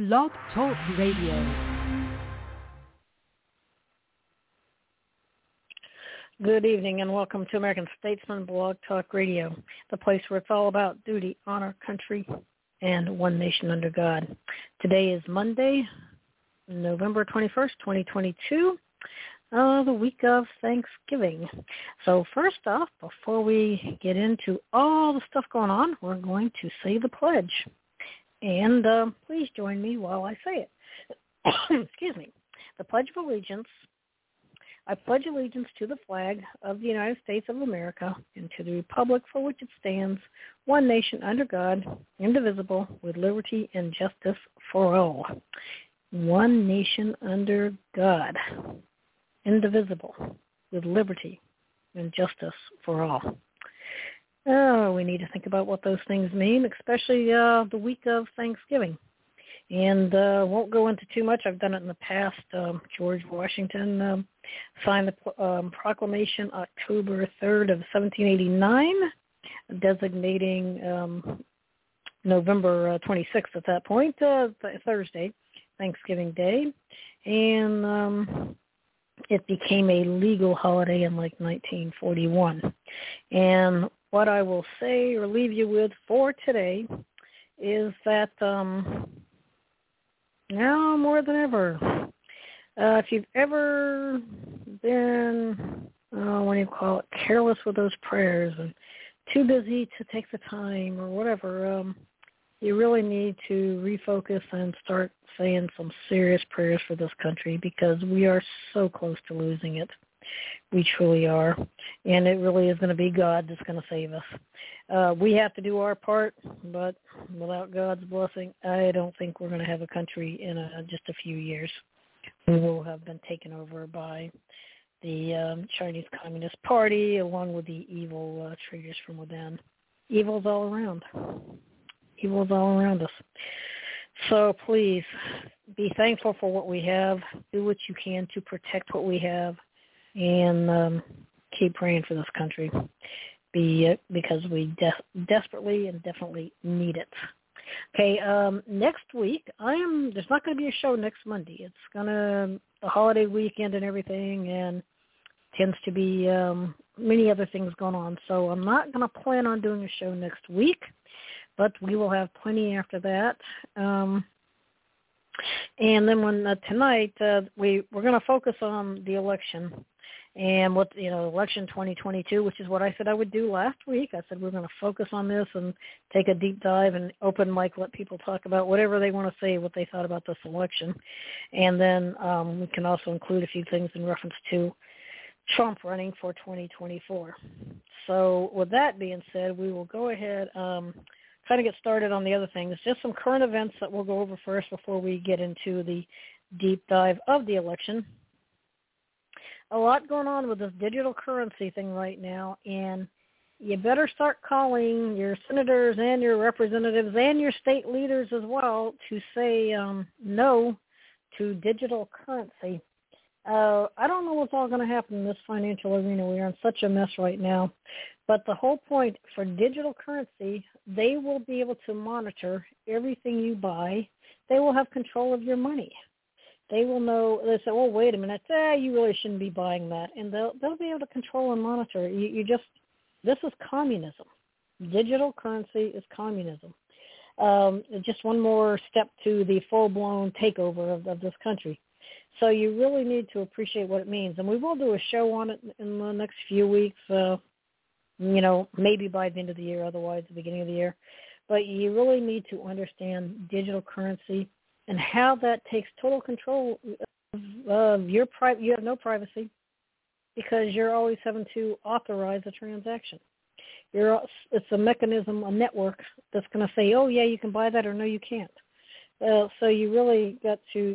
Blog Talk Radio. Good evening and welcome to American Statesman Blog Talk Radio, the place where it's all about duty, honor, country, and one nation under God. Today is Monday, November 21st, 2022, the week of Thanksgiving. So first off, before we get into all the stuff going on, we're going to say the pledge. And please join me while I say it. Excuse me. The Pledge of Allegiance. I pledge allegiance to the flag of the United States of America and to the republic for which it stands, one nation under God, indivisible, with liberty and justice for all. One nation under God, indivisible, with liberty and justice for all. Oh, we need to think about what those things mean, especially the week of Thanksgiving. And won't go into too much. I've done it in the past. George Washington signed the proclamation October 3rd of 1789, designating November 26th at that point, Thursday, Thanksgiving Day. And it became a legal holiday in like 1941. And what I will say or leave you with for today is that now more than ever, if you've ever been, careless with those prayers and too busy to take the time or whatever, you really need to refocus and start saying some serious prayers for this country because we are so close to losing it. We truly are. And it really is going to be God that's going to save us. We have to do our part, but without God's blessing, I don't think we're going to have a country in just a few years. We will have been taken over by the Chinese Communist Party along with the evil traitors from within. Evil's all around. Evil's all around us. So please be thankful for what we have. Do what you can to protect what we have. And keep praying for this country because we desperately and definitely need it. Okay, next week, there's not going to be a show next Monday. It's the holiday weekend and everything, and tends to be many other things going on. So I'm not going to plan on doing a show next week, but we will have plenty after that. And then tonight, we're going to focus on the election. And election 2022, which is what I said I would do last week. I said we're going to focus on this and take a deep dive and open mic, let people talk about whatever they want to say, what they thought about this election. And then we can also include a few things in reference to Trump running for 2024. So with that being said, we will go ahead kind of get started on the other things. Just some current events that we'll go over first before we get into the deep dive of the election. A lot going on with this digital currency thing right now, and you better start calling your senators and your representatives and your state leaders as well to say no to digital currency. I don't know what's all going to happen in this financial arena. We are in such a mess right now. But the whole point for digital currency, they will be able to monitor everything you buy. They will have control of your money. They will know. They say, "Oh, wait a minute, you really shouldn't be buying that," and they'll be able to control and monitor. This is communism. Digital currency is communism. Just one more step to the full-blown takeover of this country. So you really need to appreciate what it means, and we will do a show on it in the next few weeks. Maybe by the end of the year, otherwise the beginning of the year. But you really need to understand digital currency and how that takes total control of your you have no privacy because you're always having to authorize a transaction. It's a mechanism, a network that's going to say, "Oh yeah, you can buy that," or "No, you can't." So you really got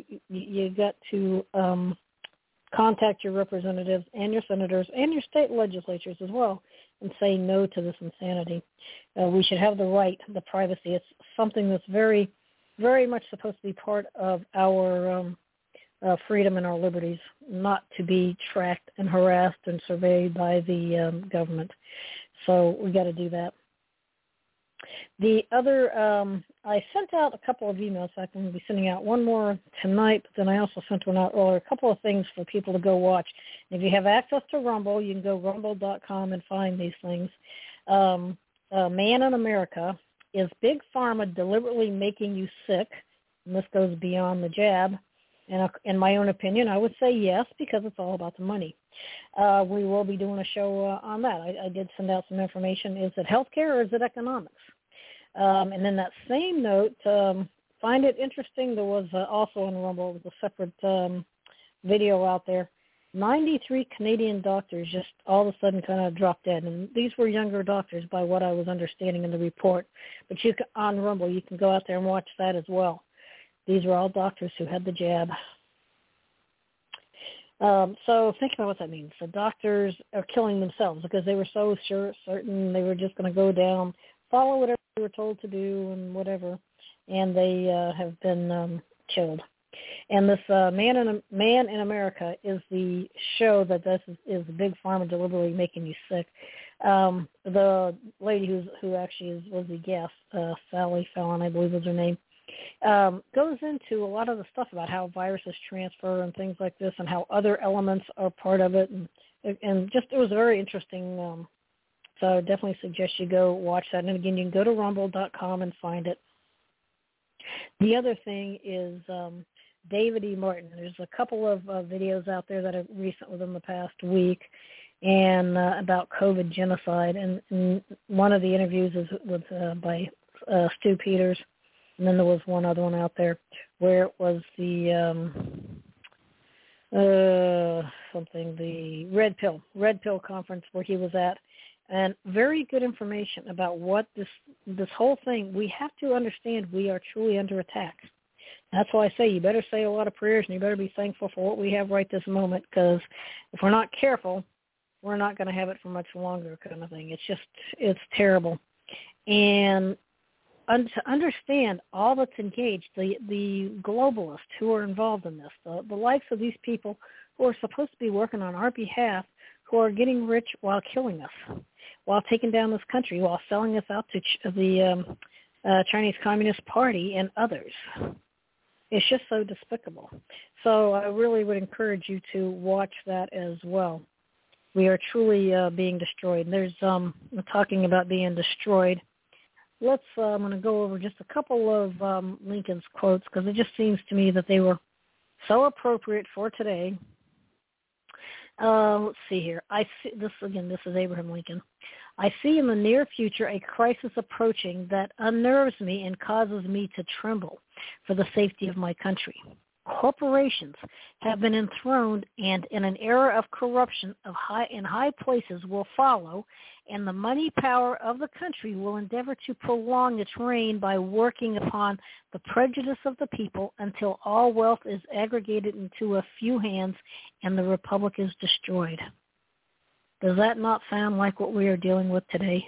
to contact your representatives and your senators and your state legislatures as well and say no to this insanity. We should have the right, the privacy. It's something that's very, very much supposed to be part of our freedom and our liberties, not to be tracked and harassed and surveyed by the government. So we got to do that. The other, I sent out a couple of emails. I'm going to be sending out one more tonight, but then I also sent one out earlier, a couple of things for people to go watch. If you have access to Rumble, you can go rumble.com and find these things. Man in America, is Big Pharma deliberately making you sick? And this goes beyond the jab. And in my own opinion, I would say yes, because it's all about the money. We will be doing a show on that. I did send out some information. Is it healthcare or is it economics? And then that same note, find it interesting, there was also on Rumble, there was a separate video out there. 93 Canadian doctors just all of a sudden kind of dropped dead. And these were younger doctors by what I was understanding in the report. But on Rumble, you can go out there and watch that as well. These were all doctors who had the jab. So think about what that means. The doctors are killing themselves because they were so certain they were just going to go down, follow whatever they were told to do and whatever, and they have been killed. And this Man in America is the show that this is Big Pharma deliberately making you sick. The lady who actually was the guest, Sally Fallon, I believe was her name, goes into a lot of the stuff about how viruses transfer and things like this and how other elements are part of it. And just it was very interesting. So I definitely suggest you go watch that. And again, you can go to rumble.com and find it. The other thing is David E. Martin. There's a couple of videos out there that are recent within the past week and about COVID genocide. And one of the interviews is by Stu Peters. And then there was one other one out there where it was the the Red Pill conference where he was at, and very good information about what this whole thing. We have to understand we are truly under attack. That's why I say you better say a lot of prayers and you better be thankful for what we have right this moment, because if we're not careful, we're not going to have it for much longer, kind of thing. It's terrible. And to understand all that's engaged, the globalists who are involved in this, the likes of these people who are supposed to be working on our behalf, who are getting rich while killing us, while taking down this country, while selling us out to the Chinese Communist Party and others. It's just so despicable. So I really would encourage you to watch that as well. We are truly being destroyed. There's talking about being destroyed. I'm going to go over just a couple of Lincoln's quotes because it just seems to me that they were so appropriate for today. Let's see here. This is Abraham Lincoln. I see in the near future a crisis approaching that unnerves me and causes me to tremble for the safety of my country. Corporations have been enthroned, and in an era of corruption in high places will follow, and the money power of the country will endeavor to prolong its reign by working upon the prejudice of the people until all wealth is aggregated into a few hands and the republic is destroyed. Does that not sound like what we are dealing with today?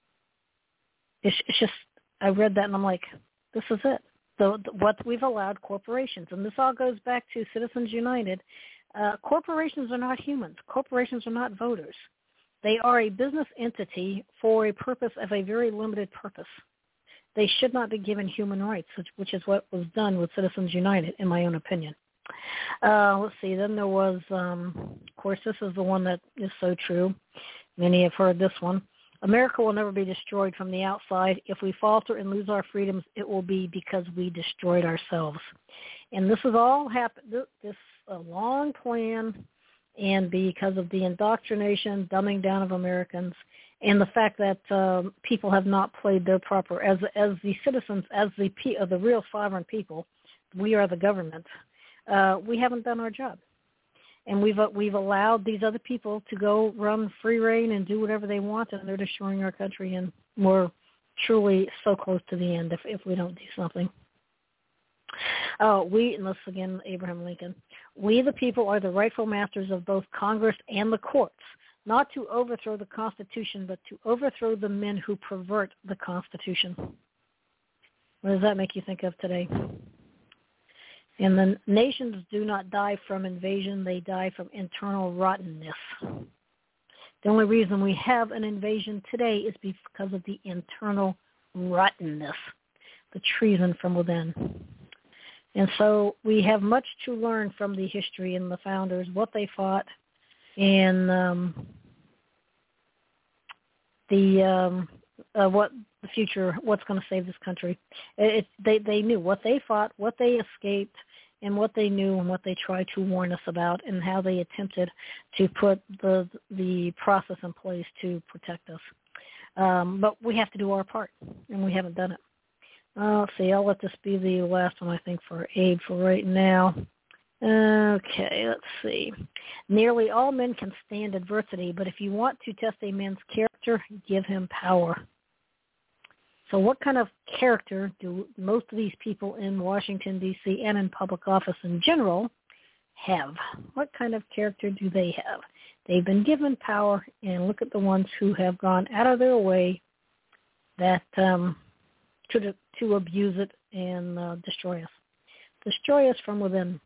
It's just, I read that and I'm like, this is it. What we've allowed corporations, and this all goes back to Citizens United. Corporations are not humans. Corporations are not voters. They are a business entity for a purpose of a very limited purpose. They should not be given human rights, which is what was done with Citizens United, in my own opinion. Let's see. Then there was, of course, this is the one that is so true. Many have heard this one. America will never be destroyed from the outside. If we falter and lose our freedoms, it will be because we destroyed ourselves. And this has all happened. This is a long plan, and because of the indoctrination, dumbing down of Americans, and the fact that people have not played their proper, as the citizens, as the real sovereign people, we are the government. We haven't done our job. And we've allowed these other people to go run free reign and do whatever they want, and they're destroying our country. And we're truly so close to the end if we don't do something. And this again, Abraham Lincoln. We, the people, are the rightful masters of both Congress and the courts, not to overthrow the Constitution, but to overthrow the men who pervert the Constitution. What does that make you think of today? And the nations do not die from invasion, they die from internal rottenness. The only reason we have an invasion today is because of the internal rottenness, the treason from within. And so we have much to learn from the history and the founders, what they fought, and what the future, what's going to save this country. They knew what they fought, what they escaped, and what they knew and what they tried to warn us about, and how they attempted to put the process in place to protect us. But we have to do our part, and we haven't done it. Let's see, I'll let this be the last one, I think, for Abe for right now. Okay, let's see. Nearly all men can stand adversity, but if you want to test a man's character, give him power. So what kind of character do most of these people in Washington, D.C., and in public office in general have? What kind of character do they have? They've been given power, and look at the ones who have gone out of their way that to abuse it and destroy us. Destroy us from within.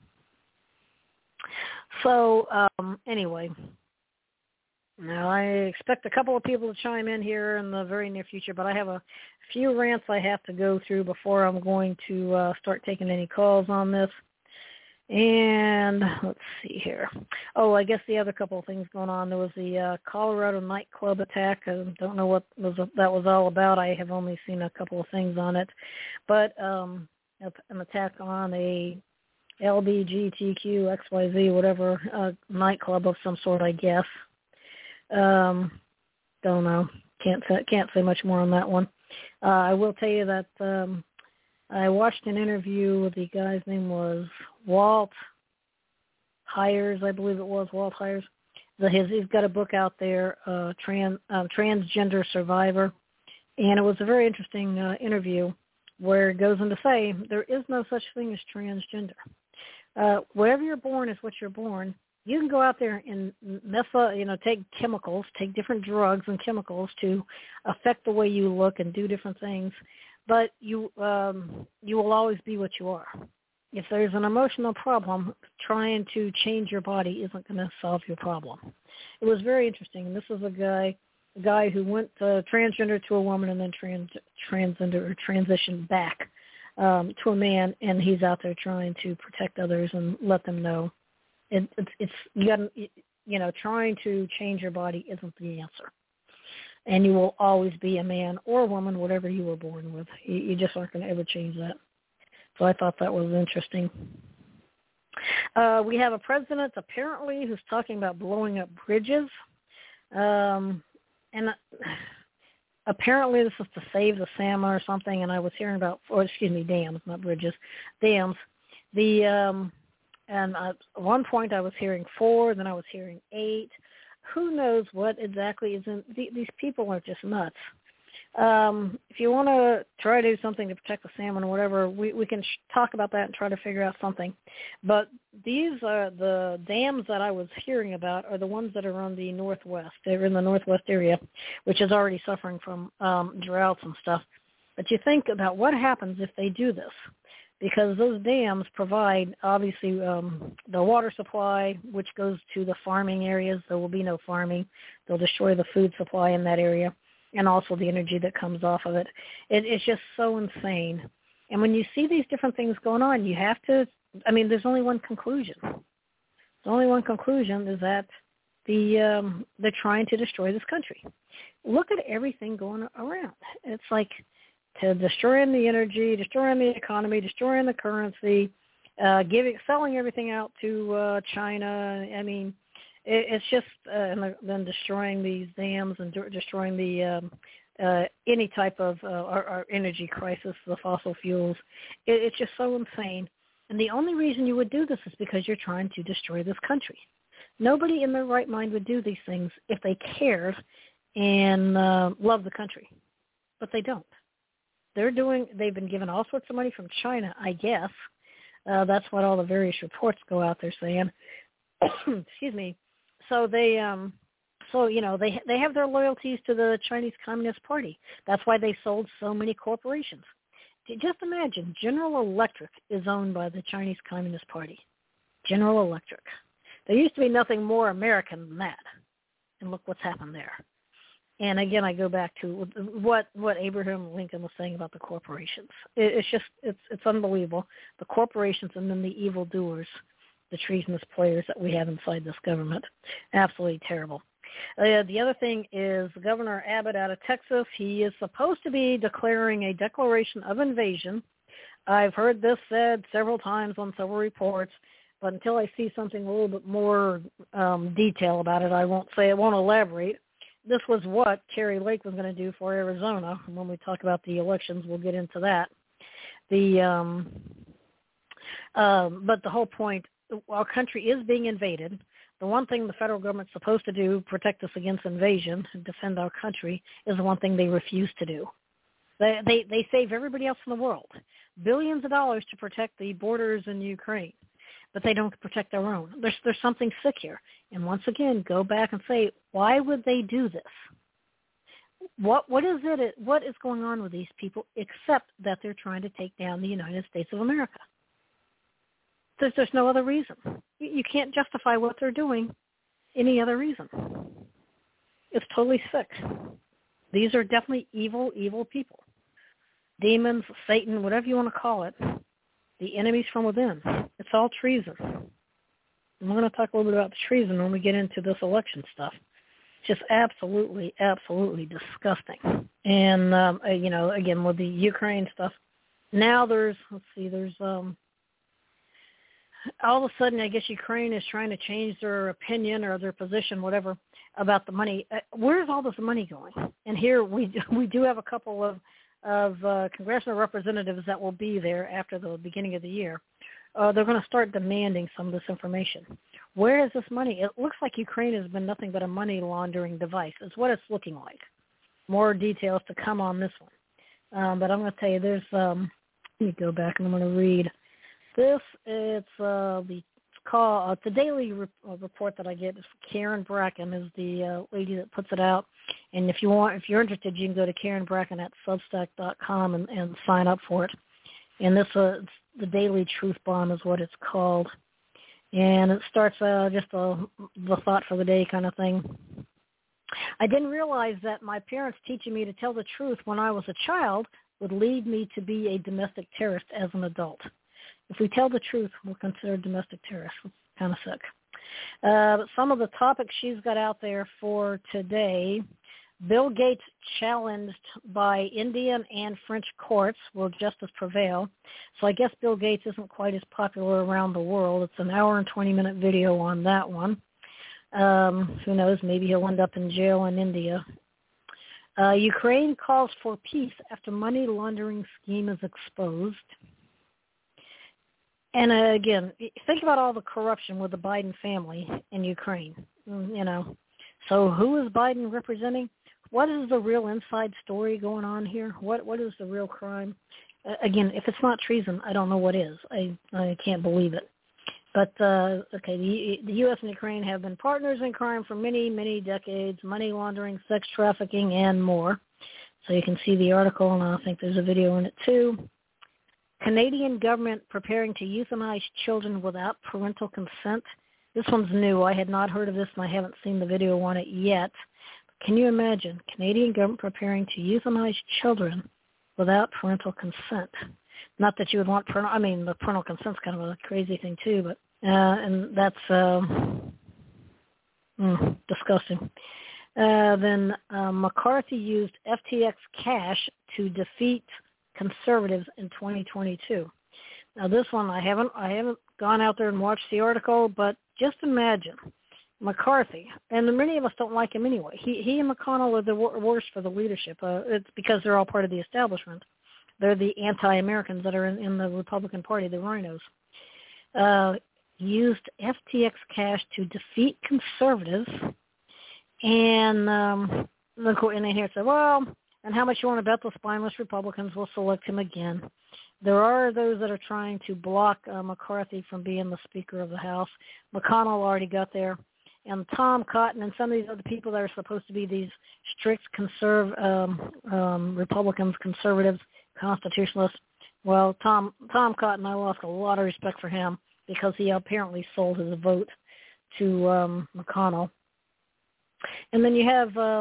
So anyway, now I expect a couple of people to chime in here in the very near future, but I have a few rants I have to go through before I'm going to start taking any calls on this. And let's see here. Oh, I guess the other couple of things going on. There was the Colorado nightclub attack. I don't know what that was all about. I have only seen a couple of things on it. But an attack on a LBGTQ, XYZ, whatever, nightclub of some sort, I guess. Don't know. Can't say much more on that one. I will tell you that I watched an interview with the guy's name was Walt Hires, I believe it was, Walt Hires. He's got a book out there, Transgender Survivor, and it was a very interesting interview where it goes on to say there is no such thing as transgender. Wherever you're born is what you're born. You can go out there and take chemicals, take different drugs and chemicals to affect the way you look and do different things, but you will always be what you are. If there's an emotional problem, trying to change your body isn't going to solve your problem. It was very interesting. And this was a guy who went transgender to a woman and then transgender or transitioned back to a man, and he's out there trying to protect others and let them know. Trying to change your body isn't the answer. And you will always be a man or a woman, whatever you were born with. You just aren't going to ever change that. So I thought that was interesting. We have a president, apparently, who's talking about blowing up bridges. And apparently this is to save the salmon or something, and I was hearing about, dams, not bridges, dams. And at one point I was hearing 4, then I was hearing 8. Who knows what exactly is in these people are just nuts. If you want to try to do something to protect the salmon or whatever, we can talk about that and try to figure out something. But these are the dams that I was hearing about are the ones that are on the northwest. They're in the northwest area, which is already suffering from droughts and stuff. But you think about what happens if they do this. Because those dams provide, obviously, the water supply, which goes to the farming areas. There will be no farming. They'll destroy the food supply in that area, and also the energy that comes off of it. It's just so insane. And when you see these different things going on, you have to, there's only one conclusion. The only one conclusion is that they're trying to destroy this country. Look at everything going around. It's like to destroying the energy, destroying the economy, destroying the currency, selling everything out to China. It's just and then destroying these dams and destroying the any type of our energy crisis, the fossil fuels. It's just so insane. And the only reason you would do this is because you're trying to destroy this country. Nobody in their right mind would do these things if they cared and love the country, but they don't. They've been given all sorts of money from China, I guess. That's what all the various reports go out there saying. Excuse me. So they have their loyalties to the Chinese Communist Party. That's why they sold so many corporations. Just imagine, General Electric is owned by the Chinese Communist Party. General Electric. There used to be nothing more American than that. And look what's happened there. And again, I go back to what Abraham Lincoln was saying about the corporations. It's unbelievable. The corporations and then the evildoers, the treasonous players that we have inside this government. Absolutely terrible. The other thing is Governor Abbott out of Texas. He is supposed to be declaring a declaration of invasion. I've heard this said several times on several reports, but until I see something a little bit more detail about it, I won't elaborate. This was what Kari Lake was going to do for Arizona. And when we talk about the elections, we'll get into that. But the whole point, our country is being invaded. The one thing the federal government's supposed to do, protect us against invasion and defend our country, is the one thing they refuse to do. They save everybody else in the world billions of dollars to protect the borders in Ukraine, but they don't protect their own. There's something sick here. And once again, go back and say, why would they do this? What is going on with these people except that they're trying to take down the United States of America? There's no other reason. You can't justify what they're doing any other reason. It's totally sick. These are definitely evil people. Demons, Satan, whatever you want to call it. The enemies from within. It's all treason. And we're going to talk a little bit about the treason when we get into this election stuff. Just absolutely disgusting. And, again, with the Ukraine stuff, now there's all of a sudden, I guess Ukraine is trying to change their opinion or their position, whatever, about the money. Where's all this money going? And here we do have a couple of congressional representatives that will be there after the beginning of the year. They're going to start demanding some of this information. Where is this money? It looks like Ukraine has been nothing but a money laundering device. Is what it's looking like. More details to come on this one. But I'm going to tell you, there's, let me go back and I'm going to read this. It's a daily report that I get. It's Karen Bracken is the lady that puts it out. And if you're interested, you can go to Karen Bracken at Substack.com and sign up for it. And this the Daily Truth Bomb is what it's called. And it starts just the thought for the day kind of thing. I didn't realize that my parents teaching me to tell the truth when I was a child would lead me to be a domestic terrorist as an adult. If we tell the truth, we're considered domestic terrorists. It's kind of sick. But some of the topics she's got out there for today, Bill Gates challenged by Indian and French courts. Will justice prevail? So I guess Bill Gates isn't quite as popular around the world. It's an hour and 20-minute video on that one. Who knows? Maybe he'll end up in jail in India. Ukraine calls for peace after money laundering scheme is exposed. And again, think about all the corruption with the Biden family in Ukraine, So who is Biden representing? What is the real inside story going on here? What is the real crime? Again, if it's not treason, I don't know what is. I can't believe it. But, the U.S. and Ukraine have been partners in crime for many, many decades, money laundering, sex trafficking, and more. So you can see the article, and I think there's a video in it too. Canadian government preparing to euthanize children without parental consent. This one's new. I had not heard of this, and I haven't seen the video on it yet. Can you imagine Canadian government preparing to euthanize children without parental consent? Not that you would want the parental consent's kind of a crazy thing too, but and that's disgusting. Then McCarthy used FTX cash to defeat conservatives in 2022. Now this one I haven't gone out there and watched the article, but just imagine McCarthy, and many of us don't like him anyway. He and McConnell are the worst for the leadership. It's because they're all part of the establishment. They're the anti-Americans that are in the Republican Party, the rhinos. Used FTX cash to defeat conservatives, and then here it said, well, and how much you want to bet the spineless Republicans will select him again. There are those that are trying to block McCarthy from being the Speaker of the House. McConnell already got there. And Tom Cotton and some of these other people that are supposed to be these strict Republicans, conservatives, constitutionalists. Well, Tom Cotton, I lost a lot of respect for him because he apparently sold his vote to McConnell. And then you have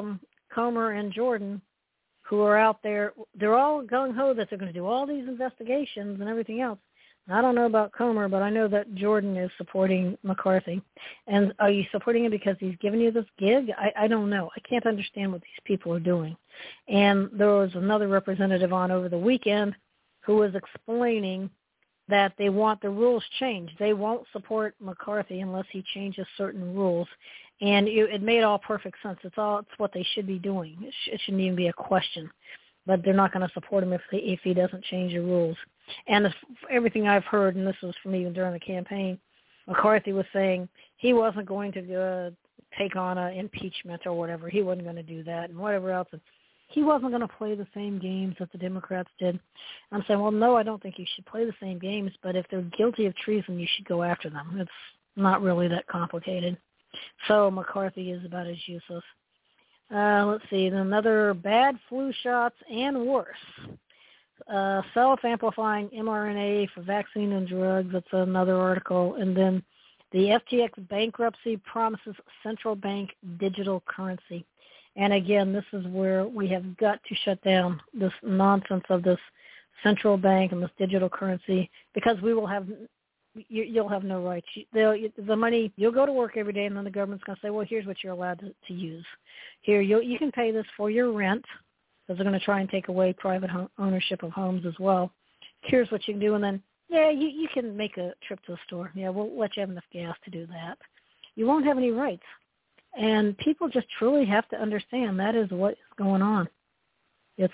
Comer and Jordan, who are out there. They're all gung-ho that they're going to do all these investigations and everything else. I don't know about Comer, but I know that Jordan is supporting McCarthy. And are you supporting him because he's giving you this gig? I don't know. I can't understand what these people are doing. And there was another representative on over the weekend who was explaining that they want the rules changed. They won't support McCarthy unless he changes certain rules. And it made all perfect sense. It's what they should be doing. It shouldn't even be a question. But they're not going to support him if he doesn't change the rules. And everything I've heard, and this was from even during the campaign, McCarthy was saying he wasn't going to take on an impeachment or whatever. He wasn't going to do that and whatever else. And he wasn't going to play the same games that the Democrats did. I'm saying, well, no, I don't think you should play the same games, but if they're guilty of treason, you should go after them. It's not really that complicated. So McCarthy is about as useless. Let's see, another bad flu shots and worse. Self-amplifying mRNA for vaccine and drugs. That's another article. And then the FTX bankruptcy promises central bank digital currency. And again, this is where we have got to shut down this nonsense of this central bank and this digital currency, because you'll have no rights. The money, you'll go to work every day, and then the government's going to say, well, here's what you're allowed to use. Here, you can pay this for your rent, because they're going to try and take away private ownership of homes as well. Here's what you can do, and then, yeah, you can make a trip to the store. Yeah, we'll let you have enough gas to do that. You won't have any rights. And people just truly have to understand that is what is going on. It's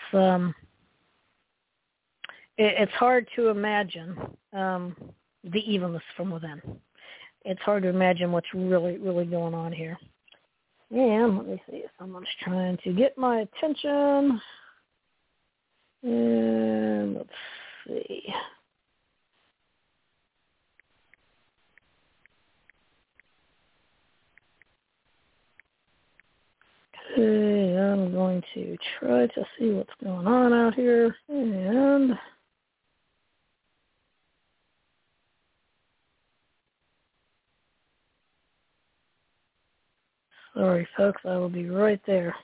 hard to imagine the evilness from within. It's hard to imagine what's really, really going on here. And let me see if someone's trying to get my attention. And let's see. Okay, I'm going to try to see what's going on out here. And sorry, folks, I will be right there.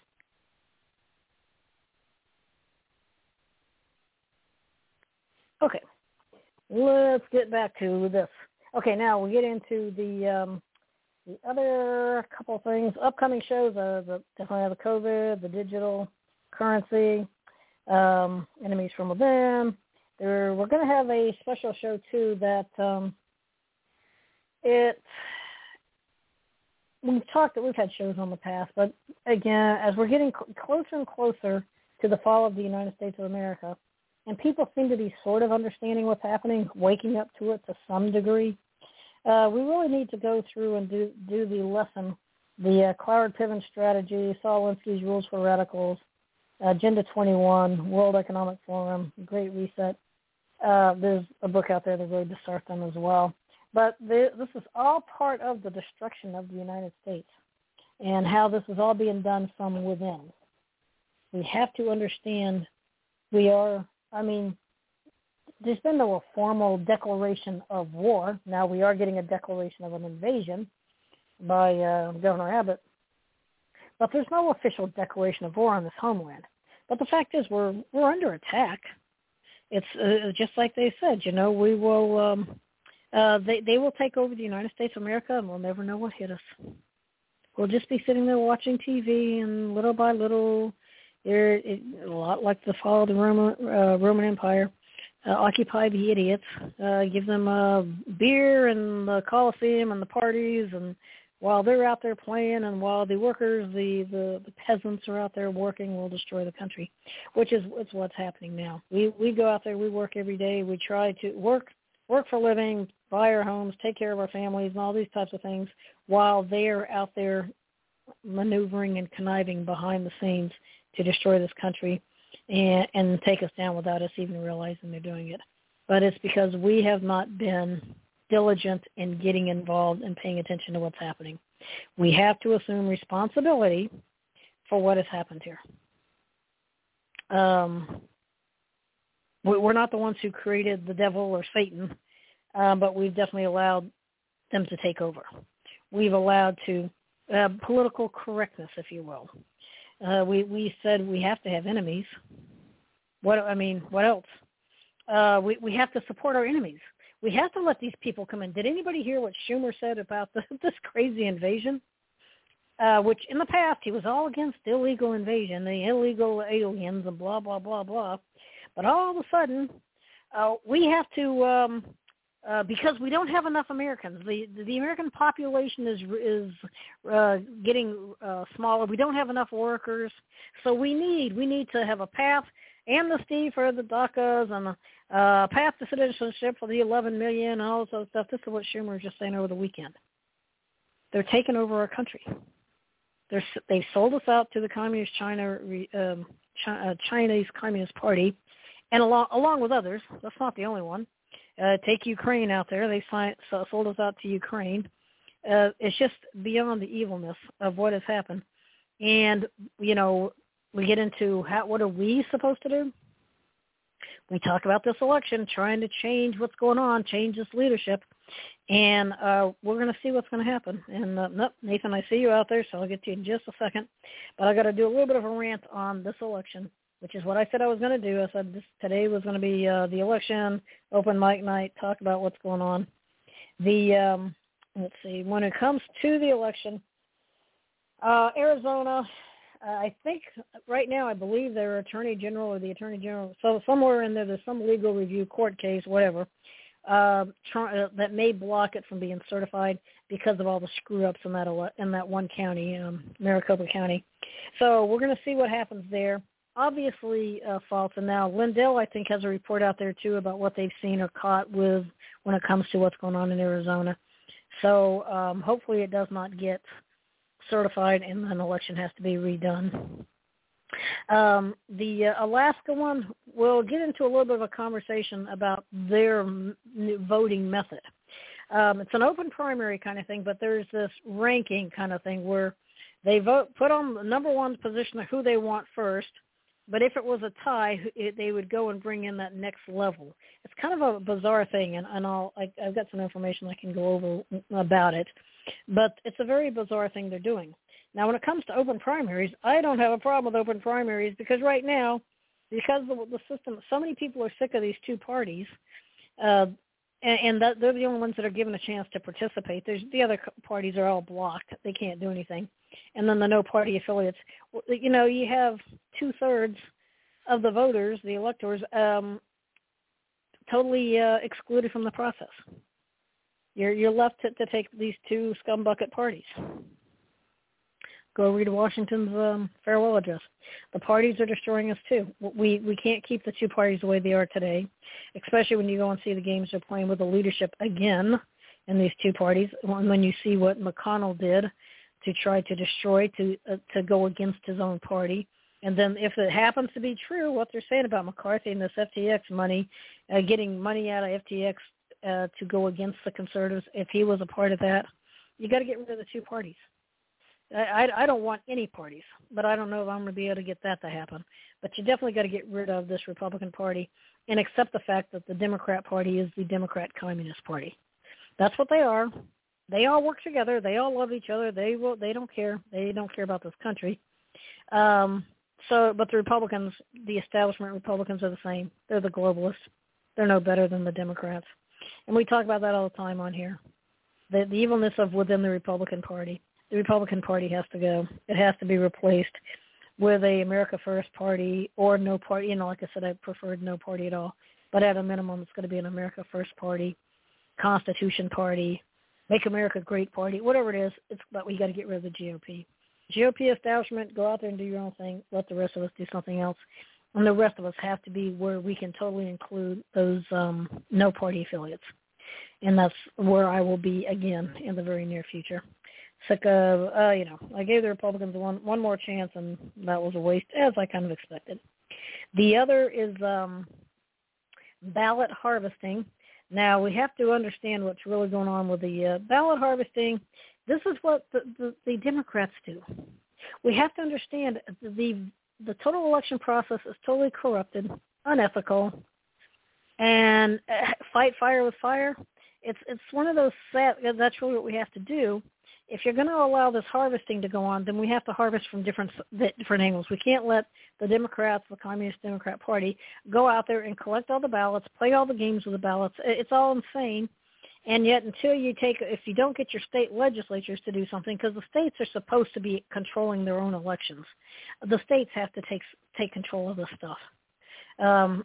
Okay, let's get back to this. Okay, now we get into the other couple of things. Upcoming shows are definitely the COVID, the digital currency, enemies from within. We're going to have a special show, too, that we've had shows on the past, but again, as we're getting closer and closer to the fall of the United States of America, and people seem to be sort of understanding what's happening, waking up to it to some degree, we really need to go through and do the lesson, the Cloward-Piven strategy, Saul Alinsky's Rules for Radicals, Agenda 21, World Economic Forum, Great Reset. There's a book out there, The Road to Sartham, as well. But this is all part of the destruction of the United States and how this is all being done from within. We have to understand there's been no formal declaration of war. Now we are getting a declaration of an invasion by Governor Abbott. But there's no official declaration of war on this homeland. But the fact is we're under attack. It's just like they said, we will... they will take over the United States of America, and we'll never know what hit us. We'll just be sitting there watching TV, and little by little, a lot like the fall of the Roman Empire, occupy the idiots, give them beer and the Colosseum and the parties, and while they're out there playing, and while the workers, the peasants are out there working, we'll destroy the country, which is what's happening now. We go out there, we work every day, we try to work for a living, buy our homes, take care of our families, and all these types of things, while they're out there maneuvering and conniving behind the scenes to destroy this country and take us down without us even realizing they're doing it. But it's because we have not been diligent in getting involved and paying attention to what's happening. We have to assume responsibility for what has happened here. We're not the ones who created the devil or Satan, but we've definitely allowed them to take over. We've allowed political correctness, if you will. We said we have to have enemies. What else? We have to support our enemies. We have to let these people come in. Did anybody hear what Schumer said about this crazy invasion? Which in the past he was all against illegal invasion, the illegal aliens and blah, blah, blah, blah. But all of a sudden, we have to, because we don't have enough Americans. The American population is getting smaller. We don't have enough workers. So we need to have a path, amnesty for the DACAs and a path to citizenship for the 11 million and all this other stuff. This is what Schumer was just saying over the weekend. They're taking over our country. They sold us out to the Communist Chinese Communist Party, and along with others. That's not the only one. Take Ukraine out there. They sold us out to Ukraine. It's just beyond the evilness of what has happened. And, we get into what are we supposed to do? We talk about this election, trying to change what's going on, change this leadership. And we're going to see what's going to happen. And, Nathan, I see you out there, so I'll get to you in just a second. But I got to do a little bit of a rant on this election, which is what I said I was going to do. I said today was going to be the election, open mic night, talk about what's going on. Let's see, when it comes to the election, Arizona, I think right now I believe their attorney general or the attorney general, so somewhere in there's some legal review court case, whatever, that may block it from being certified because of all the screw-ups in that one county, Maricopa County. So we're going to see what happens there. Obviously false. And now Lindell, I think, has a report out there, too, about what they've seen or caught with when it comes to what's going on in Arizona. So hopefully it does not get certified and an election has to be redone. The Alaska one, we'll get into a little bit of a conversation about their voting method. It's an open primary kind of thing, but there's this ranking kind of thing where they put on the number one position of who they want first, but if it was a tie, they would go and bring in that next level. It's kind of a bizarre thing, and I've got some information I can go over about it, but it's a very bizarre thing they're doing. Now, when it comes to open primaries, I don't have a problem with open primaries because right now, because the system, so many people are sick of these two parties, and they're the only ones that are given a chance to participate. The other parties are all blocked. They can't do anything. And then the no-party affiliates, you have 2/3 of the voters, the electors, totally excluded from the process. You're left to take these two scumbucket parties. Go read Washington's farewell address. The parties are destroying us, too. We can't keep the two parties the way they are today, especially when you go and see the games they're playing with the leadership again in these two parties. When you see what McConnell did to try to destroy, to go against his own party. And then if it happens to be true, what they're saying about McCarthy and this FTX money, getting money out of FTX to go against the conservatives, if he was a part of that, you got to get rid of the two parties. I don't want any parties, but I don't know if I'm going to be able to get that to happen. But you definitely got to get rid of this Republican Party and accept the fact that the Democrat Party is the Democrat Communist Party. That's what they are. They all work together. They all love each other. They don't care. They don't care about this country. But the Republicans, the establishment Republicans, are the same. They're the globalists. They're no better than the Democrats. And we talk about that all the time on here. The evilness of within the Republican Party. The Republican Party has to go. It has to be replaced with a America First Party or no party. Like I said, I preferred no party at all. But at a minimum, it's going to be an America First Party, Constitution Party, Make America Great Party, whatever it is. But we got to get rid of the GOP. GOP establishment, go out there and do your own thing. Let the rest of us do something else. And the rest of us have to be where we can totally include those no party affiliates. And that's where I will be again in the very near future. Sick of, I gave the Republicans one more chance, and that was a waste, as I kind of expected. The other is ballot harvesting. Now, we have to understand what's really going on with the ballot harvesting. This is what the Democrats do. We have to understand the total election process is totally corrupted, unethical, and fight fire with fire. It's one of those sad, that's really what we have to do, if you're going to allow this harvesting to go on, then we have to harvest from different angles. We can't let the Democrats, the Communist Democrat Party, go out there and collect all the ballots, play all the games with the ballots. It's all insane. And yet if you don't get your state legislatures to do something, because the states are supposed to be controlling their own elections, the states have to take control of this stuff. And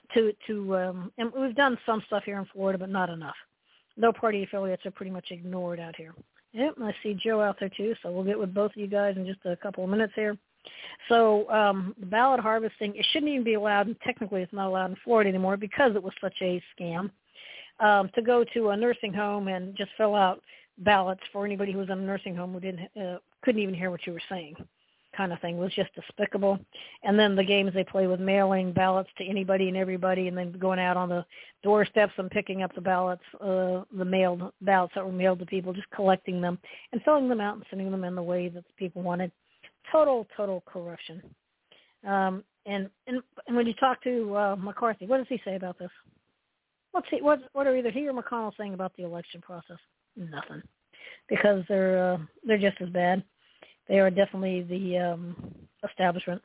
we've done some stuff here in Florida, but not enough. No party affiliates are pretty much ignored out here. Yep, I see Joe out there too, so we'll get with both of you guys in just a couple of minutes here. So the ballot harvesting, it shouldn't even be allowed, and technically it's not allowed in Florida anymore because it was such a scam, to go to a nursing home and just fill out ballots for anybody who was in a nursing home who couldn't even hear what you were saying, kind of thing. It was just despicable. And then the games they play with mailing ballots to anybody and everybody, and then going out on the doorsteps and picking up the ballots, the mailed ballots that were mailed to people, just collecting them and filling them out and sending them in the way that the people wanted. Total corruption. And when you talk to McCarthy, what does he say about this? What are either he or McConnell saying about the election process? Nothing, because they're just as bad. They are definitely the establishment.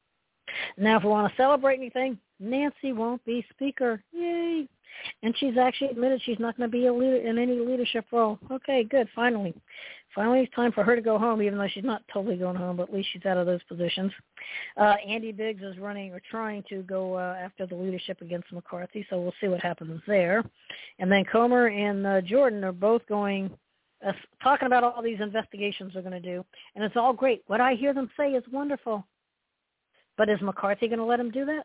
Now, if we want to celebrate anything, Nancy won't be Speaker. Yay! And she's actually admitted she's not going to be a leader in any leadership role. Okay, good. Finally, it's time for her to go home, even though she's not totally going home, but at least she's out of those positions. Andy Biggs is running or trying to go after the leadership against McCarthy, so we'll see what happens there. And then Comer and Jordan are both going talking about all these investigations they're going to do, and it's all great. What I hear them say is wonderful. But is McCarthy going to let him do that?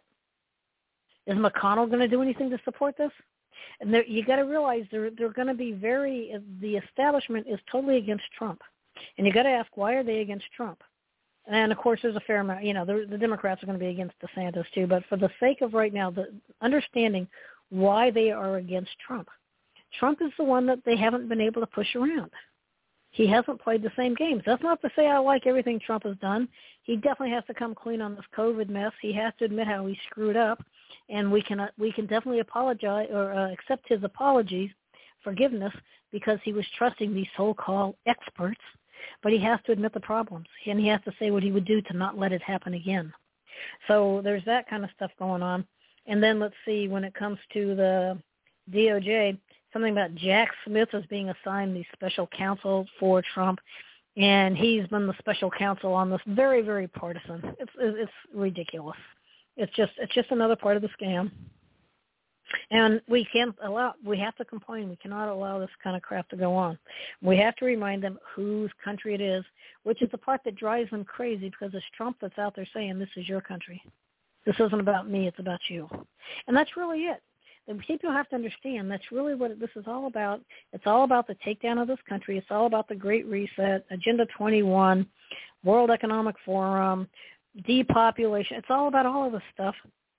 Is McConnell going to do anything to support this? And you got to realize they're going to be the establishment is totally against Trump. And you got to ask, why are they against Trump? And, of course, there's a fair amount. The Democrats are going to be against DeSantis, too. But for the sake of right now, the understanding why they are against Trump, Trump is the one that they haven't been able to push around. He hasn't played the same games. That's not to say I like everything Trump has done. He definitely has to come clean on this COVID mess. He has to admit how he screwed up, and we can definitely apologize or accept his apologies, forgiveness, because he was trusting these so-called experts. But he has to admit the problems, and he has to say what he would do to not let it happen again. So there's that kind of stuff going on. And then let's see, when it comes to the DOJ, something about Jack Smith as being assigned the special counsel for Trump, and he's been the special counsel on this. Very, very partisan. It's ridiculous. It's just another part of the scam. And we have to complain. We cannot allow this kind of crap to go on. We have to remind them whose country it is, which is the part that drives them crazy, because it's Trump that's out there saying this is your country. This isn't about me, it's about you. And that's really it. The people have to understand that's really what this is all about. It's all about the takedown of this country. It's all about the Great Reset, Agenda 21, World Economic Forum, depopulation. It's all about all of this stuff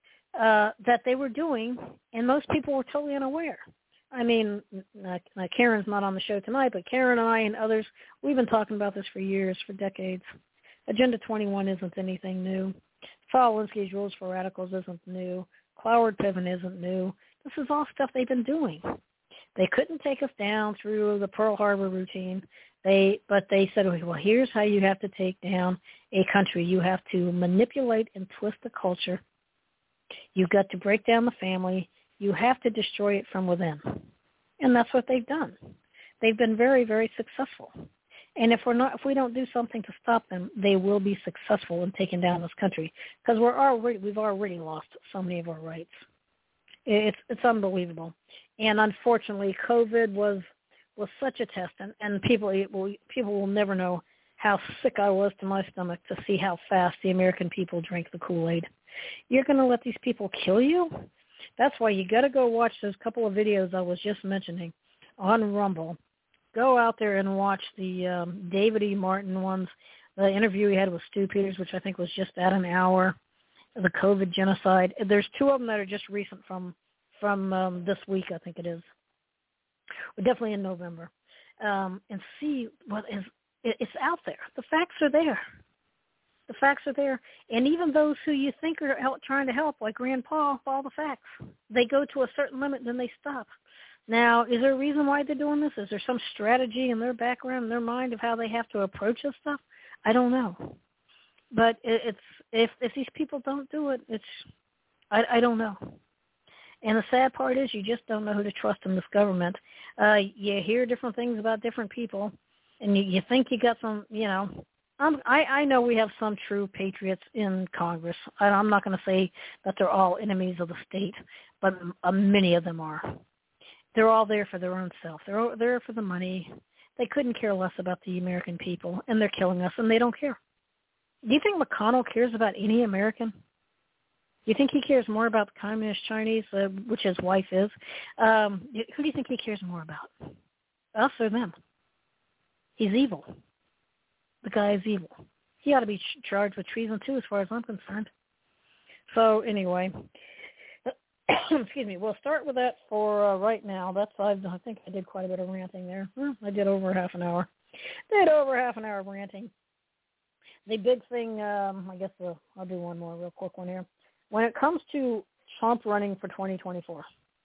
that they were doing, and most people were totally unaware. I mean, Karen's not on the show tonight, but Karen and I and others, we've been talking about this for years, for decades. Agenda 21 isn't anything new. Saul Alinsky's Rules for Radicals isn't new. Cloward Piven isn't new. This is all stuff they've been doing. They couldn't take us down through the Pearl Harbor routine. But they said, well, here's how you have to take down a country. You have to manipulate and twist the culture. You've got to break down the family. You have to destroy it from within. And that's what they've done. They've been very, very successful. And if we don't do something to stop them, they will be successful in taking down this country, because we've already lost so many of our rights. It's unbelievable. And unfortunately, COVID was such a test, and people will never know how sick I was to my stomach to see how fast the American people drank the Kool-Aid. You're going to let these people kill you? That's why you got to go watch those couple of videos I was just mentioning on Rumble. Go out there and watch the David E. Martin ones, the interview he had with Stu Peters, which I think was just at an hour, the COVID genocide. There's two of them that are just recent from this week, I think it is. Definitely in November. And see what is, it's out there. The facts are there. The facts are there. And even those who you think are trying to help, like Rand Paul, all the facts, they go to a certain limit and then they stop. Now, is there a reason why they're doing this? Is there some strategy in their background, in their mind of how they have to approach this stuff? I don't know. But it's if these people don't do it, I don't know. And the sad part is you just don't know who to trust in this government. You hear different things about different people, and you think you got some, I know we have some true patriots in Congress. I'm not going to say that they're all enemies of the state, but many of them are. They're all there for their own self. They're all there for the money. They couldn't care less about the American people, and they're killing us, and they don't care. Do you think McConnell cares about any American? Do you think he cares more about the communist Chinese, which his wife is? Who do you think he cares more about? Us or them? He's evil. The guy is evil. He ought to be charged with treason, too, as far as I'm concerned. So, anyway, excuse me, we'll start with that for right now. I think I did quite a bit of ranting there. I did over half an hour. Of ranting. The big thing, I guess I'll do one more real quick one here. When it comes to Trump running for 2024,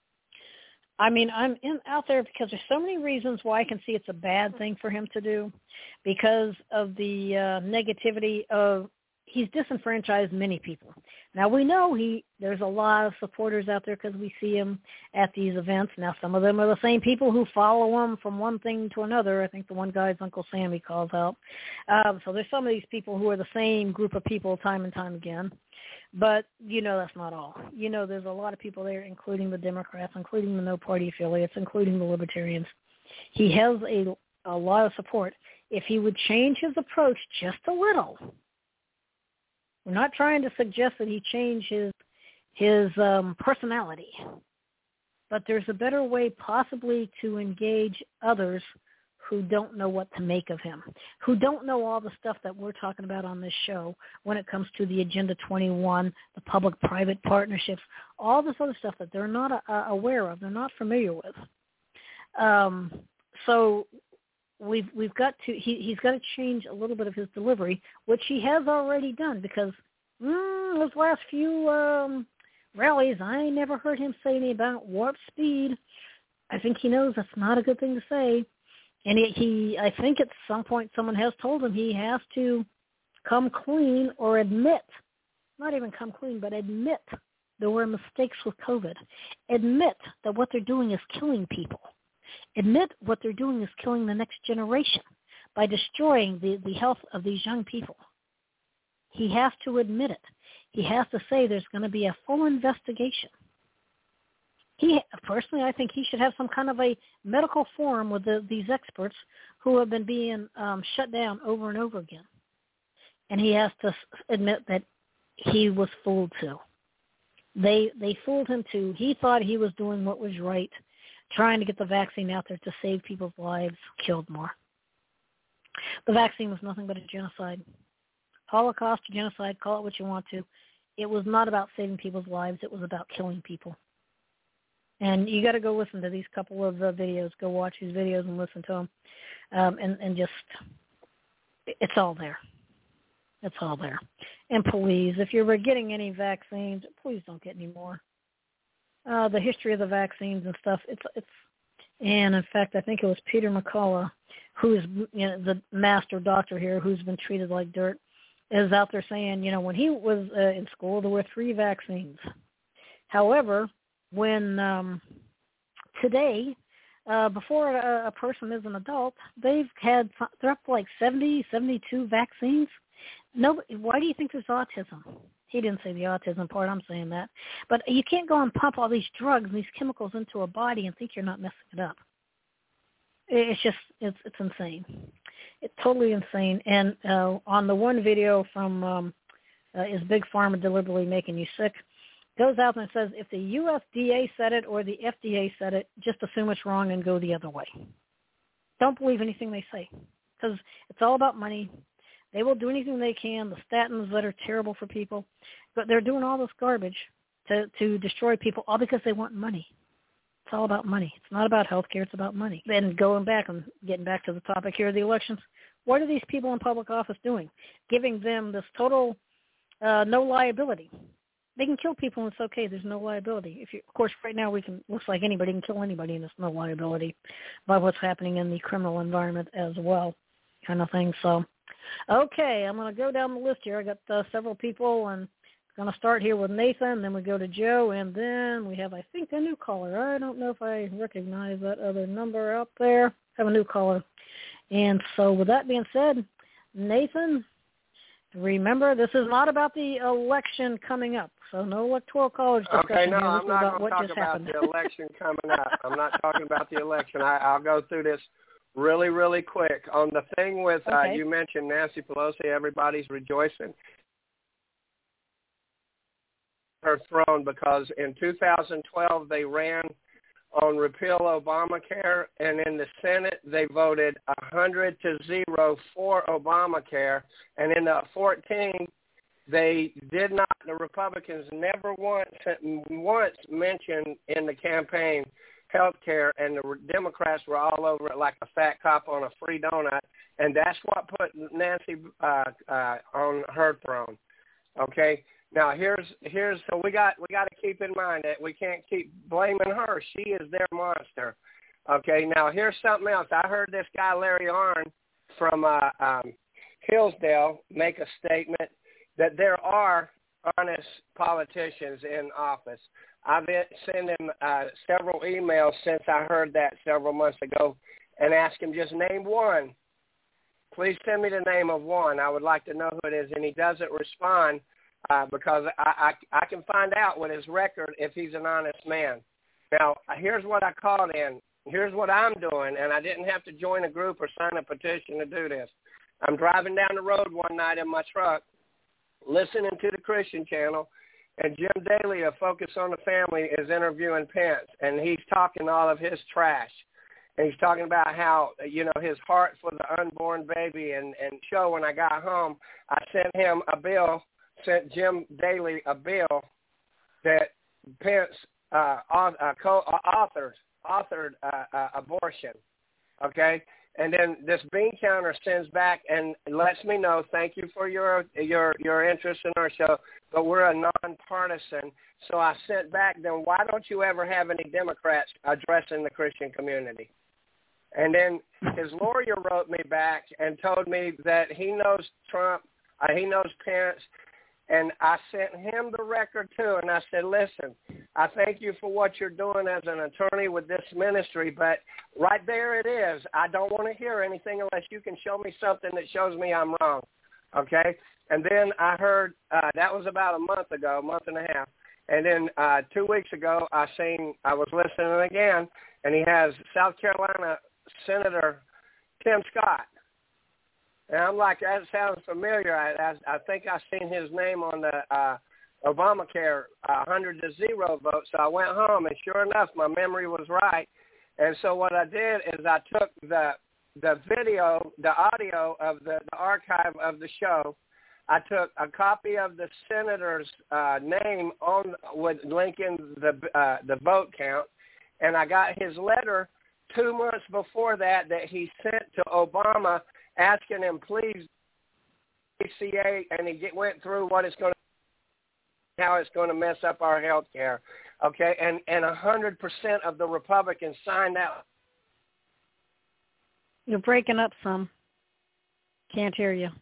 I mean, I'm out there because there's so many reasons why I can see it's a bad thing for him to do, because of the negativity of he's disenfranchised many people. Now, we know there's a lot of supporters out there because we see him at these events. Now, some of them are the same people who follow him from one thing to another. I think the one guy's Uncle Sam he calls out. So there's some of these people who are the same group of people time and time again. But, that's not all. There's a lot of people there, including the Democrats, including the no-party affiliates, including the Libertarians. He has a lot of support. If he would change his approach just a little, we're not trying to suggest that he change his personality, but there's a better way possibly to engage others who don't know what to make of him, who don't know all the stuff that we're talking about on this show when it comes to the Agenda 21, the public-private partnerships, all this other stuff that they're not aware of, they're not familiar with. So we've got to he's got to change a little bit of his delivery, which he has already done, because those last few rallies, I never heard him say anything about warp speed. I think he knows that's not a good thing to say. And I think at some point someone has told him he has to come clean or admit, not even come clean, but admit there were mistakes with COVID. Admit that what they're doing is killing people. Admit what they're doing is killing the next generation by destroying the health of these young people. He has to admit it. He has to say there's going to be a full investigation. Personally, I think he should have some kind of a medical forum with these experts who have been being shut down over and over again. And he has to admit that he was fooled too. They fooled him too. He thought he was doing what was right, trying to get the vaccine out there to save people's lives, killed more. The vaccine was nothing but a genocide. Holocaust, genocide, call it what you want to. It was not about saving people's lives. It was about killing people. And you got to go listen to these couple of videos. Go watch these videos and listen to them. And just, it's all there. It's all there. And please, if you're getting any vaccines, please don't get any more. The history of the vaccines and stuff, and in fact, I think it was Peter McCullough, who's the master doctor here, who's been treated like dirt, is out there saying, when he was in school, there were 3 vaccines. However, when today, before a person is an adult, they're up to like 70, 72 vaccines. Why do you think there's autism? He didn't say the autism part, I'm saying that. But you can't go and pump all these drugs and these chemicals into a body and think you're not messing it up. It's insane. It's totally insane. And on the one video from Is Big Pharma Deliberately Making You Sick, goes out and says, if the USDA said it or the FDA said it, just assume it's wrong and go the other way. Don't believe anything they say, because it's all about money. They will do anything they can, the statins that are terrible for people, but they're doing all this garbage to destroy people, all because they want money. It's all about money. It's not about health care. It's about money. And going back and getting back to the topic here of the elections, what are these people in public office doing? Giving them this total no liability. They can kill people and it's okay. There's no liability. Of course, right now looks like anybody can kill anybody and there's no liability by what's happening in the criminal environment as well, kind of thing. So, okay, I'm going to go down the list here. I got several people, and I'm going to start here with Nathan. Then we go to Joe, and then we have, I think, a new caller. I don't know if I recognize that other number out there. Have a new caller. And so, with that being said, Nathan, remember, this is not about the election coming up, so no electoral college discussion. Okay, no, here. I'm not going to talk about the election coming up. I'm not talking about the election. I'll go through this really, really quick. On the thing with, okay. You mentioned Nancy Pelosi, everybody's rejoicing her throne because in 2012 they ran on repeal Obamacare, and in the Senate they voted 100-0 for Obamacare, and in the 14 they did not. The Republicans never once mentioned in the campaign health care, and the Democrats were all over it like a fat cop on a free donut, and that's what put Nancy on her throne. Okay. Now so we got to keep in mind that we can't keep blaming her. She is their monster. Okay. Now here's something else. I heard this guy Larry Arnn from Hillsdale make a statement that there are honest politicians in office. I've been sending him several emails since I heard that several months ago and asked him just name one. Please send me the name of one. I would like to know who it is, and he doesn't respond. Because I can find out with his record if he's an honest man. Now, here's what I called in. Here's what I'm doing, and I didn't have to join a group or sign a petition to do this. I'm driving down the road one night in my truck, listening to the Christian channel, and Jim Daly of Focus on the Family is interviewing Pence, and he's talking all of his trash. And he's talking about how, his heart for the unborn baby. And so when I got home, I sent Jim Daly a bill that Pence authored abortion, okay? And then this bean counter sends back and lets me know, thank you for your interest in our show, but we're a nonpartisan. So I sent back, then why don't you ever have any Democrats addressing the Christian community? And then his lawyer wrote me back and told me that he knows Trump, he knows Pence, and I sent him the record, too, and I said, listen, I thank you for what you're doing as an attorney with this ministry, but right there it is. I don't want to hear anything unless you can show me something that shows me I'm wrong, okay? And then I heard, that was about a month and a half, and then 2 weeks ago I was listening again, and he has South Carolina Senator Tim Scott. And I'm like, that sounds familiar. I think I've seen his name on the Obamacare 100-0 vote. So I went home, and sure enough, my memory was right. And so what I did is I took the video, the audio of the archive of the show. I took a copy of the senator's name with linking the vote count, and I got his letter 2 months before that he sent to Obama, asking him, please, ACA, and he went through how it's going to mess up our health care, okay? And 100% of the Republicans signed out. You're breaking up some. Can't hear you.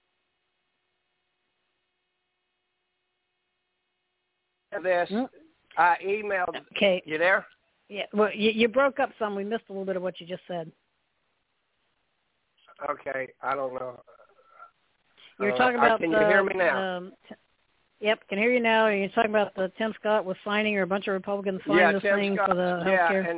This, I emailed. Okay. You there? Yeah. Well, you broke up some. We missed a little bit of what you just said. Okay, I don't know. You're talking about. Can you hear me now? Yep, can hear you now. You're talking about the Tim Scott was signing, or a bunch of Republicans signed this thing for the health care.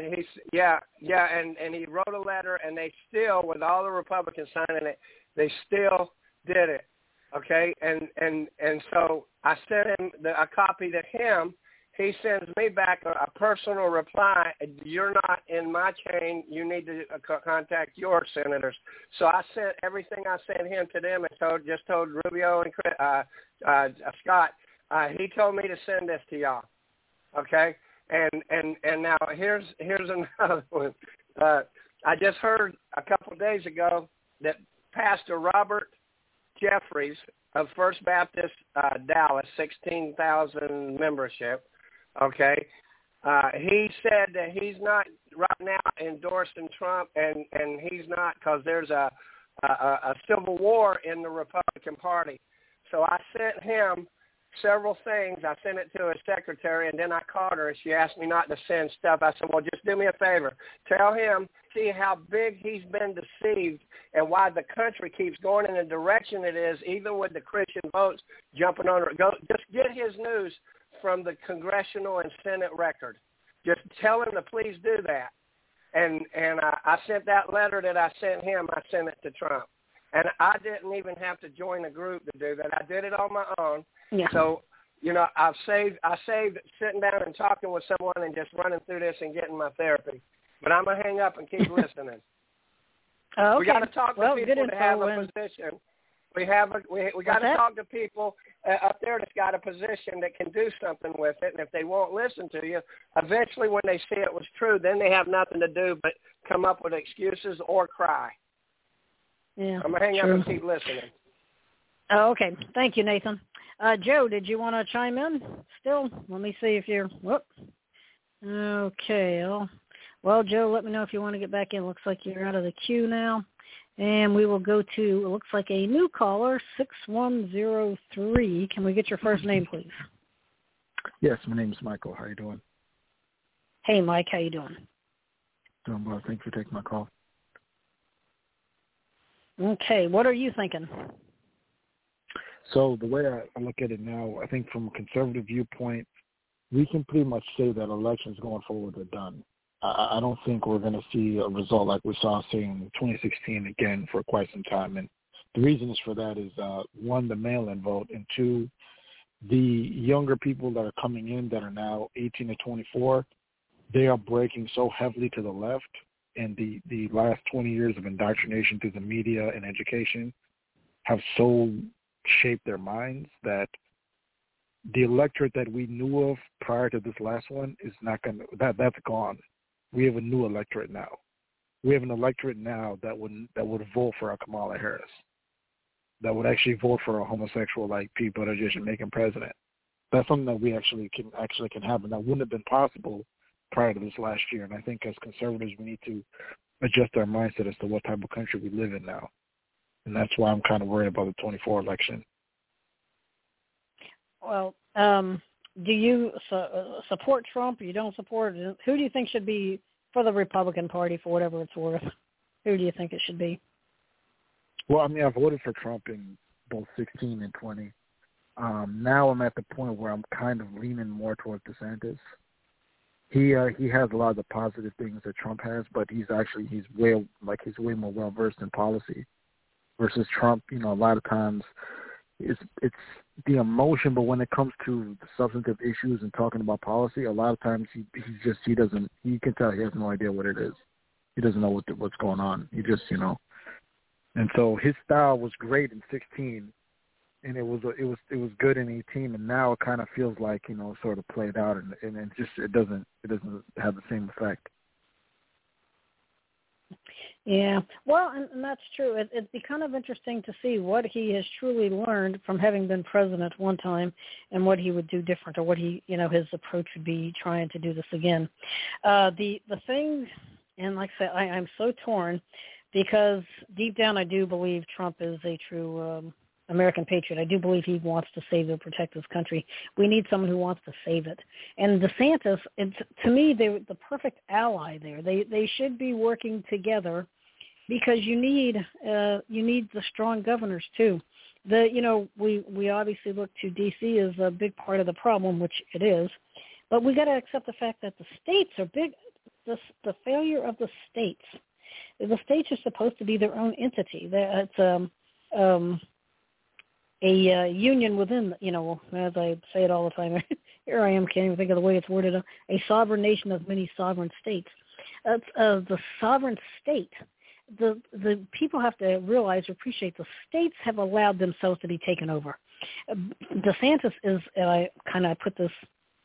And he wrote a letter, and they still, with all the Republicans signing it, they still did it. Okay, and so I sent him a copy to him. He sends me back a personal reply. You're not in my chain. You need to contact your senators. So I sent everything I sent him to them, and just told Rubio and Scott. He told me to send this to y'all. Okay, and now here's another one. I just heard a couple of days ago that Pastor Robert Jeffries of First Baptist Dallas, 16,000 membership, okay, he said that he's not right now endorsing Trump, and he's not because there's a civil war in the Republican Party. So I sent him several things. I sent it to his secretary, and then I called her, and she asked me not to send stuff. I said, well, just do me a favor. Tell him, see how big he's been deceived and why the country keeps going in the direction it is, even with the Christian votes jumping on it. Just get his news from the congressional and Senate record. Just tell him to please do that. And I sent that letter that I sent him, I sent it to Trump. And I didn't even have to join a group to do that. I did it on my own. Yeah. So, you know, I saved sitting down and talking with someone and just running through this and getting my therapy. But I'm going to hang up and keep listening. Okay. We got to talk to well, people that have a position. We got to talk to people up there that's got a position that can do something with it. And if they won't listen to you, eventually when they see it was true, then they have nothing to do but come up with excuses or cry. Yeah, I'm going to hang up and keep listening. Oh, okay. Thank you, Nathan. Joe, did you want to chime in still? Let me see if you're... Whoop. Okay. Well, Joe, let me know if you want to get back in. Looks like you're out of the queue now. And we will go to, it looks like a new caller, 6103. Can we get your first name, please? Yes, my name is Michael. How you doing? Hey, Mike. How you doing? Doing well. Thanks for taking my call. Okay. What are you thinking? So the way I look at it now, I think from a conservative viewpoint, we can pretty much say that elections going forward are done. I don't think we're going to see a result like we saw, say, in 2016 again for quite some time. And the reason is for that is, one, the mail-in vote, and two, the younger people that are coming in that are now 18 to 24, they are breaking so heavily to the left. And the last 20 years of indoctrination through the media and education have so shaped their minds that the electorate that we knew of prior to this last one is not going to, that's gone. We have a new electorate now. We have an electorate now that would vote for a Kamala Harris, that would actually vote for a homosexual like Pete Buttigieg and make him president. That's something that we actually can happen. That wouldn't have been possible prior to this last year. And I think as conservatives, we need to adjust our mindset as to what type of country we live in now. And that's why I'm kind of worried about the 24 election. Well, do you support Trump or you don't support? Who do you think should be for the Republican Party, for whatever it's worth? Who do you think it should be? Well, I mean, I voted for Trump in both 16 and 20. Now I'm at the point where I'm kind of leaning more towards DeSantis. He has a lot of the positive things that Trump has, but he's way more well versed in policy. Versus Trump, you know, a lot of times it's the emotion, but when it comes to the substantive issues and talking about policy, a lot of times you can tell he has no idea what it is. He doesn't know what's going on. He just, you know. And so his style was great in 16, and it was good in 18, and now it kind of feels like, you know, sort of played out, and it doesn't have the same effect. Yeah, well, and that's true. It'd be kind of interesting to see what he has truly learned from having been president one time, and what he would do different, or what his approach would be trying to do this again. The thing, and like I said, I'm so torn, because deep down I do believe Trump is a true American patriot. I do believe he wants to save and protect this country. We need someone who wants to save it. And DeSantis, to me, they're the perfect ally there. They should be working together, because you need the strong governors too. We obviously look to D.C. as a big part of the problem, which it is, but we got to accept the fact that the states are big. The failure of the states. The states are supposed to be their own entity. It's a union within, as I say it all the time. Here I am, can't even think of the way it's worded. A sovereign nation of many sovereign states. The sovereign state. The people have to realize or appreciate the states have allowed themselves to be taken over. DeSantis is, and I kind of put this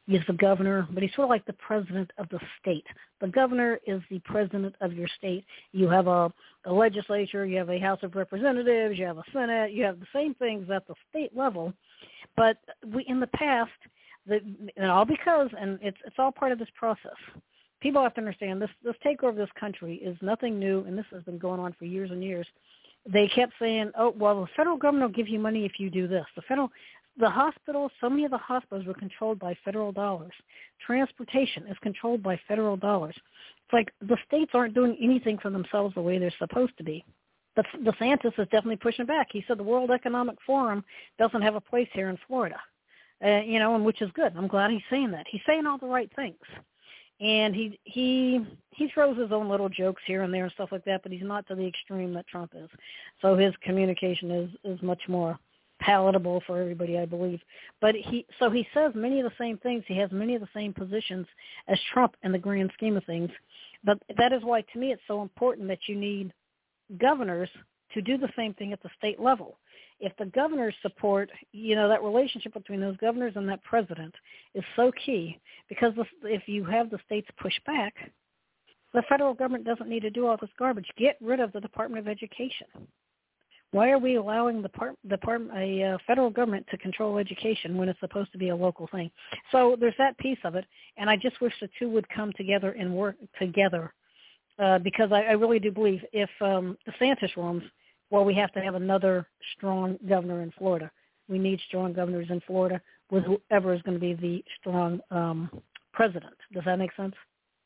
He's the governor, but he's sort of like the president of the state. The governor is the president of your state. You have a legislature, you have a House of Representatives, you have a Senate, you have the same things at the state level. But in the past, and it's all part of this process. People have to understand this takeover of this country is nothing new, and this has been going on for years and years. They kept saying, oh, well, the federal government will give you money if you do this. The hospitals, so many of the hospitals were controlled by federal dollars. Transportation is controlled by federal dollars. It's like the states aren't doing anything for themselves the way they're supposed to be. But DeSantis is definitely pushing back. He said the World Economic Forum doesn't have a place here in Florida, and which is good. I'm glad he's saying that. He's saying all the right things. And he throws his own little jokes here and there and stuff like that, but he's not to the extreme that Trump is. So his communication is much more palatable for everybody, I believe. But he says many of the same things. He has many of the same positions as Trump in the grand scheme of things. But that is why, to me, it's so important that you need governors to do the same thing at the state level. If the governors support, that relationship between those governors and that president is so key, because if you have the states push back, the federal government doesn't need to do all this garbage. Get rid of the Department of Education. Why are we allowing a federal government to control education when it's supposed to be a local thing? So there's that piece of it, and I just wish the two would come together and work together because I really do believe if DeSantis runs, well, we have to have another strong governor in Florida. We need strong governors in Florida with whoever is going to be the strong president. Does that make sense?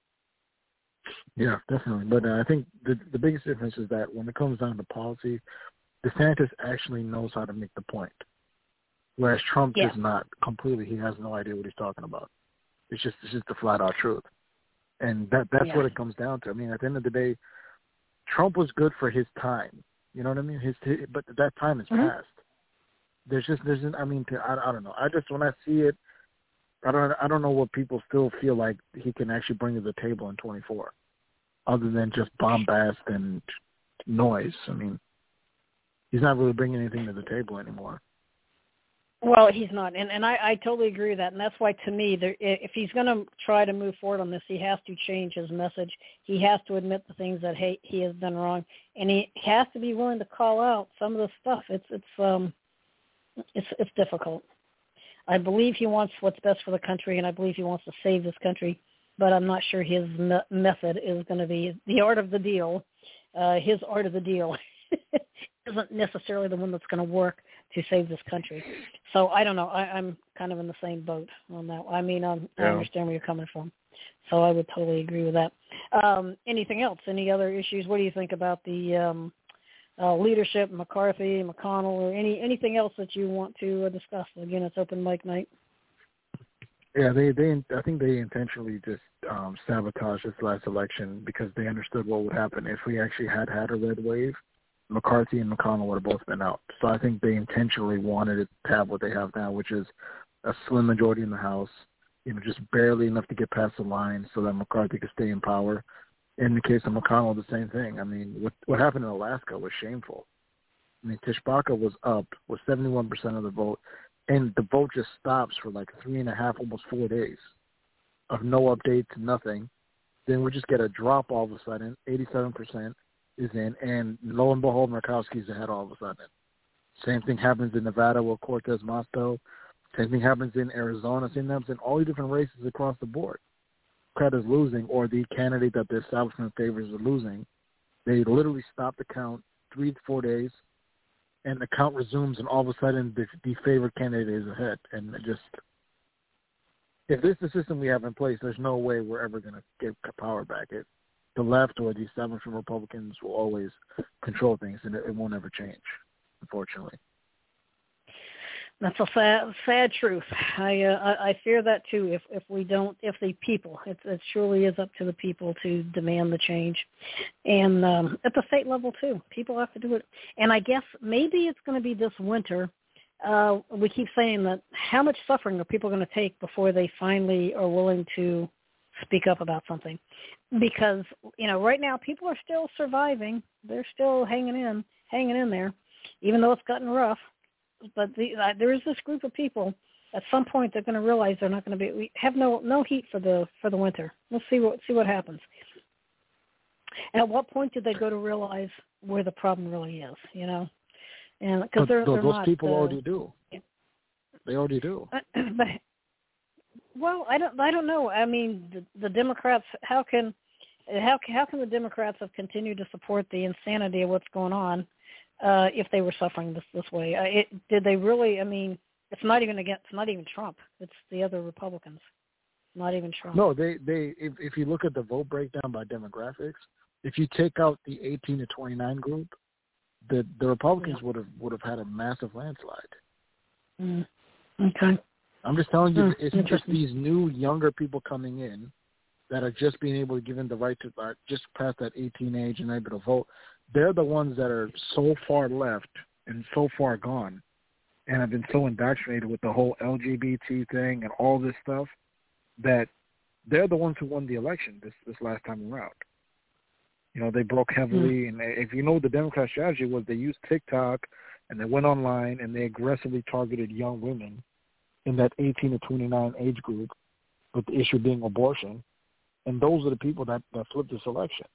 Yeah, definitely. But I think the biggest difference is that when it comes down to policy, DeSantis actually knows how to make the point, whereas Trump does not completely. He has no idea what he's talking about. It's just the flat-out truth. And that's what it comes down to. I mean, at the end of the day, Trump was good for his time. You know what I mean? But that time is past. I don't know. When I see it, I don't know what people still feel like he can actually bring to the table in 24, other than just bombast and noise. I mean, he's not really bringing anything to the table anymore. Well, he's not, and I totally agree with that, and that's why, to me, if he's going to try to move forward on this, he has to change his message. He has to admit the things that he has done wrong, and he has to be willing to call out some of the stuff. It's difficult. I believe he wants what's best for the country, and I believe he wants to save this country, but I'm not sure his method is going to be the art of the deal. His art of the deal isn't necessarily the one that's going to work to save this country. So I don't know. I'm kind of in the same boat on that. I mean, I understand where you're coming from. So I would totally agree with that. Anything else? Any other issues? What do you think about the leadership, McCarthy, McConnell, or anything else that you want to discuss? Again, it's open mic night. Yeah, I think they intentionally just sabotaged this last election because they understood what would happen if we actually had a red wave. McCarthy and McConnell would have both been out. So I think they intentionally wanted it to have what they have now, which is a slim majority in the House, just barely enough to get past the line so that McCarthy could stay in power. In the case of McConnell, the same thing. I mean, what happened in Alaska was shameful. I mean, Tishbaka was up with 71% of the vote, and the vote just stops for like 3.5, almost 4 days of no updates, nothing. Then we just get a drop all of a sudden, 87%. Is in, and lo and behold, Murkowski's ahead all of a sudden. Same thing happens in Nevada with Cortez Masto. Same thing happens in Arizona. Same thing happens in all the different races across the board. Democrat is losing, or the candidate that the establishment favors is losing. They literally stop the count 3 to 4 days, and the count resumes, and all of a sudden the favored candidate is ahead. And if this is the system we have in place, there's no way we're ever going to get power back. The left or the establishment Republicans will always control things, and it won't ever change, unfortunately. That's a sad truth. I fear that too. If the people, it surely is up to the people to demand the change, and at the state level too, people have to do it. And I guess maybe it's going to be this winter. We keep saying that how much suffering are people going to take before they finally are willing to speak up about something? Because, right now people are still surviving. They're still hanging in there, even though it's gotten rough. But there is this group of people at some point they're going to realize they're not going to be. We have no heat for the winter. We'll see what happens. At what point do they go to realize where the problem really is? You know, and because those not, people already do. They already do. But, well, I don't know. I mean, the Democrats. How can the Democrats have continued to support the insanity of what's going on if they were suffering this way? Did they really? I mean, it's not even Trump. It's the other Republicans. Not even Trump. No, they if you look at the vote breakdown by demographics, if you take out the 18 to 29 group, the Republicans would have had a massive landslide. Mm. Okay. I'm just telling you, it's just these new younger people coming in that are just being able to given the right to just past that 18 age and able to vote. They're the ones that are so far left and so far gone, and have been so indoctrinated with the whole LGBT thing and all this stuff that they're the ones who won the election this last time around. You know, they broke heavily, and if you know the Democrat strategy was they used TikTok and they went online and they aggressively targeted young women in that 18 to 29 age group, with the issue being abortion, and those are the people that flipped this election.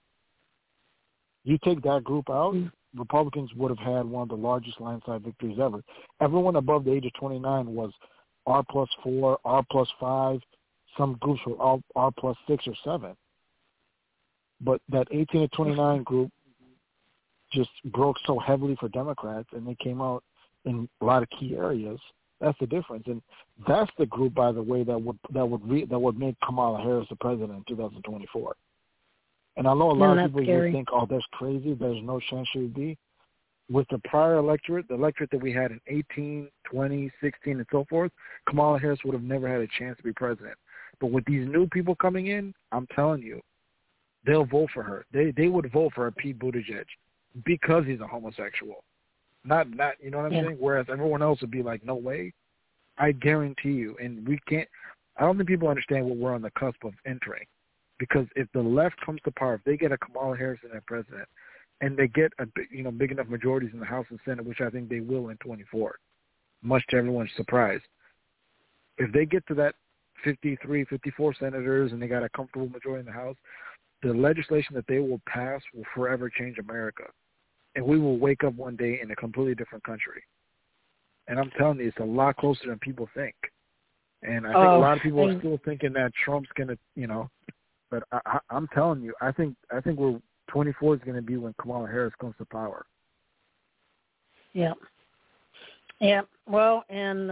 You take that group out, Republicans would have had one of the largest landslide victories ever. Everyone above the age of 29 was R+4, R+5. Some groups were R+6 or 7. But that 18 to 29 group just broke so heavily for Democrats, and they came out in a lot of key areas. That's the difference, and that's the group, by the way, that would make Kamala Harris the president in 2024. And I know a lot of people would think, "Oh, that's crazy. There's no chance she would be." With the prior electorate, the electorate that we had in 18, 20, 16, and so forth, Kamala Harris would have never had a chance to be president. But with these new people coming in, I'm telling you, they'll vote for her. They would vote for Pete Buttigieg because he's a homosexual. Not you know what I'm saying? Whereas everyone else would be like, no way. I guarantee you. And I don't think people understand what we're on the cusp of entering. Because if the left comes to power, if they get a Kamala Harris as president, and they get big enough majorities in the House and Senate, which I think they will in 24, much to everyone's surprise. If they get to that 53, 54 senators and they got a comfortable majority in the House, the legislation that they will pass will forever change America. And we will wake up one day in a completely different country. And I'm telling you, it's a lot closer than people think. And I think a lot of people are still thinking that Trump's going to, but I'm telling you, I think 24 is going to be when Kamala Harris comes to power. Yeah. Yeah. Well, and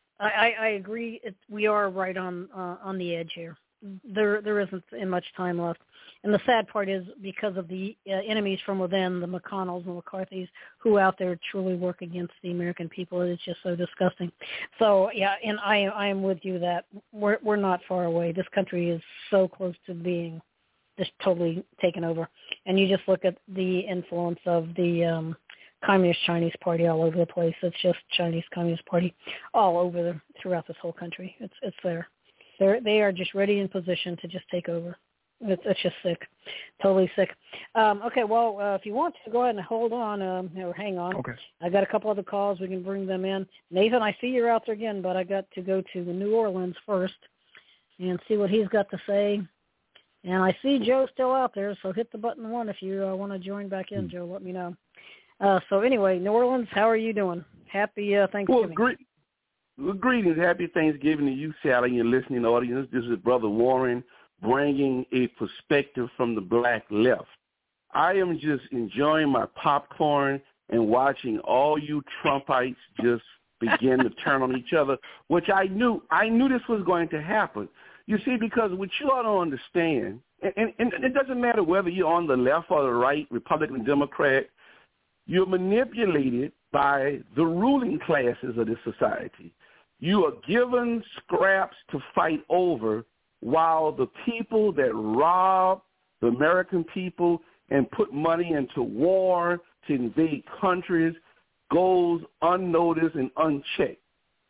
I agree. We are right on the edge here. There isn't much time left. And the sad part is because of the enemies from within, the McConnells and McCarthys, who out there truly work against the American people. It's just so disgusting. So, yeah, and I am with you that we're not far away. This country is so close to being just totally taken over. And you just look at the influence of the Communist Chinese Party all over the place. It's just Chinese Communist Party all over throughout this whole country. It's there. They are just ready in position to just take over. It's just sick, totally sick. Okay, well, if you want to, go ahead and hold on or hang on. Okay. I got a couple other calls. We can bring them in. Nathan, I see you're out there again, but I got to go to New Orleans first and see what he's got to say. And I see Joe still out there, so hit the button 1 if you want to join back in, Joe. Let me know. So anyway, New Orleans, how are you doing? Happy Thanksgiving. Well, greetings. Happy Thanksgiving to you, Sally, and your listening audience. This is Brother Warren bringing a perspective from the black left. I am just enjoying my popcorn and watching all you Trumpites just begin to turn on each other, which I knew this was going to happen. You see, because what you ought to understand, and it doesn't matter whether you're on the left or the right, Republican, Democrat, you're manipulated by the ruling classes of this society. You are given scraps to fight over, while the people that rob the American people and put money into war to invade countries goes unnoticed and unchecked.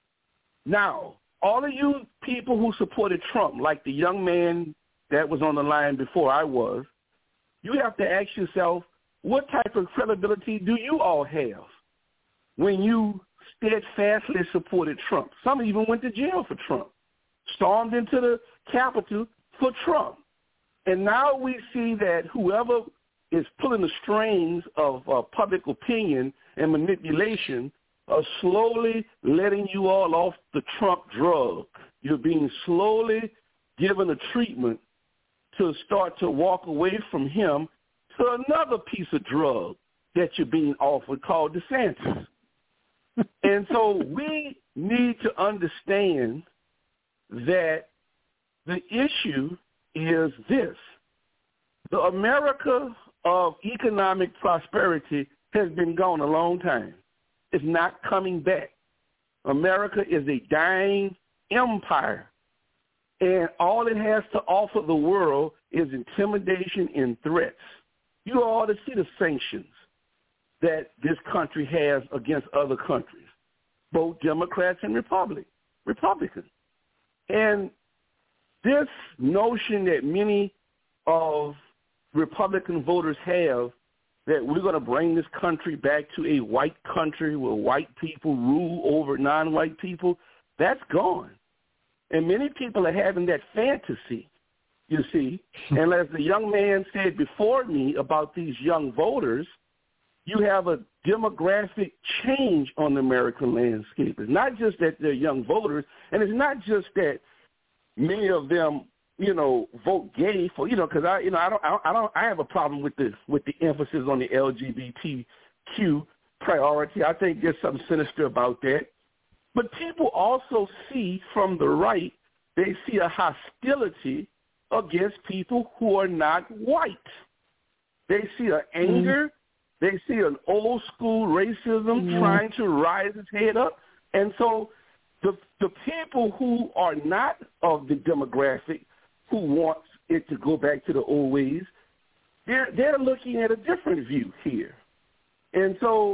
Now, all of you people who supported Trump, like the young man that was on the line before I was, you have to ask yourself, what type of credibility do you all have when you steadfastly supported Trump. Some even went to jail for Trump, stormed into the Capitol for Trump. And now we see that whoever is pulling the strings of public opinion and manipulation are slowly letting you all off the Trump drug. You're being slowly given a treatment to start to walk away from him to another piece of drug that you're being offered called DeSantis. And so we need to understand that the issue is this. The America of economic prosperity has been gone a long time. It's not coming back. America is a dying empire, and all it has to offer the world is intimidation and threats. You ought to see the sanctions that this country has against other countries, both Democrats and Republicans. And this notion that many of Republican voters have that we're going to bring this country back to a white country where white people rule over non-white people, that's gone. And many people are having that fantasy, you see. And as the young man said before me about these young voters, you have a demographic change on the American landscape. It's not just that they're young voters, and it's not just that many of them, vote gay for, because I have a problem with the emphasis on the LGBTQ priority. I think there's something sinister about that. But people also see from the right, they see a hostility against people who are not white. They see an anger. They see an old school racism trying to rise its head up. And so the people who are not of the demographic who wants it to go back to the old ways, they're looking at a different view here. And so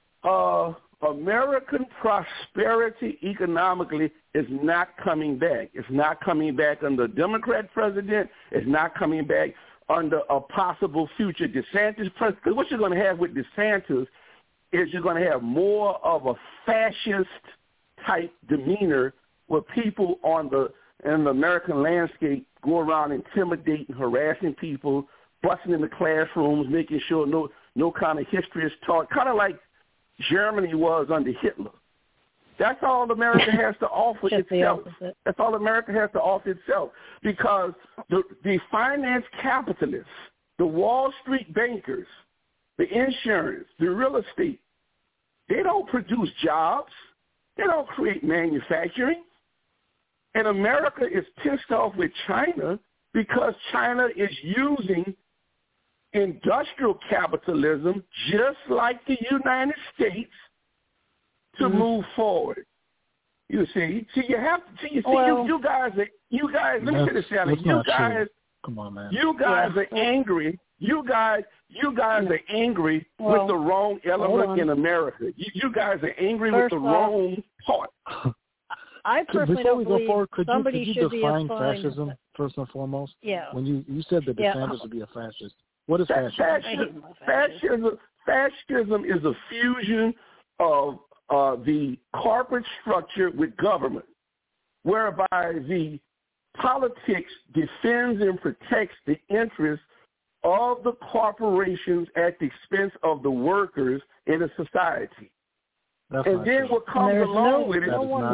American prosperity economically is not coming back. It's not coming back under a Democrat president. It's not coming back under a possible future DeSantis president. Because what you're going to have with DeSantis is you're going to have more of a fascist-type demeanor where people in the American landscape go around intimidating, harassing people, busting in the classrooms, making sure no kind of history is taught, kind of like Germany was under Hitler. That's all America has to offer itself. That's all America has to offer itself, because the finance capitalists, the Wall Street bankers, the insurance, the real estate, they don't produce jobs. They don't create manufacturing. And America is pissed off with China because China is using industrial capitalism just like the United States to move forward. You see, you guys. Let me say this, Sally. Come on, man. You guys are angry. You guys are angry with the wrong element in America. You guys are angry with the wrong part. I personally don't believe somebody should define fascism first and foremost? Yeah. When you said that DeSantis would be a fascist, what is fascism? Fascism is a fusion of the corporate structure with government, whereby the politics defends and protects the interests of the corporations at the expense of the workers in a society. And then what comes along with it,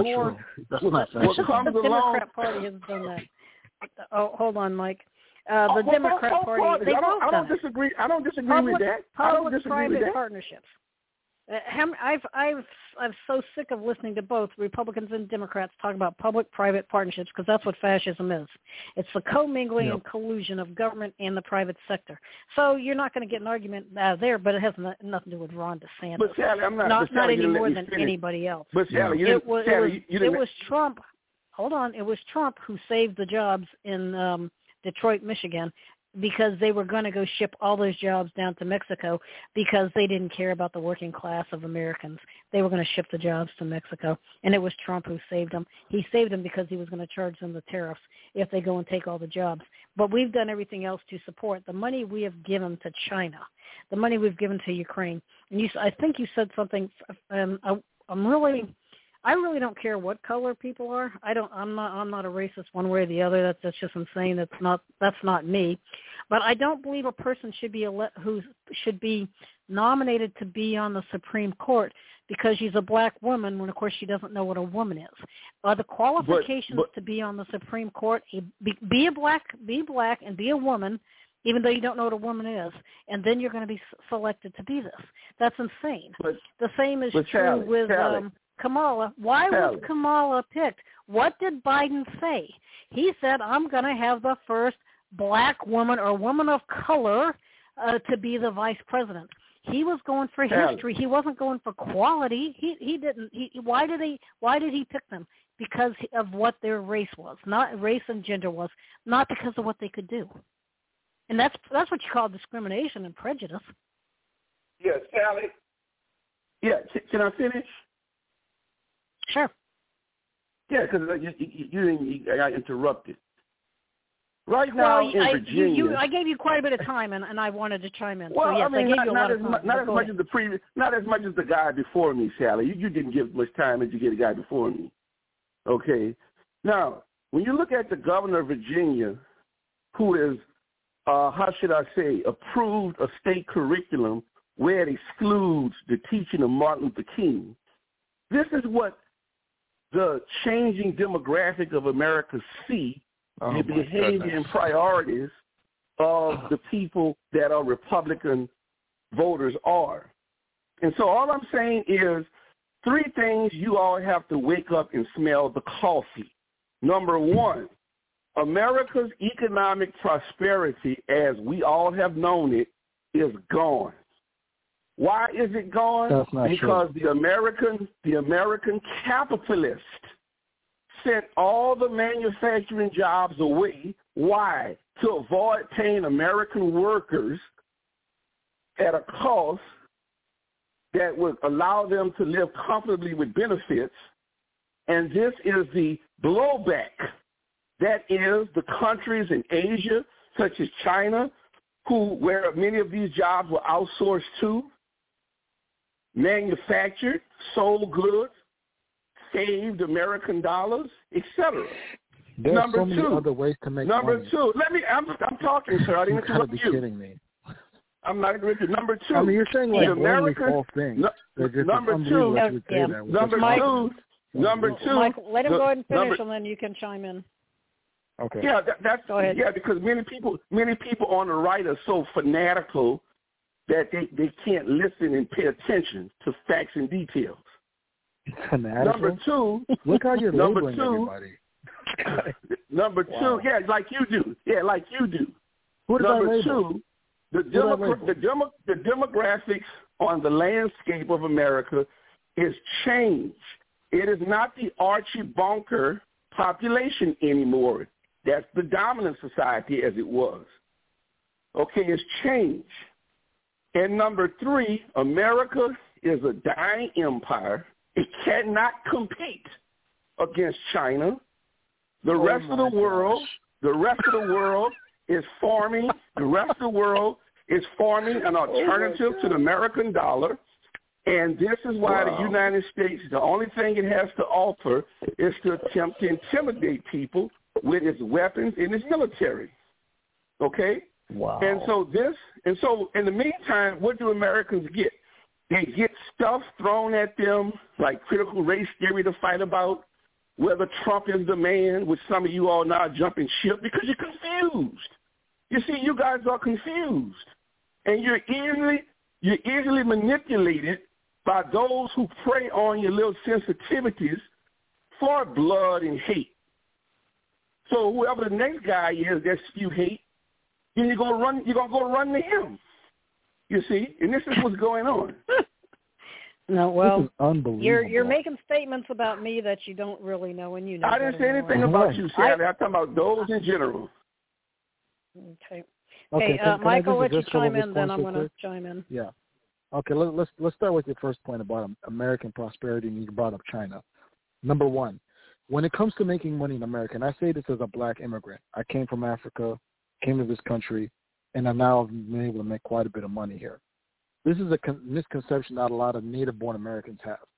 what comes the along. Democrat Party has done that. Oh, hold on, Mike. The Democrat Party, they both I don't disagree. I don't disagree with that. I don't disagree with that. Partnerships. I'm so sick of listening to both Republicans and Democrats talk about public-private partnerships, because that's what fascism is. It's the commingling and collusion of government and the private sector. So you're not going to get an argument out of there, but it has nothing to do with Ron DeSantis. But Sally, I'm not any more than anybody else. But Sally, it was Trump. Hold on, it was Trump who saved the jobs in Detroit, Michigan, because they were going to go ship all those jobs down to Mexico because they didn't care about the working class of Americans. They were going to ship the jobs to Mexico, and it was Trump who saved them. He saved them because he was going to charge them the tariffs if they go and take all the jobs. But we've done everything else to support the money we have given to China, the money we've given to Ukraine. And I think you said something, I I really don't care what color people are. I'm not a racist one way or the other. That's just insane. That's not me. But I don't believe a person should be nominated to be on the Supreme Court because she's a black woman when, of course, she doesn't know what a woman is. The qualifications to be on the Supreme Court, be black and be a woman, even though you don't know what a woman is, and then you're going to be selected to be this. That's insane. The same is true with Kamala. Why was Kamala picked? What did Biden say? He said, I'm going to have the first black woman or woman of color to be the vice president. He was going for history. He wasn't going for quality. He didn't. Why did he pick them? Because of what their race was, not race and gender was, not because of what they could do. And that's what you call discrimination and prejudice. Yes, Sally. Yeah, can I finish? Sure. Yeah, because you got interrupted. Right now in Virginia, I gave you quite a bit of time, and I wanted to chime in. Well, so yes, I mean, I gave you a lot of time. Not as much as the guy before me, Sally. You didn't give much time as you gave the guy before me. Okay. Now, when you look at the governor of Virginia, who is, how should I say, approved a state curriculum where it excludes the teaching of Martin Luther King, this is what the changing demographic of America see the behavior and priorities of the people that are Republican voters are. And so all I'm saying is 3 things you all have to wake up and smell the coffee. Number 1, America's economic prosperity, as we all have known it, is gone. Why is it gone? That's not because true. the American capitalist sent all the manufacturing jobs away. Why? To avoid paying American workers at a cost that would allow them to live comfortably with benefits. And this is the blowback. That is the countries in Asia, such as China, where many of these jobs were outsourced to, manufactured, sold goods, saved American dollars, etc. There's Number so many 2, other ways to make Number money. 2, I'm talking, sir. I didn't interrupt you. you. Kidding me. I'm not interrupting. Number 2. I mean, you're saying like American things. Number 2. Number 2. Michael, let him go ahead and finish, and then you can chime in. Okay. Yeah, that's go ahead. Yeah, because many people on the right are so fanatical that they can't listen and pay attention to facts and details. Fanatical? Number 2. Look how you're number labeling 2. Everybody. Number 2. Yeah, like you do. Yeah, like you do. Who did Number I label? 2. The demographics on the landscape of America is changed. It is not the Archie Bunker population anymore. That's the dominant society as it was. Okay, it's changed. And number 3, America is a dying empire. It cannot compete against China. The rest of the world is forming. The rest of the world is forming an alternative to the American dollar. And this is why the United States, the only thing it has to offer is to attempt to intimidate people with its weapons and its military. Okay? Wow. And so in the meantime, what do Americans get? They get stuff thrown at them like critical race theory to fight about, whether Trump is the man, which some of you all now jumping ship because you're confused. You see, you guys are confused. And you're easily manipulated by those who prey on your little sensitivities for blood and hate. So whoever the next guy is that spew hate, then you're gonna go run to him. You see? And this is what's going on. No, well, this is unbelievable. You're making statements about me that you don't really know, and you know. I didn't say anything about you, Sally. I'm talking about those in general. Okay. Okay, Michael, let you chime in, then I'm going to chime in. Yeah. Okay, let's start with your first point about American prosperity, and you brought up China. Number 1, when it comes to making money in America, and I say this as a black immigrant, I came from Africa, came to this country, and I now have been able to make quite a bit of money here. This is a misconception that a lot of native-born Americans have.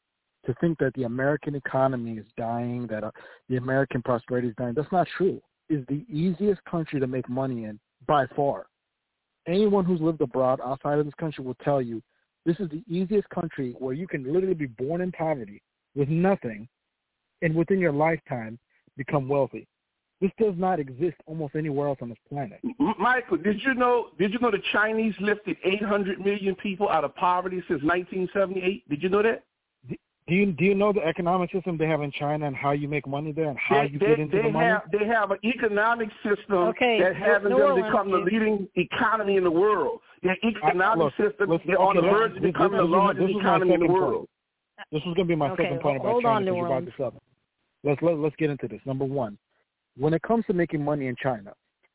to think that the American economy is dying, that the American prosperity is dying. That's not true. It's the easiest country to make money in by far. Anyone who's lived abroad outside of this country will tell you this is the easiest country where you can literally be born in poverty with nothing and within your lifetime become wealthy. This does not exist almost anywhere else on this planet. Michael, did you know the Chinese lifted 800 million people out of poverty since 1978? Did you know that? Do you know the economic system they have in China and how you make money there and how you get into the money? They have an economic system that has them become the leading economy in the world. Their economic system is on the verge of becoming the largest economy in the world. This was going to be my second point about China because you brought this up. Let's get into this. Number one, when it comes to making money in China,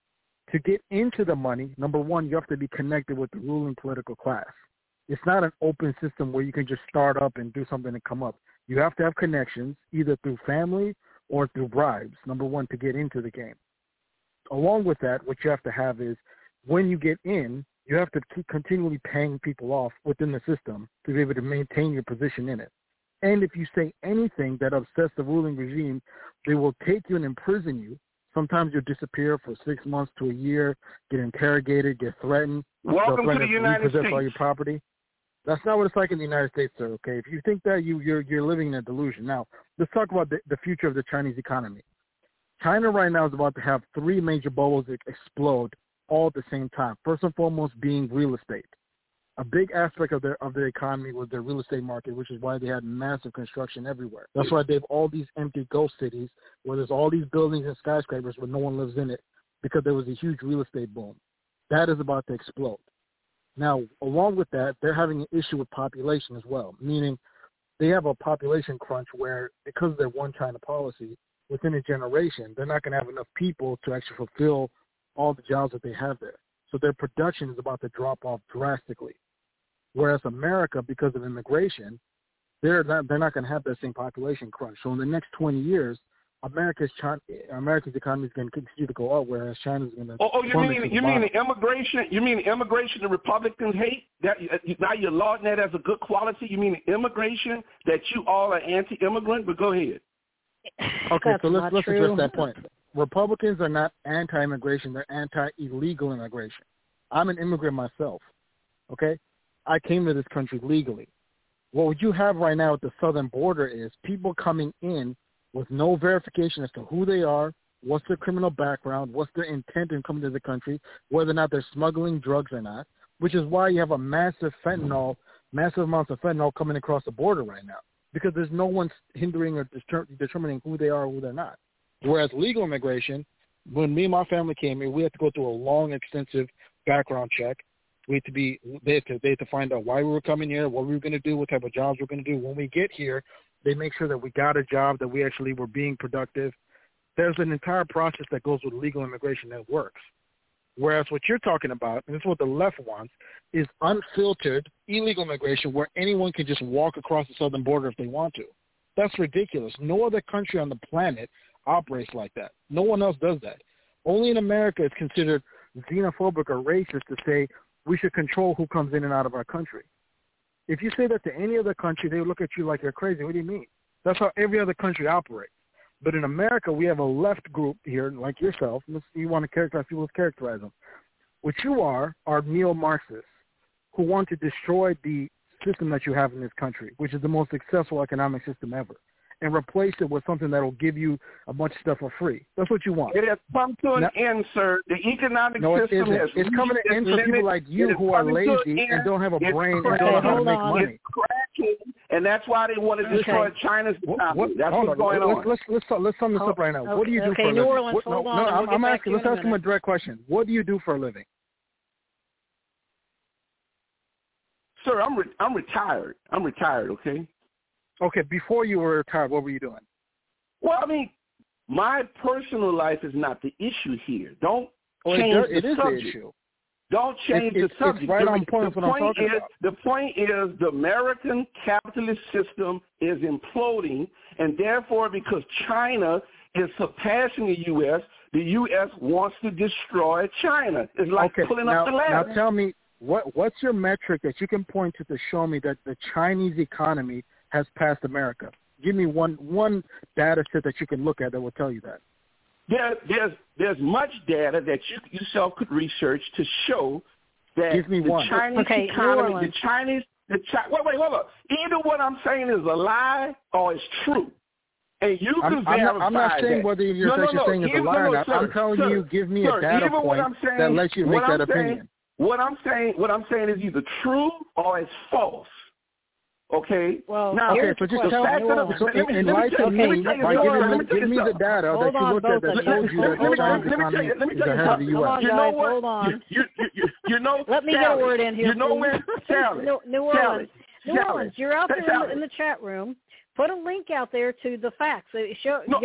to get into the money, number one, you have to be connected with the ruling political class. It's not an open system where you can just start up and do something and come up. You have to have connections either through family or through bribes, number one, to get into the game. Along with that, what you have to have is when you get in, you have to keep continually paying people off within the system to be able to maintain your position in it. And if you say anything that upsets the ruling regime, they will take you and imprison you. Sometimes you'll disappear for 6 months to a year, get interrogated, get threatened. Welcome to the United States. All your property. That's not what it's like in the United States, sir, okay? If you think that, you're living in a delusion. Now, let's talk about the future of the Chinese economy. China right now is about to have 3 major bubbles explode all at the same time. First and foremost being real estate. A big aspect of their economy was their real estate market, which is why they had massive construction everywhere. That's why they have all these empty ghost cities where there's all these buildings and skyscrapers where no one lives in it because there was a huge real estate boom. That is about to explode. Now, along with that, they're having an issue with population as well, meaning they have a population crunch where because of their one China policy, within a generation, they're not going to have enough people to actually fulfill all the jobs that they have there. So their production is about to drop off drastically. Whereas America, because of immigration, they're not going to have that same population crunch. So in the next 20 years, America's economy is going to continue to go up, whereas China's going to. You mean the immigration? You mean the immigration the Republicans hate? That now you're lauding that as a good quality. You mean the immigration that you all are anti-immigrant? But go ahead. Okay, so let's address that point. Republicans are not anti-immigration; they're anti-illegal immigration. I'm an immigrant myself. Okay, I came to this country legally. What you have right now at the southern border is people coming in with no verification as to who they are, what's their criminal background, what's their intent in coming to the country, whether or not they're smuggling drugs or not, which is why you have a massive amounts of fentanyl coming across the border right now, because there's no one hindering or determining who they are or who they're not. Whereas legal immigration, when me and my family came here, we had to go through a long, extensive background check. They had to find out why we were coming here, what we were going to do, what type of jobs we were going to do. When we get here, they make sure that we got a job, that we actually were being productive. There's an entire process that goes with legal immigration that works. Whereas what you're talking about, and this is what the left wants, is unfiltered illegal immigration where anyone can just walk across the southern border if they want to. That's ridiculous. No other country on the planet operates like that. No one else does that. Only in America it's considered xenophobic or racist to say we should control who comes in and out of our country. If you say that to any other country, they would look at you like you're crazy. What do you mean? That's how every other country operates. But in America, we have a left group here, like yourself. You want to characterize people, let's characterize them. What you are neo-Marxists who want to destroy the system that you have in this country, which is the most successful economic system ever, and replace it with something that will give you a bunch of stuff for free. That's what you want. It has come to an end, sir. The economic system has it's coming to an end for people like you who are lazy and don't have a brain and don't know how to make money. It's cracking, and that's why they want to destroy China's economy. That's what's going on. Let's sum this up right now. Okay. What do you do for a living? New Orleans, hold on. I'm asking. Let's ask him a direct question. What do you do for a living? Sir, I'm retired. I'm retired, okay? Okay, before you were retired, what were you doing? Well, I mean, my personal life is not the issue here. Don't change the subject. The issue. Don't change the subject. It's right on point what I'm talking about. The point is the American capitalist system is imploding, and therefore because China is surpassing the U.S. wants to destroy China. It's like pulling up the ladder. Now tell me, what's your metric that you can point to show me that the Chinese economy has passed America? Give me one data set that you can look at that will tell you that. There's much data that you yourself could research to show that the Chinese economy, wait, hold up. Either what I'm saying is a lie or it's true. And you can verify I'm not saying that. whether you're saying it's a lie or not. I'm telling you, give me a data point that lets you make that opinion. What I'm saying is either true or it's false. Okay. Well, now, okay. So just enlighten me by giving me the data that you looked at that told you that the Chinese economy is ahead of the U.S. You know what? Hold on. You know. Let me get a word in here. You know where? New Orleans. You're out there in the chat room. Put a link out there to the facts. Let me say this.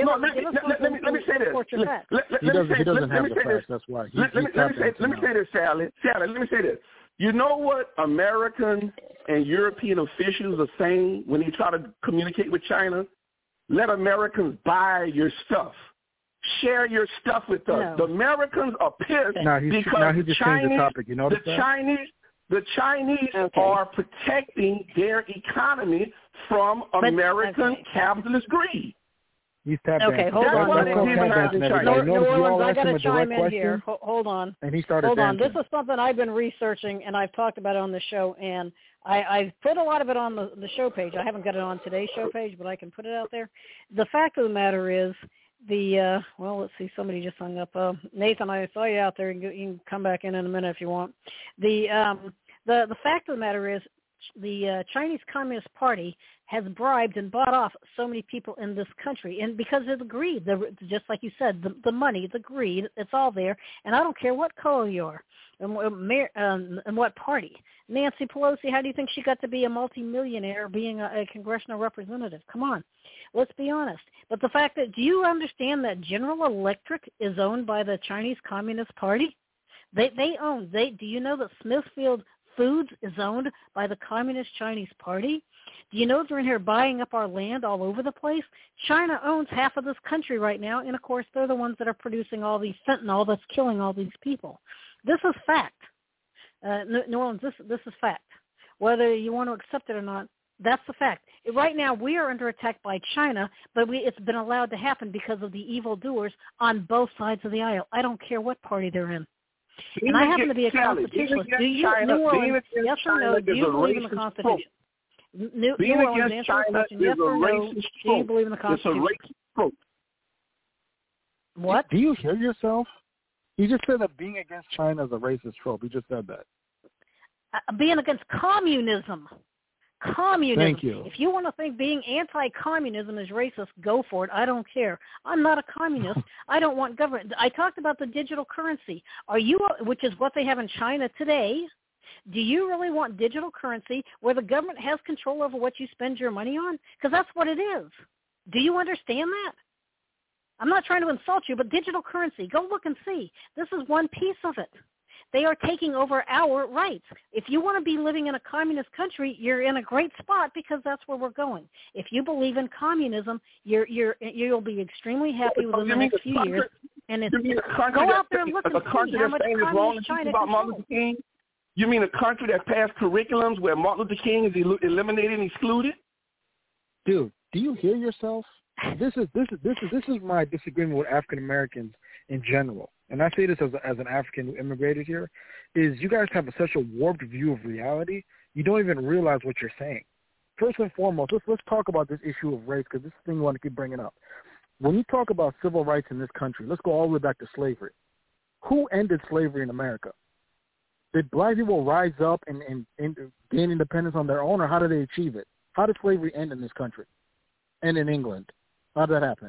He doesn't have the facts. That's why. Let me say this, Sally. Let me say this. You know what American and European officials are saying when they try to communicate with China? Let Americans buy your stuff. Share your stuff with us. No. The Americans are pissed because he just changed the topic. You notice the Chinese are protecting their economy from American capitalist greed. He's tapped hold on. New Orleans, I got to chime in here. Hold on. And he started Hold on. dancing. This is something I've been researching, and I've talked about it on the show, and I've put a lot of it on the show page. I haven't got it on today's show page, but I can put it out there. The fact of the matter is, let's see, somebody just hung up. Nathan, I saw you out there. You can come back in a minute if you want. The fact of the matter is, the Chinese Communist Party has bribed and bought off so many people in this country, and because of the greed, just like you said, the money, the greed, it's all there. And I don't care what color you are and what party. Nancy Pelosi, how do you think she got to be a multimillionaire being a congressional representative? Come on, let's be honest. But the fact that, do you understand that General Electric is owned by the Chinese Communist Party? Do you know that Smithfield Foods is owned by the Communist Chinese Party? Do you know they're in here buying up our land all over the place? China owns half of this country right now, and, of course, they're the ones that are producing all these fentanyl that's killing all these people. This is fact. New Orleans, this is fact. Whether you want to accept it or not, that's the fact. Right now, we are under attack by China, but it's been allowed to happen because of the evildoers on both sides of the aisle. I don't care what party they're in. And I happen to be a constitutionalist. Do you, New Orleans, yes or no, do you believe in the Constitution? New Orleans, answer the question, yes or no, do you believe in the Constitution? It's a racist trope. What? Do you hear yourself? You just said that being against China is a racist trope. You just said that. Being against communism. Communism. Thank you. If you want to think being anti-communism is racist, go for it. I don't care. I'm not a communist. I don't want government. I talked about the digital currency. Which is what they have in China today. Do you really want digital currency where the government has control over what you spend your money on? Because that's what it is. Do you understand that? I'm not trying to insult you, but digital currency, go look and see. This is one piece of it. They are taking over our rights. If you want to be living in a communist country, you're in a great spot because that's where we're going. If you believe in communism, you'll be extremely happy within the next few years. And go out there and look and see how much communist China controls. You mean a country that passed curriculums where Martin Luther King is eliminated and excluded? Dude, do you hear yourself? This is my disagreement with African Americans in general. And I say this as an African who immigrated here, is you guys have such a warped view of reality, you don't even realize what you're saying. First and foremost, let's talk about this issue of race, because this is the thing we want to keep bringing up. When you talk about civil rights in this country, let's go all the way back to slavery. Who ended slavery in America? Did black people rise up and gain independence on their own, or how did they achieve it? How did slavery end in this country and in England? How did that happen?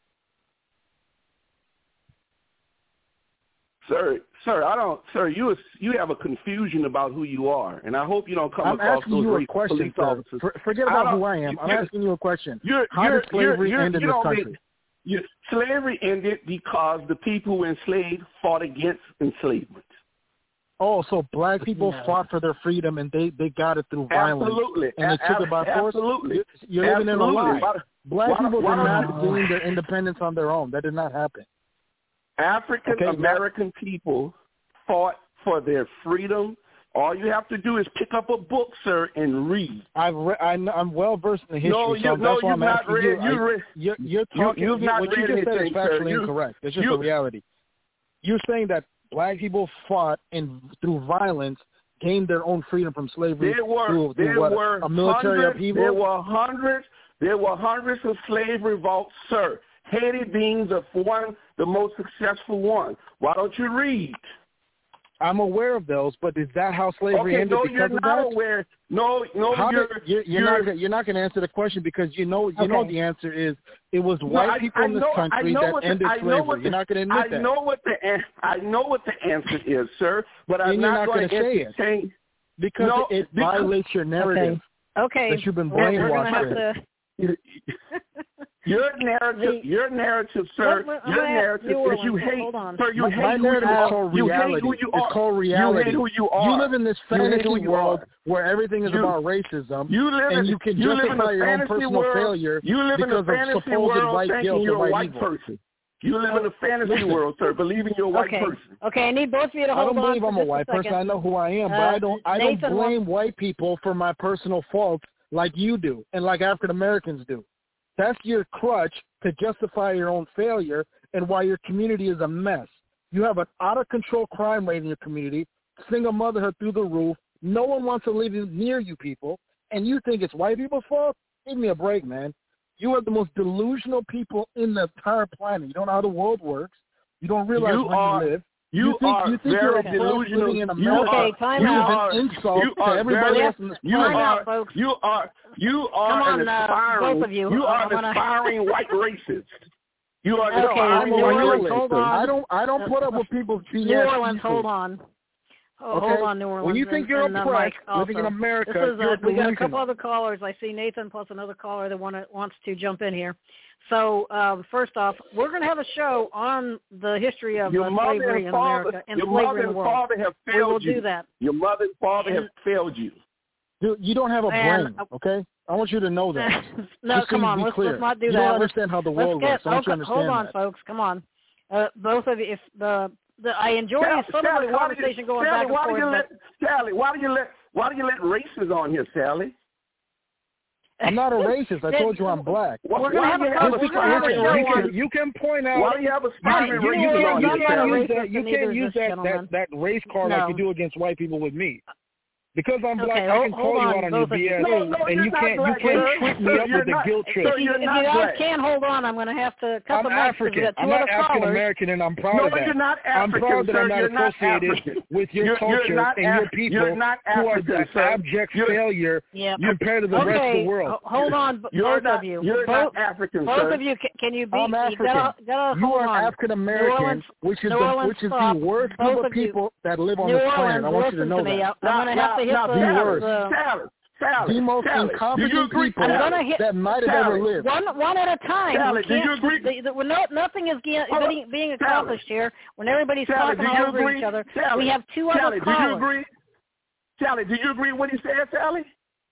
Sir, you have a confusion about who you are, and I hope you don't come across those police officers. Forget about who I am. I'm asking you a question. How did slavery end in this country? Slavery ended because the people who enslaved fought against enslavement. Oh, so black people fought for their freedom, and they got it through violence. Absolutely. And they took it by force? Absolutely. You're living in a lie. Black people did not gain their independence on their own. That did not happen. African American people fought for their freedom All you have to do is pick up a book, sir, and read. I'm well versed in the history. That's why I'm asking you. You're talking. You've not what you read just said is anything, factually sir. incorrect. It's just a reality. You're saying that black people fought and through violence gained their own freedom from slavery through a military upheaval. There were hundreds of slave revolts, sir. Haiti being the most successful one. Why don't you read? I'm aware of those, but is that how slavery ended? No, because you're of not that? aware. No, you're not going to answer the question because you know the answer is it was white people in this country that ended slavery. You're not going to admit that. I know what the answer is, sir, but I'm not going to say it because it violates your narrative. Okay. That you've been brainwashed with. Your narrative, sir. Your narrative is you hate. Sir, you hate who you are. You hate who you are. It's called reality. You hate who you are. You live in this fantasy world where everything is about racism, and you can justify your own personal failure because of supposed white guilt or white evil. You live in a fantasy world, sir, believing you're a white person. Okay, I need both of you to hold on. I don't believe I'm a white person. I know who I am, but I don't blame white people for my personal faults like you do and like African Americans do. That's your crutch to justify your own failure and why your community is a mess. You have an out-of-control crime rate in your community, single motherhood through the roof. No one wants to live near you people, and you think it's white people's fault? Give me a break, man. You are the most delusional people in the entire planet. You don't know how the world works. You don't realize where you live. You think very you're delusional. living in America. Okay, time out. An insult to everybody else in this planet. You are an aspiring. Both of you. You are an aspiring white racist. You are an aspiring white racist. Hold on. I don't put up with people's BS. New Orleans, hold on. Hold on, New Orleans. When you think you're oppressed, living in America, you're we got a couple other callers. I see Nathan plus another caller that wants to jump in here. So first off, we're going to have a show on the history of slavery in America and slavery in the world. Your mother and father have failed you. We will do that. Your mother and father have failed you. Dude, you don't have a brain, okay? I want you to know that. No, come on. Let's not do that. You don't understand how the world works. I want you to understand Hold on, that. Folks. Come on. Both of you, I enjoy some of the conversation going back and forth. Sally, why do you let races on here, Sally? I'm not a racist. I told you I'm black. We're going to have a show. You can point out. Why do you have a aspiring racist on here, You can't use that race card like you do against white people with me. Because I'm black, I can call you out on your BS, and you can't trip me up with the guilt trip. If you guys can't hold on, I'm going to have to cut the mic. I'm African. I'm not African American, and I'm proud of that. You're not African, I'm proud that I'm not associated with your culture and your people who are the abject failure compared to the rest of the world. Hold on, both of you. You're not African, sir. Both of you, can you be? I'm African. You are African American, which is the worst group of people that live on this planet. I want you to know that. I'm going to have to hit Sally, the most incompetent people that might have ever lived. One at a time. Sally, do you agree? Nothing is being accomplished here when everybody's talking over each other. We have two other callers. Do you agree? Sally, do you agree with what he said, Sally?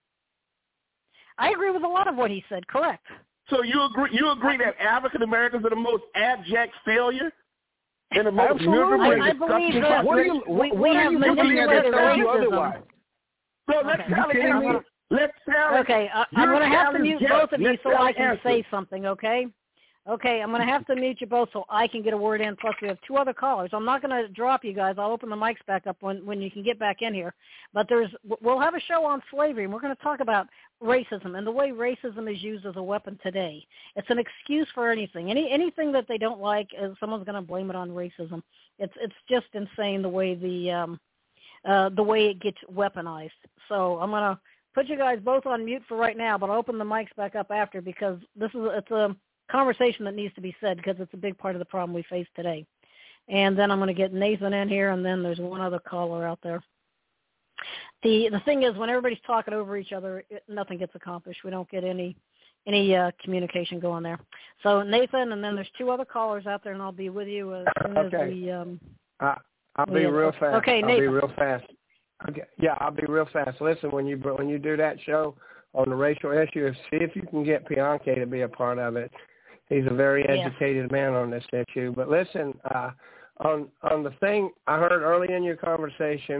I agree with a lot of what he said. Correct. So you agree that African Americans are the most abject failure? And the most miserable. I believe that we have manipulated racism. So let's Sally. Okay, I'm going to have to mute both of you so I can say something, okay? Okay, I'm going to have to mute you both so I can get a word in. Plus, we have two other callers. I'm not going to drop you guys. I'll open the mics back up when you can get back in here. But we'll have a show on slavery, and we're going to talk about racism and the way racism is used as a weapon today. It's an excuse for anything. Anything that they don't like, someone's going to blame it on racism. It's just insane the way the way it gets weaponized. So I'm going to put you guys both on mute for right now, but I'll open the mics back up after because it's a conversation that needs to be said because it's a big part of the problem we face today. And then I'm going to get Nathan in here, and then there's one other caller out there. The thing is, when everybody's talking over each other, nothing gets accomplished. We don't get any communication going there. So Nathan, and then there's two other callers out there, and I'll be with you as soon as we. I'll be real fast. Okay, Nathan. I'll be real fast. Okay, yeah, I'll be real fast. Listen, when you do that show on the racial issue, see if you can get Bianchi to be a part of it. He's a very educated man on this issue. But listen, on the thing I heard early in your conversation,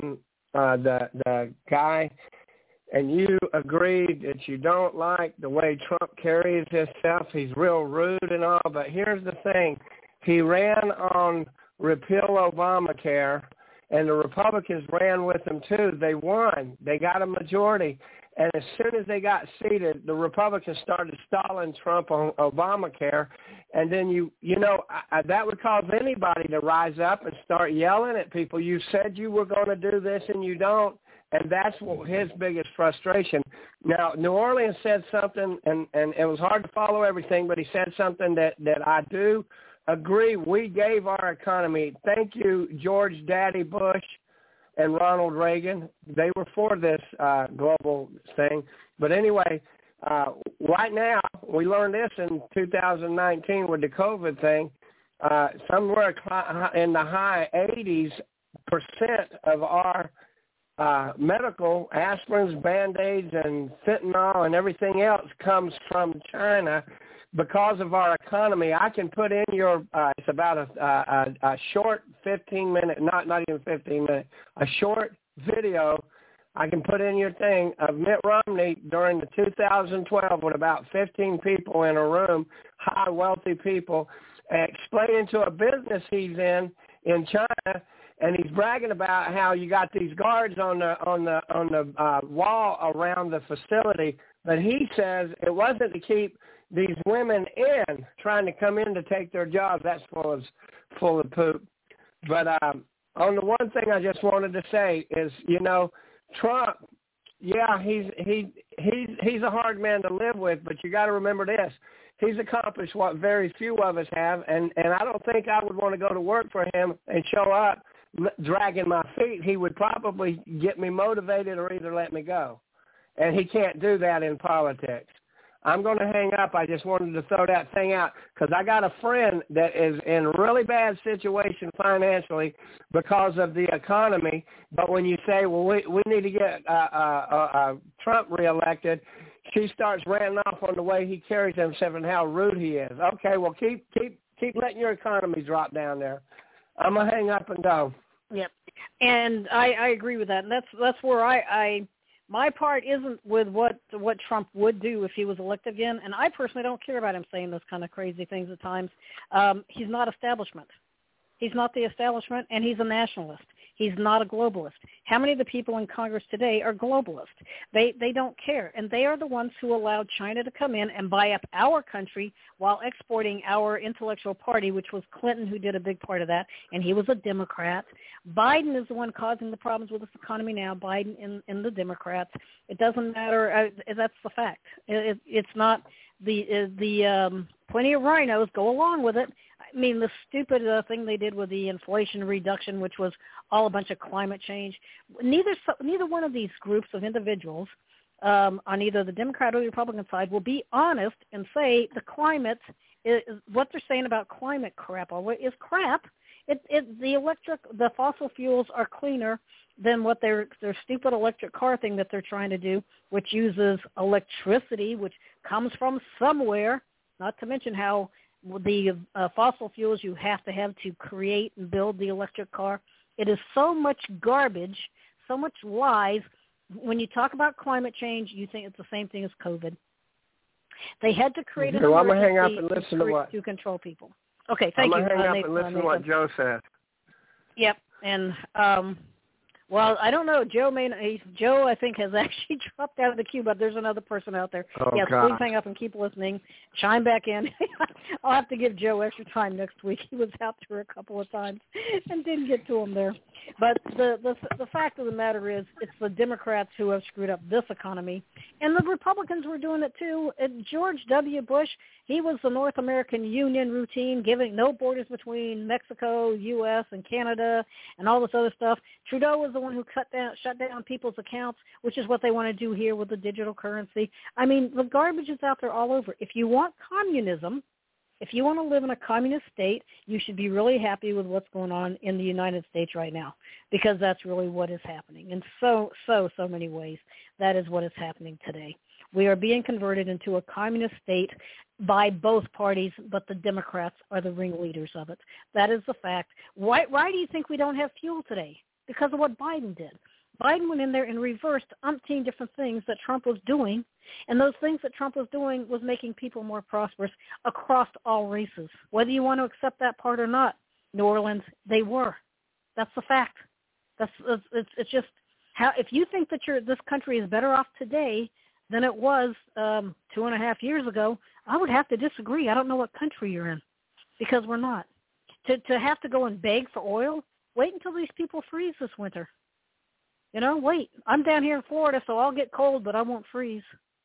the guy, and you agreed that you don't like the way Trump carries himself. He's real rude and all, but here's the thing. He ran on repeal Obamacare, and the Republicans ran with him too. They won. They got a majority. And as soon as they got seated, the Republicans started stalling Trump on Obamacare. And then, that would cause anybody to rise up and start yelling at people. You said you were going to do this and you don't. And that's his biggest frustration. Now, New Orleans said something, and it was hard to follow everything, but he said something that I do agree. We gave our economy. Thank you, George Daddy Bush and Ronald Reagan. They were for this global thing. But anyway, right now, we learned this in 2019 with the COVID thing. Somewhere in the high 80s% of our medical, aspirins, Band-Aids, and fentanyl and everything else comes from China. Because of our economy, I can put in your, it's about a short 15-minute, not even 15-minute, a short video I can put in your thing of Mitt Romney during the 2012 with about 15 people in a room, high wealthy people, explaining to a business he's in China, and he's bragging about how you got these guards on the wall around the facility, but he says it wasn't to keep these women in, trying to come in to take their jobs. That's full of poop. But on the one thing I just wanted to say is, Trump, yeah, he's a hard man to live with, but you got to remember this. He's accomplished what very few of us have, and I don't think I would want to go to work for him and show up dragging my feet. He would probably get me motivated or either let me go. And he can't do that in politics. I'm going to hang up. I just wanted to throw that thing out because I got a friend that is in a really bad situation financially because of the economy. But when you say, well, we need to get Trump reelected, she starts ranting off on the way he carries himself and how rude he is. Okay, well, keep letting your economy drop down there. I'm going to hang up and go. Yep. And I agree with that. And that's where my part isn't with what Trump would do if he was elected again, and I personally don't care about him saying those kind of crazy things at times. He's not establishment. He's not the establishment, and he's a nationalist. He's not a globalist. How many of the people in Congress today are globalists? They don't care, and they are the ones who allowed China to come in and buy up our country while exporting our intellectual party, which was Clinton, who did a big part of that, and he was a Democrat. Biden is the one causing the problems with this economy now, Biden and the Democrats. It doesn't matter. That's the fact. It's not the plenty of rhinos go along with it. I mean, the stupid thing they did with the Inflation Reduction, which was all a bunch of climate change. Neither one of these groups of individuals on either the Democrat or the Republican side will be honest and say the climate is what they're saying about climate crap is crap. The fossil fuels are cleaner than what their stupid electric car thing that they're trying to do, which uses electricity, which comes from somewhere. Not to mention how the fossil fuels you have to create and build the electric car. It is so much garbage, so much lies. When you talk about climate change, you think it's the same thing as COVID. They had to create an emergency to control people. Okay, thank you. I'm going to hang up and listen to what Joe said. Yep, and well, I don't know. Joe, I think, has actually dropped out of the queue, but there's another person out there. Oh, yes, God. Please hang up and keep listening. Chime back in. I'll have to give Joe extra time next week. He was out there a couple of times and didn't get to him there. But the fact of the matter is it's the Democrats who have screwed up this economy, and the Republicans were doing it too. George W. Bush, he was the North American Union routine, giving no borders between Mexico, U.S., and Canada, and all this other stuff. Trudeau was the one who shut down people's accounts, which is what they want to do here with the digital currency. I mean, the garbage is out there all over. If you want communism, if you want to live in a communist state, you should be really happy with what's going on in the United States right now, because that's really what is happening. In so many ways, that is what is happening today. We are being converted into a communist state by both parties, but the Democrats are the ringleaders of it. That is the fact. Why do you think we don't have fuel today? Because of what Biden did. Biden went in there and reversed umpteen different things that Trump was doing, and those things that Trump was doing was making people more prosperous across all races. Whether you want to accept that part or not, New Orleans, they were. That's the fact. It's just how, if you think that this country is better off today than it was 2.5 years ago, I would have to disagree. I don't know what country you're in, because we're not. To have to go and beg for oil, wait until these people freeze this winter. Wait. I'm down here in Florida, so I'll get cold, but I won't freeze.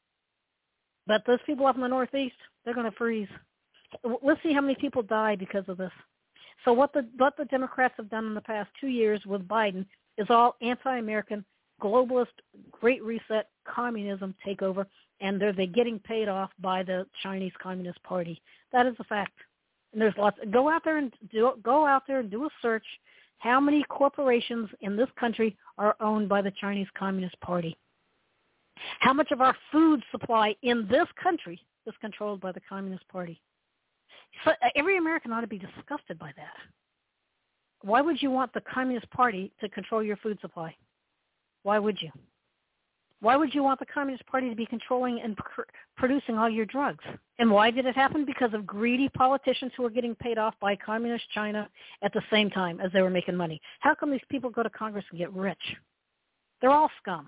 But those people up in the Northeast, they're going to freeze. Let's see how many people die because of this. So what the Democrats have done in the past 2 years with Biden is all anti-American, globalist, Great Reset, communism takeover, and they're getting paid off by the Chinese Communist Party. That is a fact. And there's lots. Go out there and do a search. How many corporations in this country are owned by the Chinese Communist Party? How much of our food supply in this country is controlled by the Communist Party? So every American ought to be disgusted by that. Why would you want the Communist Party to control your food supply? Why would you? Why would you want the Communist Party to be controlling and producing all your drugs? And why did it happen? Because of greedy politicians who were getting paid off by communist China at the same time as they were making money. How come these people go to Congress and get rich? They're all scum.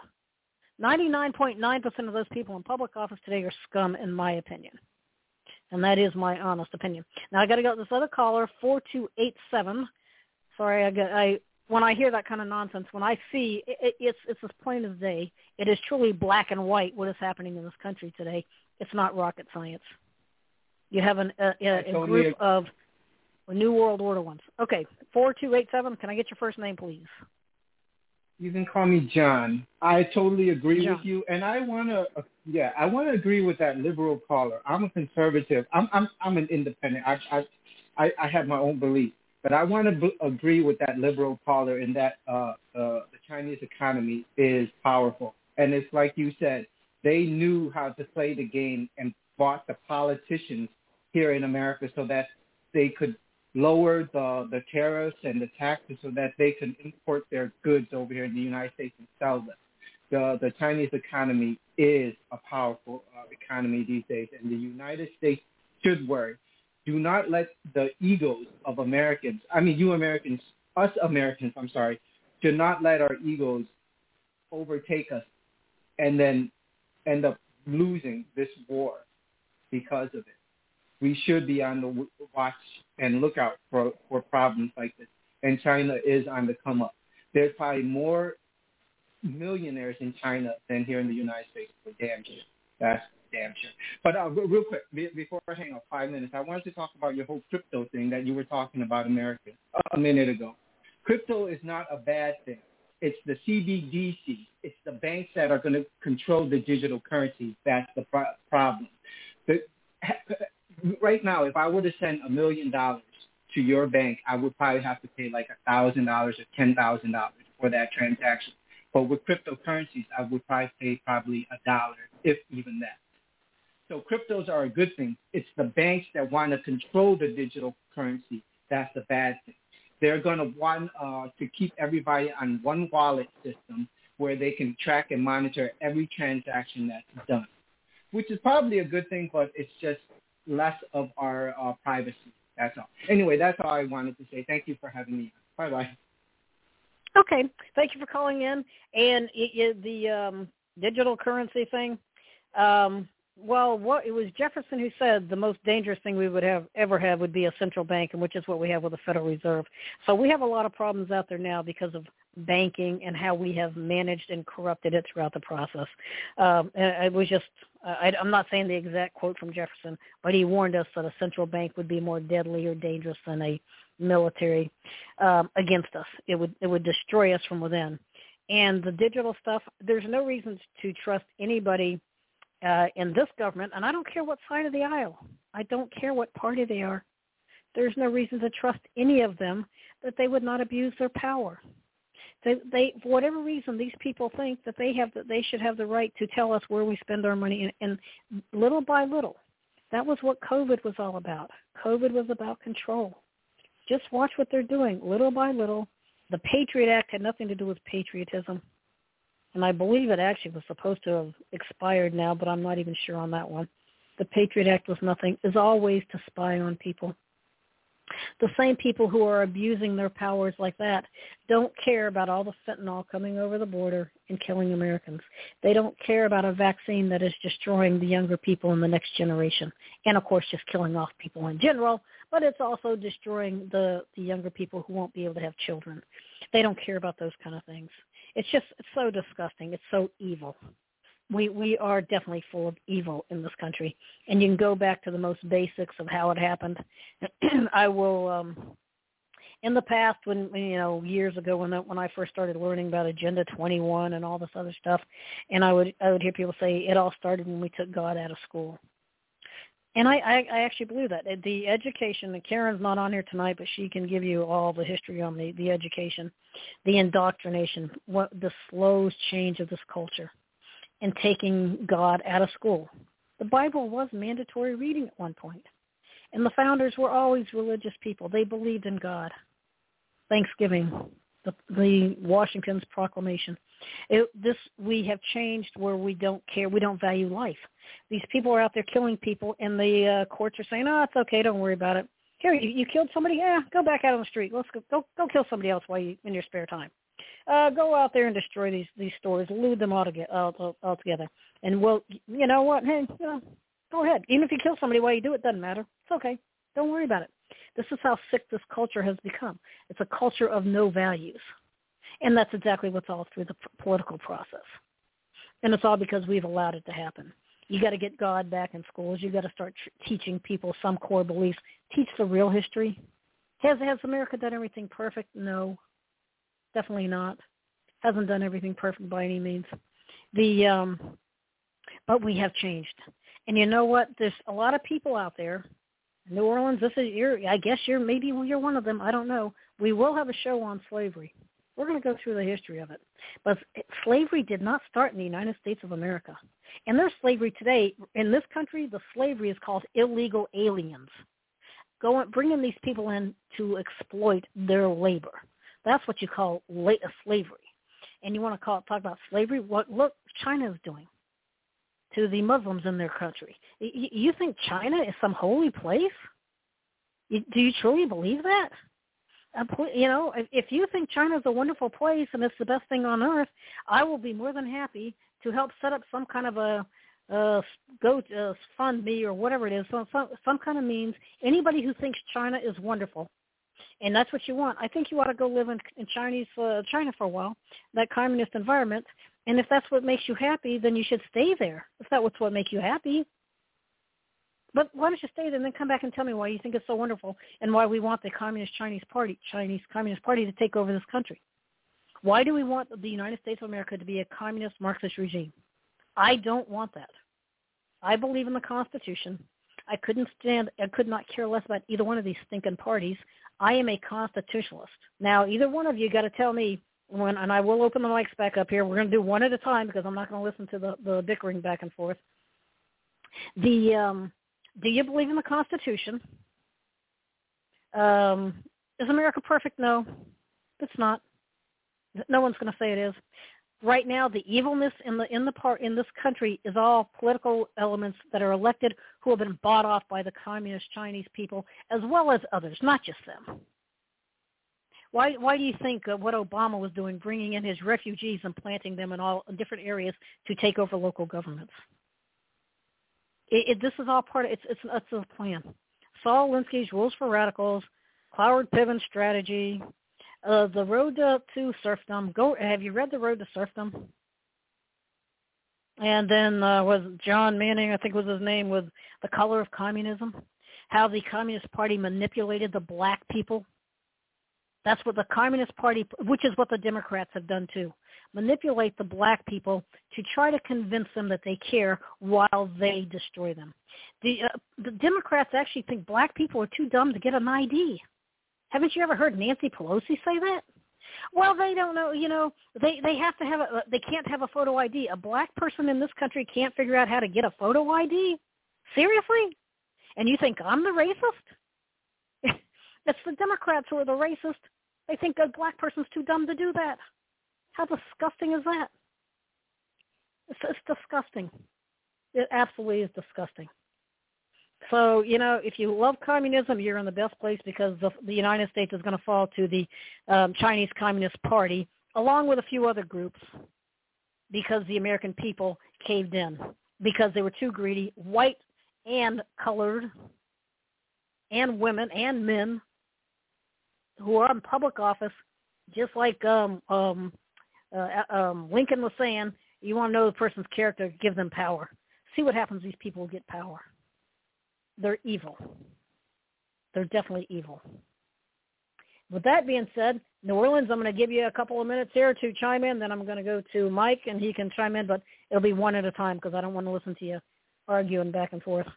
99.9% of those people in public office today are scum, in my opinion. And that is my honest opinion. Now, I got to go to this other caller, 4287. Sorry, when I hear that kind of nonsense, when I see it's as plain as day. It is truly black and white what is happening in this country today. It's not rocket science. You have a group of New World Order ones. Okay, 4287. Can I get your first name, please? You can call me John. I totally agree with you, and I want to agree with that liberal caller. I'm a conservative. I'm an independent. I have my own beliefs. But I want to agree with that liberal caller in that the Chinese economy is powerful. And it's like you said, they knew how to play the game and bought the politicians here in America so that they could lower the tariffs and the taxes so that they could import their goods over here in the United States and sell them. The Chinese economy is a powerful economy these days, and the United States should worry. Do not let the egos of Americans, us Americans, should not let our egos overtake us and then end up losing this war because of it. We should be on the watch and look out for problems like this. And China is on the come up. There's probably more millionaires in China than here in the United States, for damn sure. That's damn sure. But real quick, before I hang up 5 minutes, I wanted to talk about your whole crypto thing that you were talking about America a minute ago. Crypto is not a bad thing. It's the CBDC. It's the banks that are going to control the digital currency. That's the problem. Right now, if I were to send $1 million to your bank, I would probably have to pay like $1,000 or $10,000 for that transaction. But with cryptocurrencies, I would probably pay $1, if even that. So cryptos are a good thing. It's the banks that want to control the digital currency. That's the bad thing. They're going to want to keep everybody on one wallet system where they can track and monitor every transaction that's done, which is probably a good thing, but it's just less of our privacy. That's all. Anyway, that's all I wanted to say. Thank you for having me. Bye-bye. Okay. Thank you for calling in. And the digital currency thing, it was Jefferson who said the most dangerous thing we would ever have would be a central bank, and which is what we have with the Federal Reserve. So we have a lot of problems out there now because of banking and how we have managed and corrupted it throughout the process. It was just, I'm not saying the exact quote from Jefferson, but he warned us that a central bank would be more deadly or dangerous than a military against us. It would destroy us from within. And the digital stuff, there's no reason to trust anybody in this government, and I don't care what side of the aisle. I don't care what party they are. There's no reason to trust any of them that they would not abuse their power. They for whatever reason, these people think that they should have the right to tell us where we spend our money, and little by little. That was what COVID was all about. COVID was about control. Just watch what they're doing, little by little. The Patriot Act had nothing to do with patriotism. and I believe it actually was supposed to have expired now, but I'm not even sure on that one. The Patriot Act was nothing, is always to spy on people. The same people who are abusing their powers like that don't care about all the fentanyl coming over the border and killing Americans. They don't care about a vaccine that is destroying the younger people in the next generation. And, of course, just killing off people in general, but it's also destroying the younger people who won't be able to have children. They don't care about those kind of things. It's so disgusting. It's so evil. We are definitely full of evil in this country, and you can go back to the most basics of how it happened. I will, in the past, when years ago when I first started learning about Agenda 21 and all this other stuff, and I would hear people say it all started when we took God out of school, and I actually believe that the education. And Karen's not on here tonight, but she can give you all the history on the education, the indoctrination, what the slow change of this culture. And taking God out of school. The Bible was mandatory reading at one point. And the founders were always religious people. They believed in God. Thanksgiving, the Washington's Proclamation. We have changed where we don't care. We don't value life. These people are out there killing people, and the courts are saying, it's okay, don't worry about it. Here, you killed somebody? Yeah, go back out on the street. Let's go kill somebody else in your spare time. Go out there and destroy these stores, loot them all together. And, well, you know what? Hey, go ahead. Even if you kill somebody while you do it, doesn't matter. It's okay. Don't worry about it. This is how sick this culture has become. It's a culture of no values. And that's exactly what's all through the political process. And it's all because we've allowed it to happen. You got to get God back in schools. You got to start teaching people some core beliefs. Teach the real history. Has America done everything perfect? No. Definitely not. Hasn't done everything perfect by any means. But we have changed. And you know what? There's a lot of people out there. New Orleans, I guess maybe you're one of them. I don't know. We will have a show on slavery. We're going to go through the history of it. But slavery did not start in the United States of America. And there's slavery today. In this country, the slavery is called illegal aliens. Bringing these people in to exploit their labor. That's what you call slavery. And you want to talk about slavery? Look China is doing to the Muslims in their country. You think China is some holy place? Do you truly believe that? If you think China is a wonderful place and it's the best thing on earth, I will be more than happy to help set up some kind of a fund me or whatever it is, some kind of means. Anybody who thinks China is wonderful, and that's what you want. I think you ought to go live in China for a while, that communist environment. And if that's what makes you happy, then you should stay there. If that was what makes you happy. But why don't you stay there and then come back and tell me why you think it's so wonderful and why we want the Chinese Communist Party to take over this country? Why do we want the United States of America to be a communist Marxist regime? I don't want that. I believe in the Constitution. I could not care less about either one of these stinking parties. I am a constitutionalist. Now, either one of you got to tell me when, and I will open the mics back up here. We're going to do one at a time because I'm not going to listen to the bickering back and forth. Do you believe in the Constitution? Is America perfect? No, it's not. No one's going to say it is. Right now, the evilness in this country is all political elements that are elected who have been bought off by the communist Chinese people, as well as others, not just them. Why do you think what Obama was doing, bringing in his refugees and planting them in all different areas to take over local governments? This is all part of it's a plan. Saul Alinsky's Rules for Radicals, Cloward Piven's strategy. The Road to Serfdom. Have you read The Road to Serfdom? And then was John Manning, I think was his name, with The Color of Communism. How the Communist Party manipulated the black people. That's what the Communist Party, which is what the Democrats have done too, manipulate the black people to try to convince them that they care while they destroy them. The Democrats actually think black people are too dumb to get an ID. Haven't you ever heard Nancy Pelosi say that? Well, they don't know. They have to have they can't have a photo ID. A black person in this country can't figure out how to get a photo ID? Seriously? And you think I'm the racist? It's the Democrats who are the racist. They think a black person's too dumb to do that. How disgusting is that? It's disgusting. It absolutely is disgusting. So, if you love communism, you're in the best place because the United States is going to fall to the Chinese Communist Party, along with a few other groups, because the American people caved in, because they were too greedy, white and colored, and women and men who are in public office, just like Lincoln was saying, you want to know the person's character, give them power. See what happens these people get power. They're evil. They're definitely evil. With that being said, New Orleans, I'm going to give you a couple of minutes here to chime in. Then I'm going to go to Mike, and he can chime in, but it'll be one at a time because I don't want to listen to you arguing back and forth.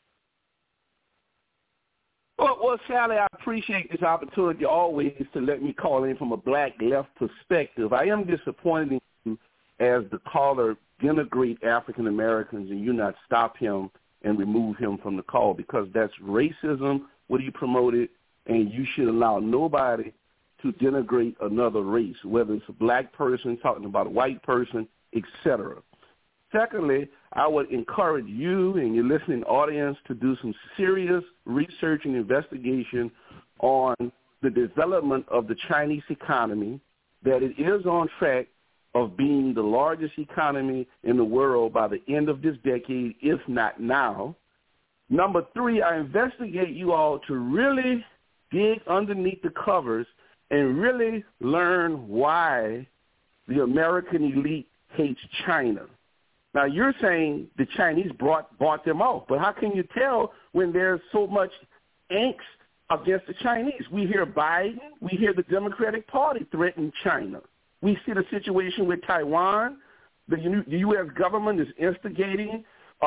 Well, Sally, I appreciate this opportunity always to let me call in from a black left perspective. I am disappointed in you as the caller denigrate African Americans and you not stop him and remove him from the call, because that's racism, what he promoted, and you should allow nobody to denigrate another race, whether it's a black person talking about a white person, etc. Secondly, I would encourage you and your listening audience to do some serious research and investigation on the development of the Chinese economy, that it is on track of being the largest economy in the world by the end of this decade, if not now. Number three, I investigate you all to really dig underneath the covers and really learn why the American elite hates China. Now, you're saying the Chinese bought them off, but how can you tell when there's so much angst against the Chinese? We hear Biden, we hear the Democratic Party threaten China. We see the situation with Taiwan. The U.S. government is instigating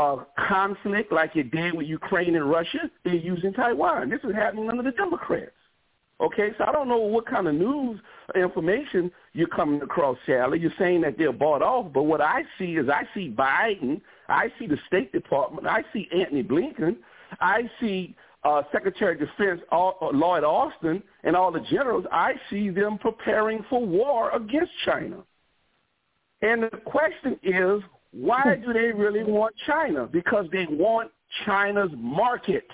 conflict like it did with Ukraine and Russia. They're using Taiwan. This is happening under the Democrats. Okay, so I don't know what kind of news information you're coming across, Sally. You're saying that they're bought off, but what I see is I see Biden, I see the State Department, I see Antony Blinken, I see Secretary of Defense Lloyd Austin and all the generals. I see them preparing for war against China. And the question is, why do they really want China? Because they want China's market.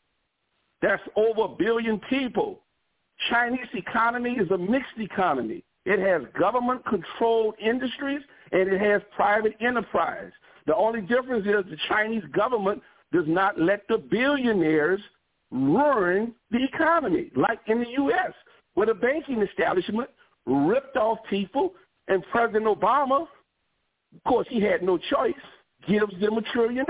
That's over 1 billion people. Chinese economy is a mixed economy. It has government-controlled industries, and it has private enterprise. The only difference is the Chinese government does not let the billionaires ruin the economy, like in the U.S., where the banking establishment ripped off people, and President Obama, of course, he had no choice, gives them $1 trillion.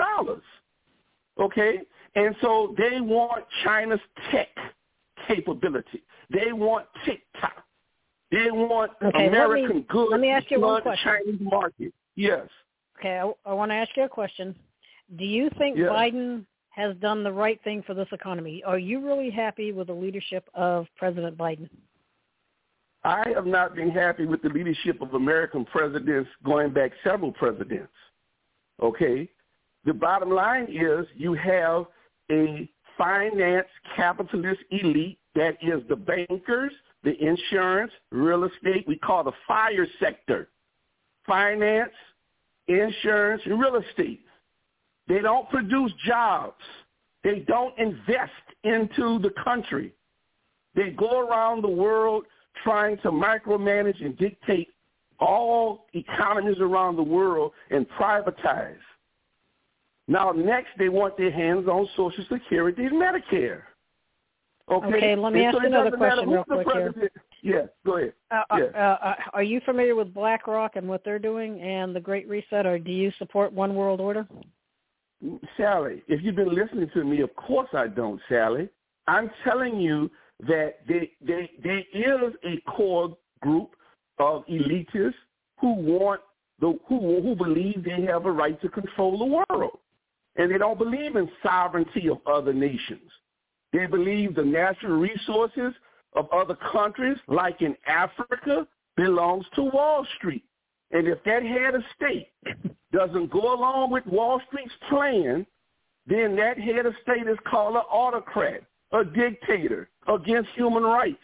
Okay? And so they want China's tech capability. They want TikTok. They want American goods. Let me ask you one question. The Chinese market. Yes. Okay, I want to ask you a question. Do you think Biden has done the right thing for this economy? Are you really happy with the leadership of President Biden? I have not been happy with the leadership of American presidents going back several presidents. Okay? The bottom line is you have a finance capitalist elite that is the bankers, the insurance, real estate. We call the FIRE sector. Finance, insurance, and real estate. They don't produce jobs. They don't invest into the country. They go around the world trying to micromanage and dictate all economies around the world and privatize. Now, next, they want their hands on Social Security and Medicare. Okay, let me ask another question real quick here. Yes, go ahead. Are you familiar with BlackRock and what they're doing and the Great Reset, or do you support One World Order? Sally, if you've been listening to me, of course I don't, Sally. I'm telling you that there is a core group of elitists who believe they have a right to control the world. And they don't believe in sovereignty of other nations. They believe the natural resources of other countries, like in Africa, belongs to Wall Street. And if that head of state doesn't go along with Wall Street's plan, then that head of state is called an autocrat, a dictator, against human rights,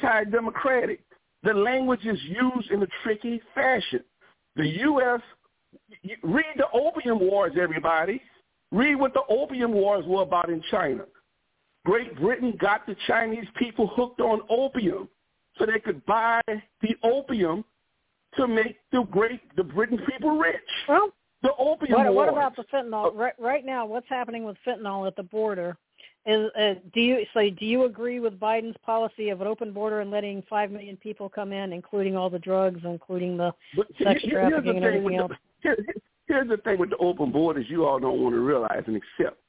anti-democratic. The language is used in a tricky fashion. The U.S. Read the Opium Wars, everybody. Read what the Opium Wars were about in China. Great Britain got the Chinese people hooked on opium so they could buy the opium to make the Britain people rich. Well, the opium wars. What about the fentanyl? Right now, what's happening with fentanyl at the border? Do you agree with Biden's policy of an open border and letting 5 million people come in, including all the drugs, including the sex trafficking and everything else? Here's the thing with the open borders you all don't want to realize and accept.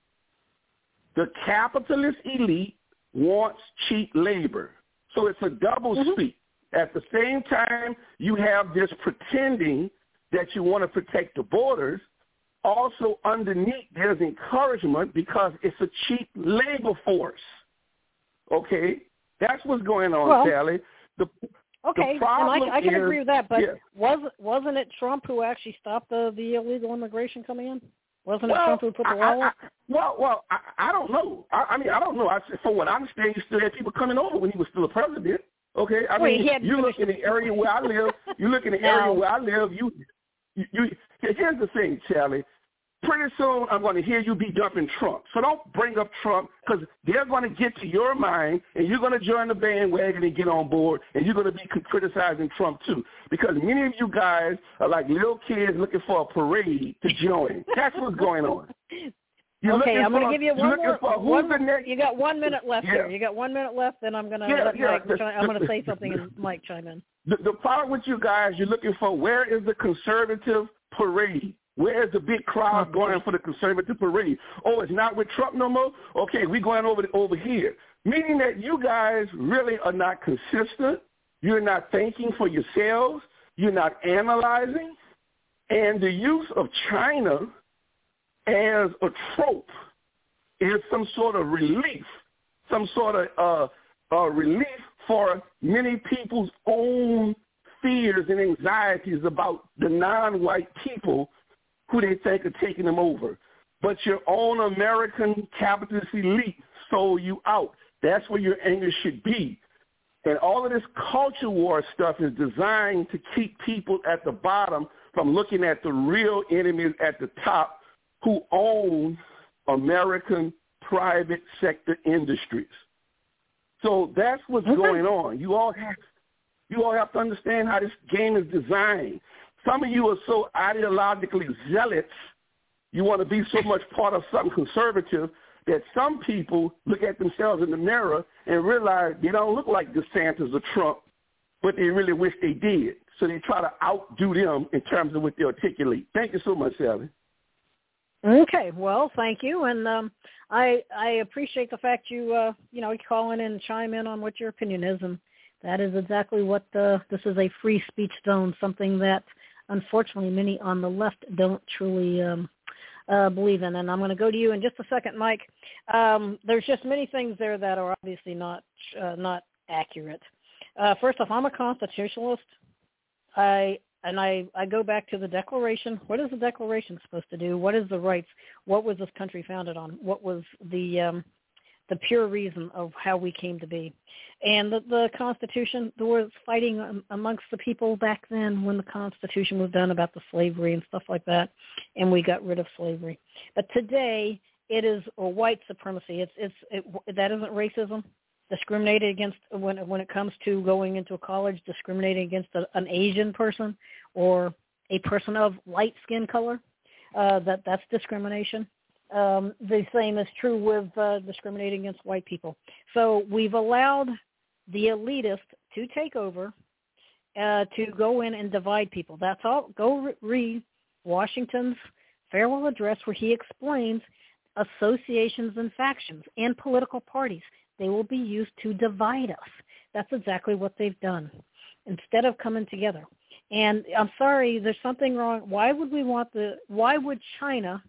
The capitalist elite wants cheap labor. So it's a double speak. At the same time, you have this pretending that you want to protect the borders. Also underneath, there's encouragement because it's a cheap labor force. Okay? That's what's going on, Sally. Okay, the problem and I can agree with that, but yeah. wasn't it Trump who actually stopped the illegal immigration coming in? Wasn't it Trump who put the wall up? I don't know. I don't know. From what I understand, you still had people coming over when he was still a president. Okay, you look in the area where I live. You look in the area where I live. You. Here's the thing, Charlie. Pretty soon I'm going to hear you be dumping Trump. So don't bring up Trump because they're going to get to your mind and you're going to join the bandwagon and get on board and you're going to be criticizing Trump too because many of you guys are like little kids looking for a parade to join. That's what's going on. I'm going to give you you got 1 minute left here. You got 1 minute left, then I'm going to I'm going to say something and Mike chime in. The part with you guys, you're looking for where is the conservative parade? Where is the big crowd going for the conservative parade? Oh, it's not with Trump no more? Okay, we're going over here. Meaning that you guys really are not consistent. You're not thinking for yourselves. You're not analyzing. And the use of China as a trope is some sort of relief, some sort of relief for many people's own fears and anxieties about the non-white people who they think are taking them over. But your own American capitalist elite sold you out. That's where your anger should be. And all of this culture war stuff is designed to keep people at the bottom from looking at the real enemies at the top who own American private sector industries. So that's what's going on. You all have to understand how this game is designed. Some of you are so ideologically zealous, you want to be so much part of something conservative that some people look at themselves in the mirror and realize they don't look like DeSantis or Trump, but they really wish they did. So they try to outdo them in terms of what they articulate. Thank you so much, Sally. Okay, well, thank you, and I appreciate the fact you call in and chime in on what your opinion is, and that is exactly what this is, a free speech zone, something that unfortunately many on the left don't truly believe in. And I'm going to go to you in just a second, Mike. There's just many things there that are obviously not accurate. First off, I'm a constitutionalist. I go back to the Declaration. What is the Declaration supposed to do? What is the rights? What was this country founded on? What was the pure reason of how we came to be? And the Constitution, there was fighting amongst the people back then when the Constitution was done about the slavery and stuff like that, and we got rid of slavery. But today, it is a white supremacy. That isn't racism. Discriminating against when it comes to going into a college, discriminating against an Asian person or a person of light skin color, that's discrimination. The same is true with discriminating against white people. So we've allowed the elitist to take over, to go in and divide people. That's all. Go read Washington's farewell address where he explains associations and factions and political parties. They will be used to divide us. That's exactly what they've done instead of coming together. And I'm sorry, there's something wrong. Why would China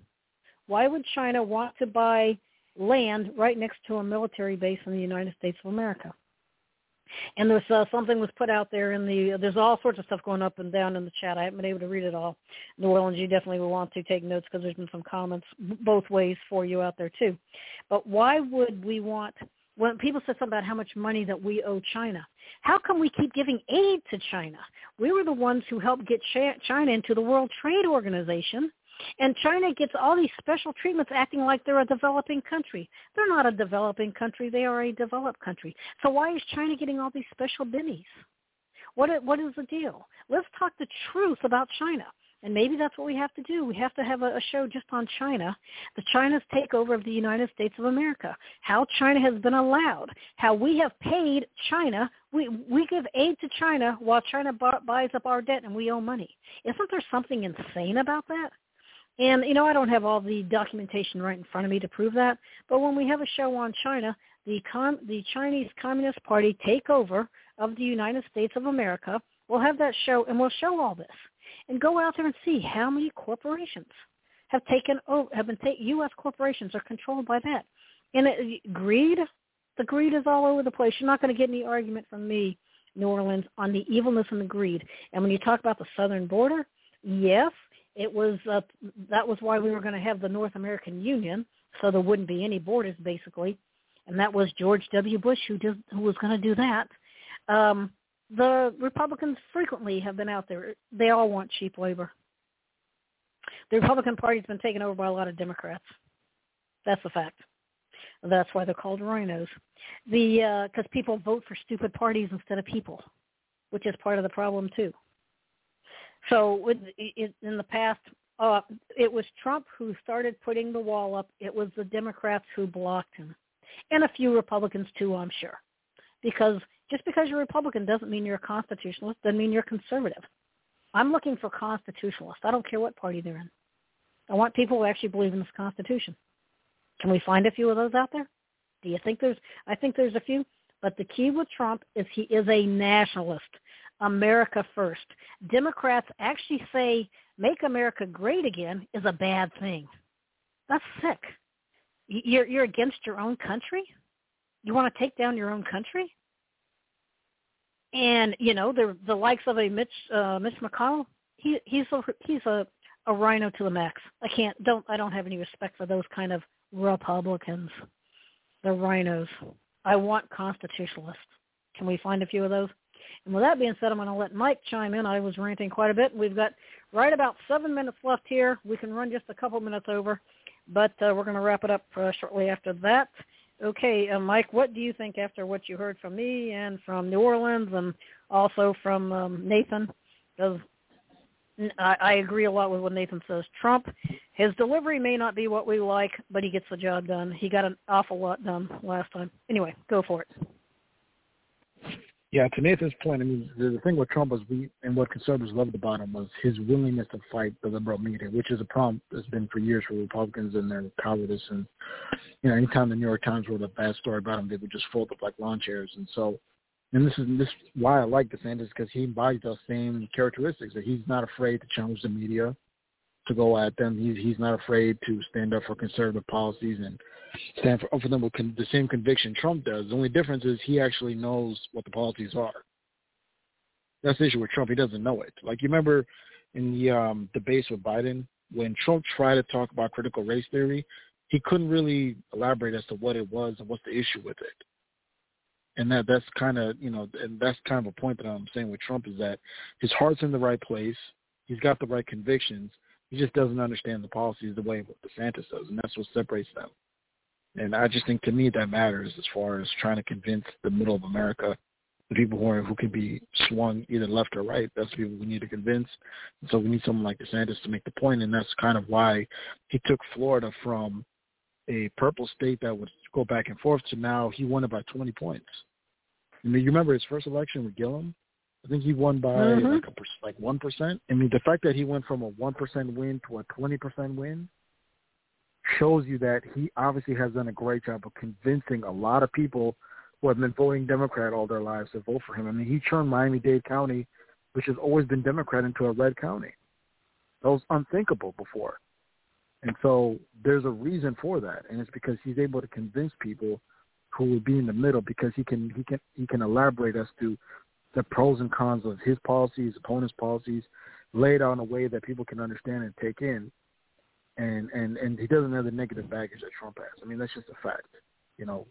want to buy land right next to a military base in the United States of America? And there's something was put out there there's all sorts of stuff going up and down in the chat. I haven't been able to read it all. New Orleans, you definitely will want to take notes because there's been some comments both ways for you out there too. But why would we want, when people said something about how much money that we owe China. How come we keep giving aid to China? We were the ones who helped get China into the World Trade Organization, and China gets all these special treatments acting like they're a developing country. They're not a developing country. They are a developed country. So why is China getting all these special bimmies? What is the deal? Let's talk the truth about China. And maybe that's what we have to do. We have to have a show just on China, the China's takeover of the United States of America, how China has been allowed, how we have paid China. We give aid to China while China buys up our debt and we owe money. Isn't there something insane about that? And, I don't have all the documentation right in front of me to prove that, but when we have a show on China, the Chinese Communist Party takeover of the United States of America, we'll have that show and we'll show all this. And go out there and see how many corporations have taken over, U.S. corporations are controlled by that. And the greed is all over the place. You're not going to get any argument from me, New Orleans, on the evilness and the greed. And when you talk about the southern border, yes, it was that was why we were going to have the North American Union, so there wouldn't be any borders, basically. And that was George W. Bush who was going to do that. The Republicans frequently have been out there. They all want cheap labor. The Republican Party's been taken over by a lot of Democrats. That's a fact. That's why they're called rhinos. Because people vote for stupid parties instead of people, which is part of the problem too. So in the past, it was Trump who started putting the wall up. It was the Democrats who blocked him, and a few Republicans too, I'm sure. Because just because you're a Republican doesn't mean you're a constitutionalist, doesn't mean you're conservative. I'm looking for constitutionalists. I don't care what party they're in. I want people who actually believe in this Constitution. Can we find a few of those out there? Do you think I think there's a few. But the key with Trump is he is a nationalist. America first. Democrats actually say make America great again is a bad thing. That's sick. You're against your own country? You want to take down your own country? And, the likes of a Mitch McConnell, he's a rhino to the max. I don't have any respect for those kind of Republicans. They're rhinos. I want constitutionalists. Can we find a few of those? And with that being said, I'm going to let Mike chime in. I was ranting quite a bit. We've got right about 7 minutes left here. We can run just a couple minutes over, but we're going to wrap it up shortly after that. Okay, Mike, what do you think after what you heard from me and from New Orleans and also from Nathan? Because I agree a lot with what Nathan says. Trump, his delivery may not be what we like, but he gets the job done. He got an awful lot done last time. Anyway, go for it. Yeah, to Nathan's point, I mean, the thing with Trump was and what conservatives loved about him was his willingness to fight the liberal media, which is a problem that's been for years for Republicans and their cowardice. And, anytime the New York Times wrote a bad story about him, they would just fold up like lawn chairs. And so, and this is why I like DeSantis, because he embodies those same characteristics, that he's not afraid to challenge the media, to go at them. He's not afraid to stand up for conservative policies and stand for them with the same conviction Trump does. The only difference is he actually knows what the policies are. That's the issue with Trump. He doesn't know it. Like, you remember in the debates with Biden, when Trump tried to talk about critical race theory, he couldn't really elaborate as to what it was and what's the issue with it. And that's kind of, and that's kind of a point that I'm saying with Trump, is that his heart's in the right place. He's got the right convictions. He just doesn't understand the policies the way DeSantis does, and that's what separates them. And I just think, to me, that matters as far as trying to convince the middle of America, the people who can be swung either left or right. That's the people we need to convince. And so we need someone like DeSantis to make the point, and that's kind of why he took Florida from a purple state that would go back and forth to now he won it by 20 points. I mean, you remember his first election with Gillum? I think he won by like 1%. I mean, the fact that he went from a 1% win to a 20% win shows you that he obviously has done a great job of convincing a lot of people who have been voting Democrat all their lives to vote for him. I mean, he turned Miami-Dade County, which has always been Democrat, into a red county. That was unthinkable before. And so there's a reason for that, and it's because he's able to convince people who will be in the middle, because he can elaborate as to the pros and cons of his policies, opponents' policies, lay it out in a way that people can understand and take in. And he doesn't have the negative baggage that Trump has. I mean, that's just a fact.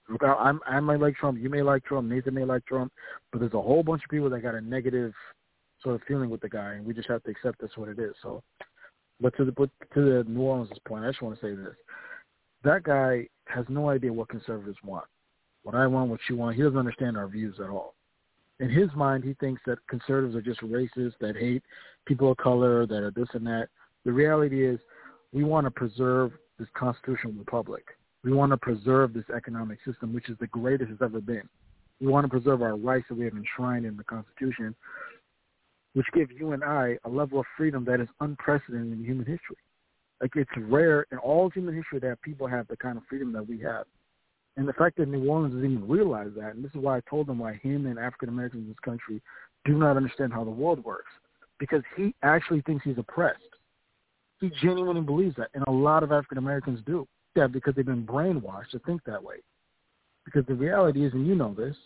I might like Trump, you may like Trump, Nathan may like Trump, but there's a whole bunch of people that got a negative sort of feeling with the guy, and we just have to accept that's what it is. So, but to the New Orleans point, I just want to say this. That guy has no idea what conservatives want. What I want, what you want, he doesn't understand our views at all. In his mind, he thinks that conservatives are just racist, that hate people of color, that are this and that. The reality is we want to preserve this constitutional republic. We want to preserve this economic system, which is the greatest it's ever been. We want to preserve our rights that we have enshrined in the Constitution, which give you and I a level of freedom that is unprecedented in human history. Like, it's rare in all human history that people have the kind of freedom that we have. And the fact that New Orleans doesn't even realize that, and this is why I told them why him and African Americans in this country do not understand how the world works, because he actually thinks he's oppressed. He genuinely believes that, and a lot of African Americans do. Yeah, because they've been brainwashed to think that way. Because the reality is, and you know this,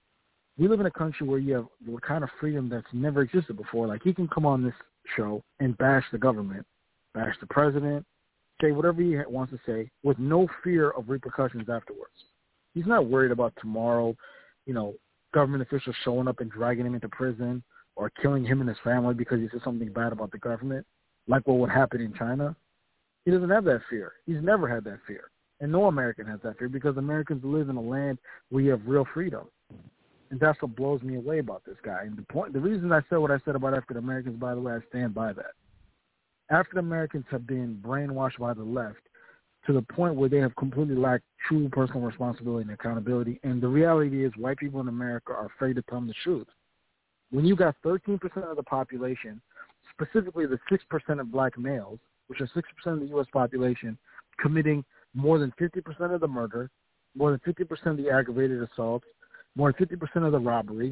we live in a country where you have the kind of freedom that's never existed before. Like, he can come on this show and bash the government, bash the president, say whatever he wants to say with no fear of repercussions afterwards. He's not worried about tomorrow, government officials showing up and dragging him into prison or killing him and his family because he said something bad about the government, like what would happen in China. He doesn't have that fear. He's never had that fear. And no American has that fear, because Americans live in a land where you have real freedom. And that's what blows me away about this guy. And the reason I said what I said about African Americans, by the way, I stand by that. African Americans have been brainwashed by the left to the point where they have completely lacked true personal responsibility and accountability. And the reality is, white people in America are afraid to tell them the truth. When you got 13% of the population, specifically the 6% of black males, which are 6% of the U.S. population, committing more than 50% of the murder, more than 50% of the aggravated assaults, more than 50% of the robbery,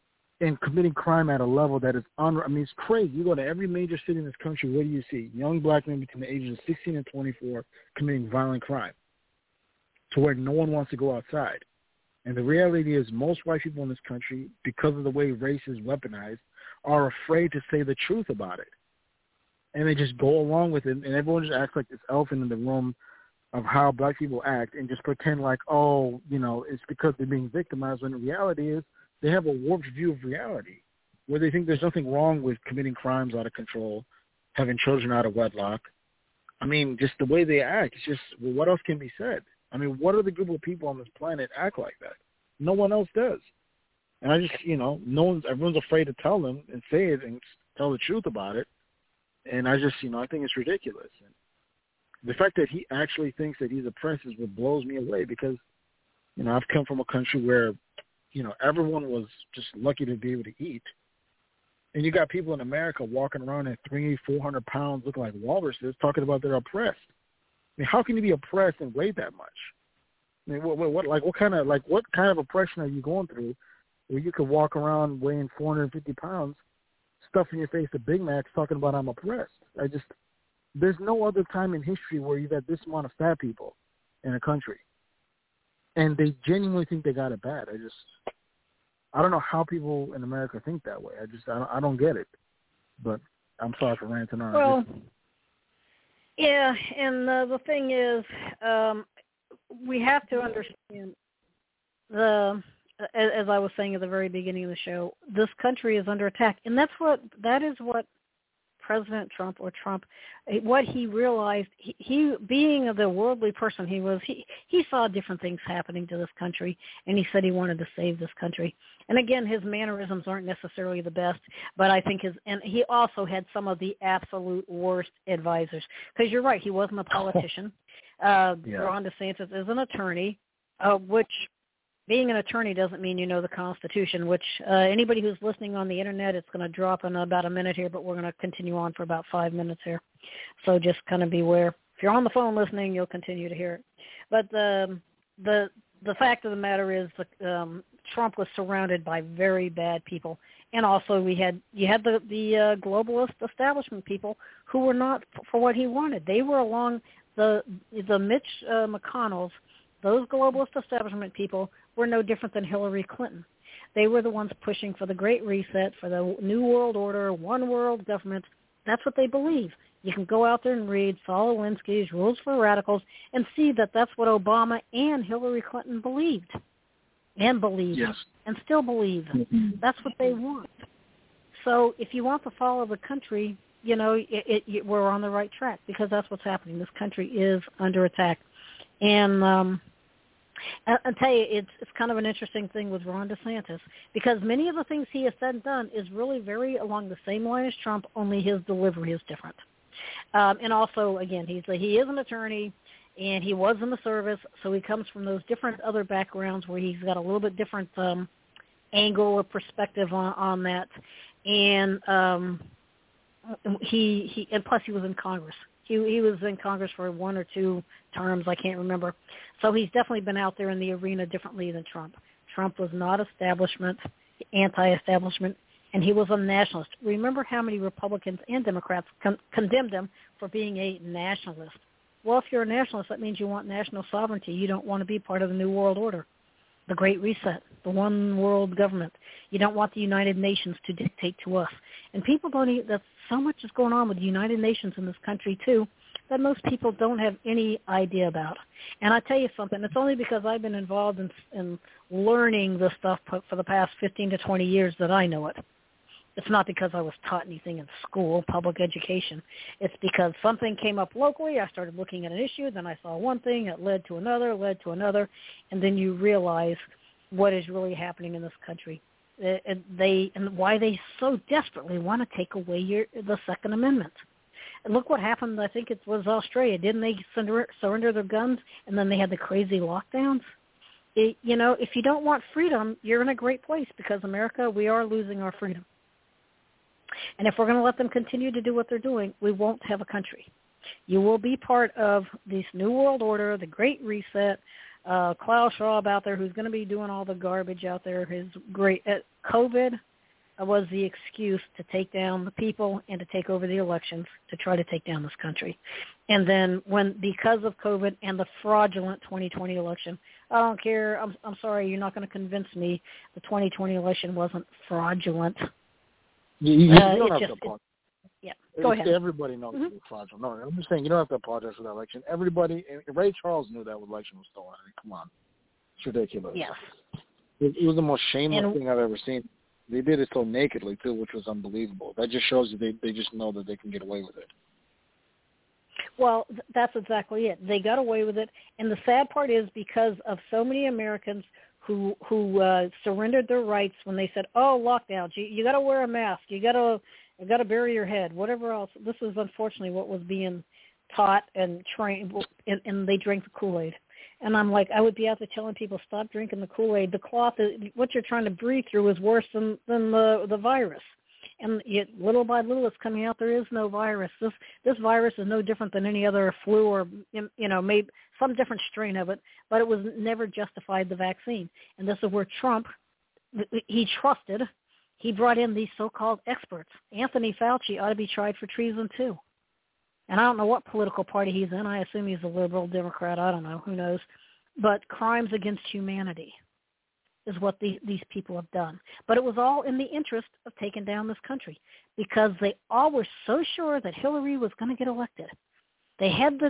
and committing crime at a level that is it's crazy. You go to every major city in this country, what do you see? Young black men between the ages of 16 and 24 committing violent crime to where no one wants to go outside. And the reality is, most white people in this country, because of the way race is weaponized, are afraid to say the truth about it. And they just go along with it, and everyone just acts like this elephant in the room of how black people act and just pretend like, it's because they're being victimized, when the reality is they have a warped view of reality where they think there's nothing wrong with committing crimes out of control, having children out of wedlock. Just the way they act, it's just, well, what else can be said? What other group of people on this planet act like that? No one else does. And I just, everyone's afraid to tell them and say it and tell the truth about it. And I just, I think it's ridiculous. And the fact that he actually thinks that he's oppressed is what blows me away, because, I've come from a country where, everyone was just lucky to be able to eat. And you got people in America walking around at 300-400 pounds looking like walruses talking about they're oppressed. How can you be oppressed and weigh that much? What kind of oppression are you going through where you could walk around weighing 450 pounds, stuffing your face to Big Macs, talking about I'm oppressed? There's no other time in history where you've had this amount of fat people in a country. And they genuinely think they got it bad. I don't know how people in America think that way. I don't get it. But I'm sorry for ranting on. Well, yeah, and the thing is, we have to understand as I was saying at the very beginning of the show, this country is under attack, and that is what President Trump, what he realized, he being the worldly person he was, he saw different things happening to this country, and he said he wanted to save this country. And again, his mannerisms aren't necessarily the best, but I think and he also had some of the absolute worst advisors. Because you're right, he wasn't a politician. Ron DeSantis is an attorney, which being an attorney doesn't mean you know the Constitution, which anybody who's listening on the Internet, it's going to drop in about a minute here, but we're going to continue on for about 5 minutes here. So just kind of beware. If you're on the phone listening, you'll continue to hear it. But the fact of the matter is Trump was surrounded by very bad people. And also you had the globalist establishment people who were not for what he wanted. They were along the Mitch McConnells. Those globalist establishment people were no different than Hillary Clinton. They were the ones pushing for the Great Reset, for the New World Order, one world government. That's what they believe. You can go out there and read Saul Alinsky's Rules for Radicals and see that that's what Obama and Hillary Clinton believed and believe Yes. and still believe. Mm-hmm. That's what they want. So if you want the fall of the country, you know, we're on the right track because that's what's happening. This country is under attack. And I'll tell you, it's kind of an interesting thing with Ron DeSantis because many of the things he has said and done is really very along the same line as Trump, only his delivery is different. And also, again, he is an attorney, and he was in the service, so he comes from those different other backgrounds where he's got a little bit different angle or perspective on that. And and plus he was in Congress. He was in Congress for 1 or 2 terms, I can't remember. So he's definitely been out there in the arena differently than Trump. Trump was not establishment, anti-establishment, and he was a nationalist. Remember how many Republicans and Democrats condemned him for being a nationalist. Well, if you're a nationalist, that means you want national sovereignty. You don't want to be part of the New World Order, the Great Reset, the one world government. You don't want the United Nations to dictate to us. And people don't that's so much is going on with the United Nations in this country, too, that most people don't have any idea about. And I tell you something, it's only because I've been involved in learning this stuff for the past 15 to 20 years that I know it. It's not because I was taught anything in school, public education. It's because something came up locally. I started looking at an issue. Then I saw one thing. It led to another. And then you realize what is really happening in this country. And why they so desperately want to take away the Second Amendment. And look what happened. I think it was Australia. Didn't they surrender their guns? And then they had the crazy lockdowns. If you don't want freedom, you're in a great place because America, we are losing our freedom. And if we're going to let them continue to do what they're doing, we won't have a country. You will be part of this New World Order, the Great Reset, Klaus Schwab out there who's going to be doing all the garbage out there. His great COVID was the excuse to take down the people and to take over the elections to try to take down this country. And then because of COVID and the fraudulent 2020 election, I don't care. I'm sorry, you're not going to convince me the 2020 election wasn't fraudulent. You don't have to apologize. Yeah, go ahead. Everybody knows it was fraudulent. No, I'm just saying you don't have to apologize for that election. Everybody, Ray Charles knew that election was stolen. I mean, come on. It's ridiculous. Yes. It was the most shameless thing I've ever seen. They did it so nakedly, too, which was unbelievable. That just shows you they just know that they can get away with it. Well, that's exactly it. They got away with it. And the sad part is because of so many Americans who surrendered their rights when they said, "Oh, lockdowns, you got to wear a mask, you got to bury your head," whatever else. This is unfortunately what was being taught and trained, and they drank the Kool-Aid. And I'm like, I would be out there telling people, stop drinking the Kool-Aid. The cloth, what you're trying to breathe through is worse than the virus. And yet, little by little, it's coming out. There is no virus. This virus is no different than any other flu or, maybe some different strain of it, but it was never justified the vaccine. And this is where Trump, he brought in these so-called experts. Anthony Fauci ought to be tried for treason, too. And I don't know what political party he's in. I assume he's a liberal Democrat. I don't know. Who knows? But crimes against humanity is what these people have done. But it was all in the interest of taking down this country because they all were so sure that Hillary was going to get elected. They had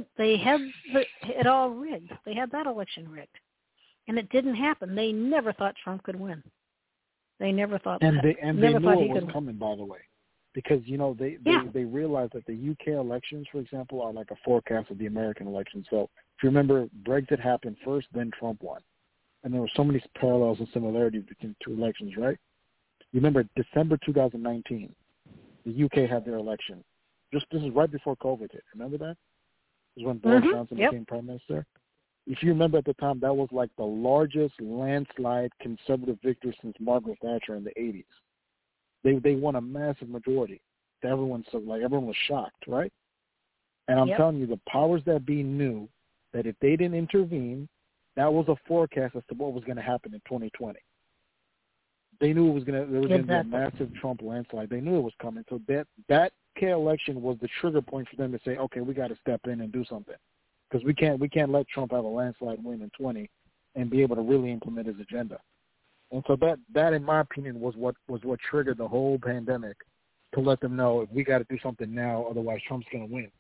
it all rigged. They had that election rigged. And it didn't happen. They never thought Trump could win. They never thought and that. They knew it was coming, by the way. Because, they realized that the UK elections, for example, are like a forecast of the American election. So if you remember, Brexit happened first, then Trump won. And there were so many parallels and similarities between the two elections, right? You remember December 2019, the UK had their election. This is right before COVID hit. Remember that? This is when Boris Johnson became Prime Minister. If you remember at the time, that was like the largest landslide conservative victory since Margaret Thatcher in the 80s. They won a massive majority. Everyone was shocked, right? And I'm telling you, the powers that be knew that if they didn't intervene, that was a forecast as to what was going to happen in 2020. They knew there was going to be a massive Trump landslide. They knew it was coming. So that election was the trigger point for them to say, okay, we got to step in and do something, because we can't let Trump have a landslide win in 20 and be able to really implement his agenda. And so that in my opinion was what triggered the whole pandemic to let them know we got to do something now, otherwise Trump's going to win.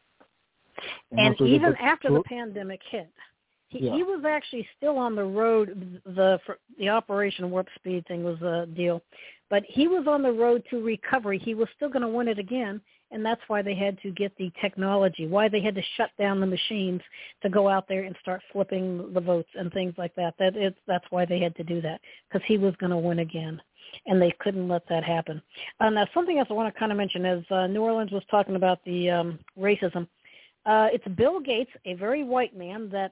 And even after the pandemic hit, he was actually still on the road. The Operation Warp Speed thing was a deal, but he was on the road to recovery. He was still going to win it again, and that's why they had to get the technology, why they had to shut down the machines to go out there and start flipping the votes and things like that. That's why they had to do that, because he was going to win again, and they couldn't let that happen. Now, something else I want to kind of mention, as New Orleans was talking about the racism, it's Bill Gates, a very white man that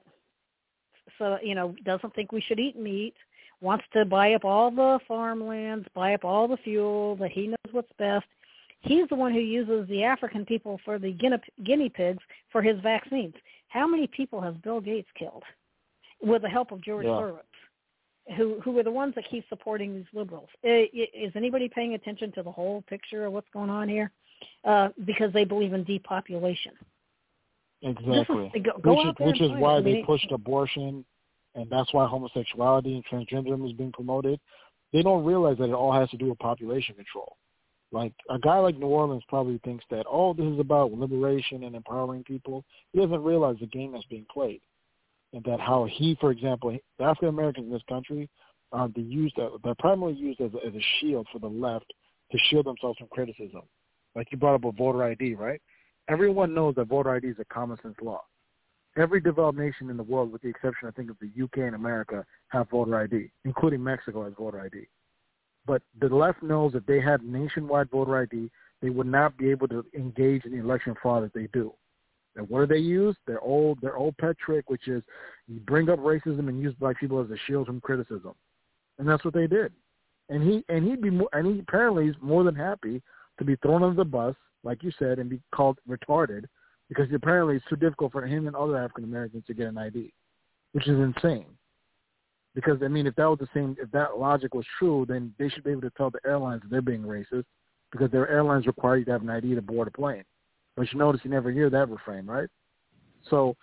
doesn't think we should eat meat, wants to buy up all the farmlands, buy up all the fuel, that he knows what's best. He's the one who uses the African people for the guinea pigs for his vaccines. How many people has Bill Gates killed with the help of George Soros, who are the ones that keep supporting these liberals? Is anybody paying attention to the whole picture of what's going on here? Because they believe in depopulation. Exactly. Which is why they pushed abortion, and that's why homosexuality and transgenderism is being promoted. They don't realize that it all has to do with population control. Like, a guy like New Orleans probably thinks that, this is about liberation and empowering people. He doesn't realize the game that's being played, and that how he, for example, the African Americans in this country, they're primarily used as a shield for the left to shield themselves from criticism. Like you brought up a voter ID, right? Everyone knows that voter ID is a common sense law. Every developed nation in the world, with the exception, I think, of the UK and America, have voter ID, including Mexico has voter ID. But the left knows that they had nationwide voter ID, they would not be able to engage in the election fraud that they do. And what do they use? Their old pet trick, which is you bring up racism and use black people as a shield from criticism, and that's what they did. And he apparently is more than happy to be thrown under the bus, like you said, and be called retarded, because apparently it's too difficult for him and other African Americans to get an ID, which is insane. Because, I mean, if that logic was true, then they should be able to tell the airlines that they're being racist, because their airlines require you to have an ID to board a plane. But you notice you never hear that refrain, right? So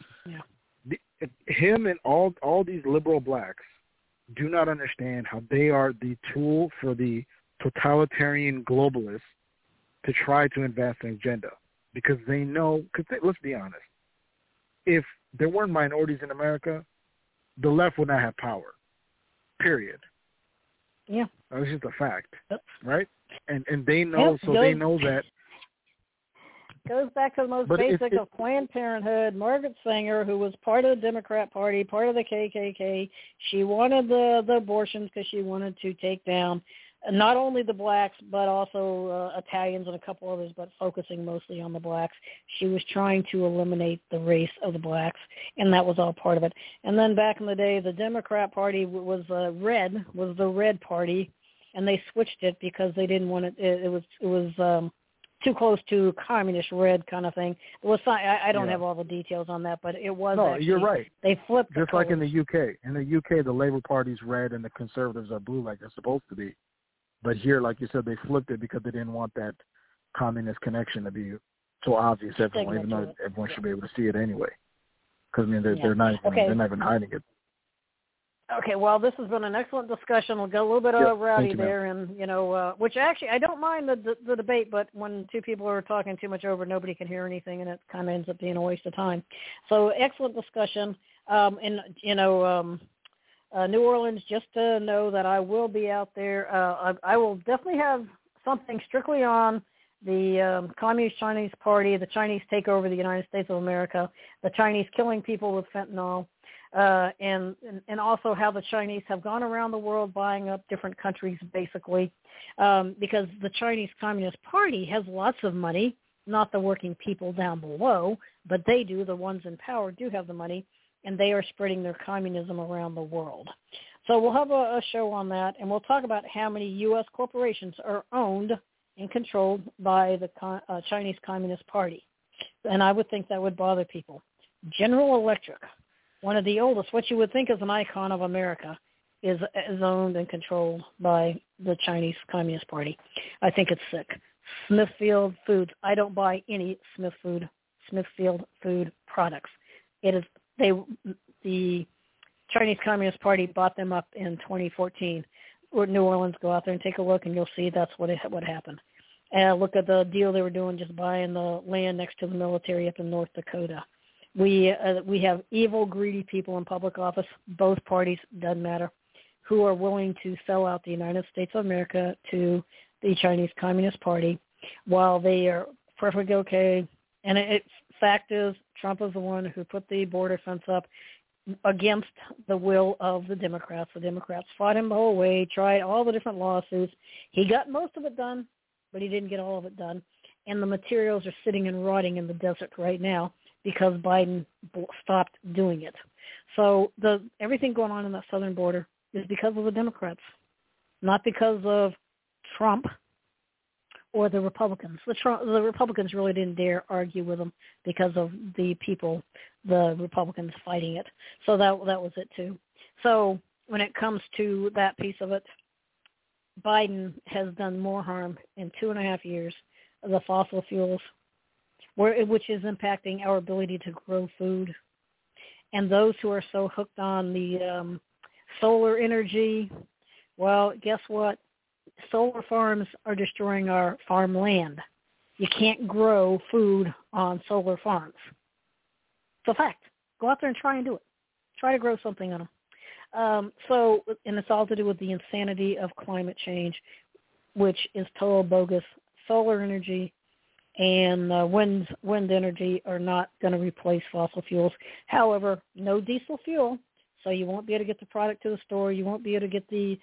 him and all these liberal blacks do not understand how they are the tool for the totalitarian globalists to try to advance an agenda. Because they know, let's be honest, if there weren't minorities in America, the left would not have power, period. Yeah. That's just a fact, right? And they know, they know that. Goes back to the most basic of Planned Parenthood. Margaret Sanger, who was part of the Democrat Party, part of the KKK, she wanted the abortions because she wanted to take down not only the blacks, but also Italians and a couple others, but focusing mostly on the blacks. She was trying to eliminate the race of the blacks, and that was all part of it. And then back in the day, the Democrat Party was the red party, and they switched it because they didn't want it. It was too close to communist red kind of thing. It was. I don't have all the details on that, but it was. No, you're right. They flipped just like in the UK. In the UK, the Labour Party's red and the Conservatives are blue, like they're supposed to be. But here, like you said, they flipped it because they didn't want that communist connection to be so obvious to everyone, even though everyone should be able to see it anyway. Because, I mean, they're not even hiding it. Okay, well, this has been an excellent discussion. We'll go a little bit rowdy there, and, which actually, I don't mind the debate, but when two people are talking too much over, nobody can hear anything, and it kind of ends up being a waste of time. So, excellent discussion. New Orleans, just to know that I will be out there. I will definitely have something strictly on the Communist Chinese Party, the Chinese takeover of the United States of America, the Chinese killing people with fentanyl, and also how the Chinese have gone around the world buying up different countries, basically, because the Chinese Communist Party has lots of money, not the working people down below, but they do, the ones in power do have the money, and they are spreading their communism around the world. So we'll have a show on that, and we'll talk about how many U.S. corporations are owned and controlled by the Chinese Communist Party. And I would think that would bother people. General Electric, one of the oldest, what you would think is an icon of America, is owned and controlled by the Chinese Communist Party. I think it's sick. Smithfield Foods. I don't buy any Smithfield food products. It is the Chinese Communist Party bought them up in 2014. Or New Orleans, go out there and take a look, and you'll see that's what happened. Look at the deal they were doing just buying the land next to the military up in North Dakota. We have evil, greedy people in public office, both parties, doesn't matter, who are willing to sell out the United States of America to the Chinese Communist Party while they are perfectly okay. And fact is, Trump is the one who put the border fence up against the will of the Democrats. The Democrats fought him the whole way, tried all the different lawsuits. He got most of it done, but he didn't get all of it done. And the materials are sitting and rotting in the desert right now because Biden stopped doing it. So everything going on in that southern border is because of the Democrats, not because of Trump or the Republicans. The Republicans really didn't dare argue with them because of the people, the Republicans fighting it. So that was it too. So when it comes to that piece of it, Biden has done more harm in 2.5 years of the fossil fuels, which is impacting our ability to grow food. And those who are so hooked on the solar energy, well, guess what? Solar farms are destroying our farmland. You can't grow food on solar farms. It's a fact. Go out there and try and do it. Try to grow something on them. And it's all to do with the insanity of climate change, which is total bogus. Solar energy and wind energy are not going to replace fossil fuels. However, no diesel fuel, so you won't be able to get the product to the store. You won't be able to get the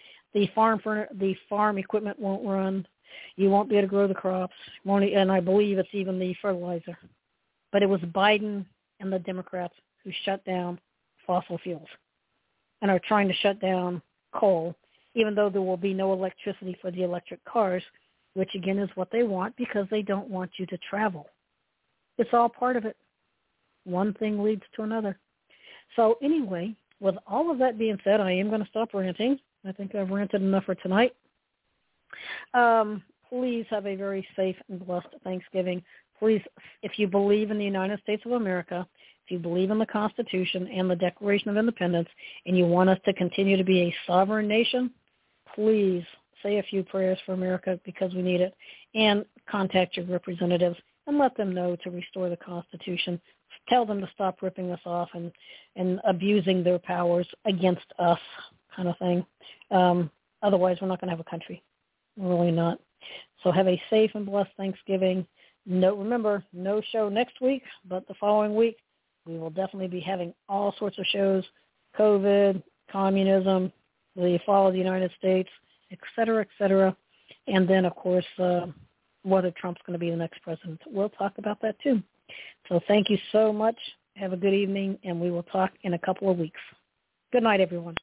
farm equipment won't run. You won't be able to grow the crops. And I believe it's even the fertilizer. But it was Biden and the Democrats who shut down fossil fuels and are trying to shut down coal, even though there will be no electricity for the electric cars, which again is what they want because they don't want you to travel. It's all part of it. One thing leads to another. So anyway, with all of that being said, I am going to stop ranting. I think I've ranted enough for tonight. Please have a very safe and blessed Thanksgiving. Please, if you believe in the United States of America, if you believe in the Constitution and the Declaration of Independence, and you want us to continue to be a sovereign nation, please say a few prayers for America because we need it, and contact your representatives and let them know to restore the Constitution. Tell them to stop ripping us off and abusing their powers against us, kind of thing. Otherwise, we're not going to have a country. We're really not. So have a safe and blessed Thanksgiving. Remember, no show next week, but the following week, we will definitely be having all sorts of shows, COVID, communism, the fall of the United States, et cetera, and then, of course, whether Trump's going to be the next president. We'll talk about that, too. So thank you so much. Have a good evening, and we will talk in a couple of weeks. Good night, everyone.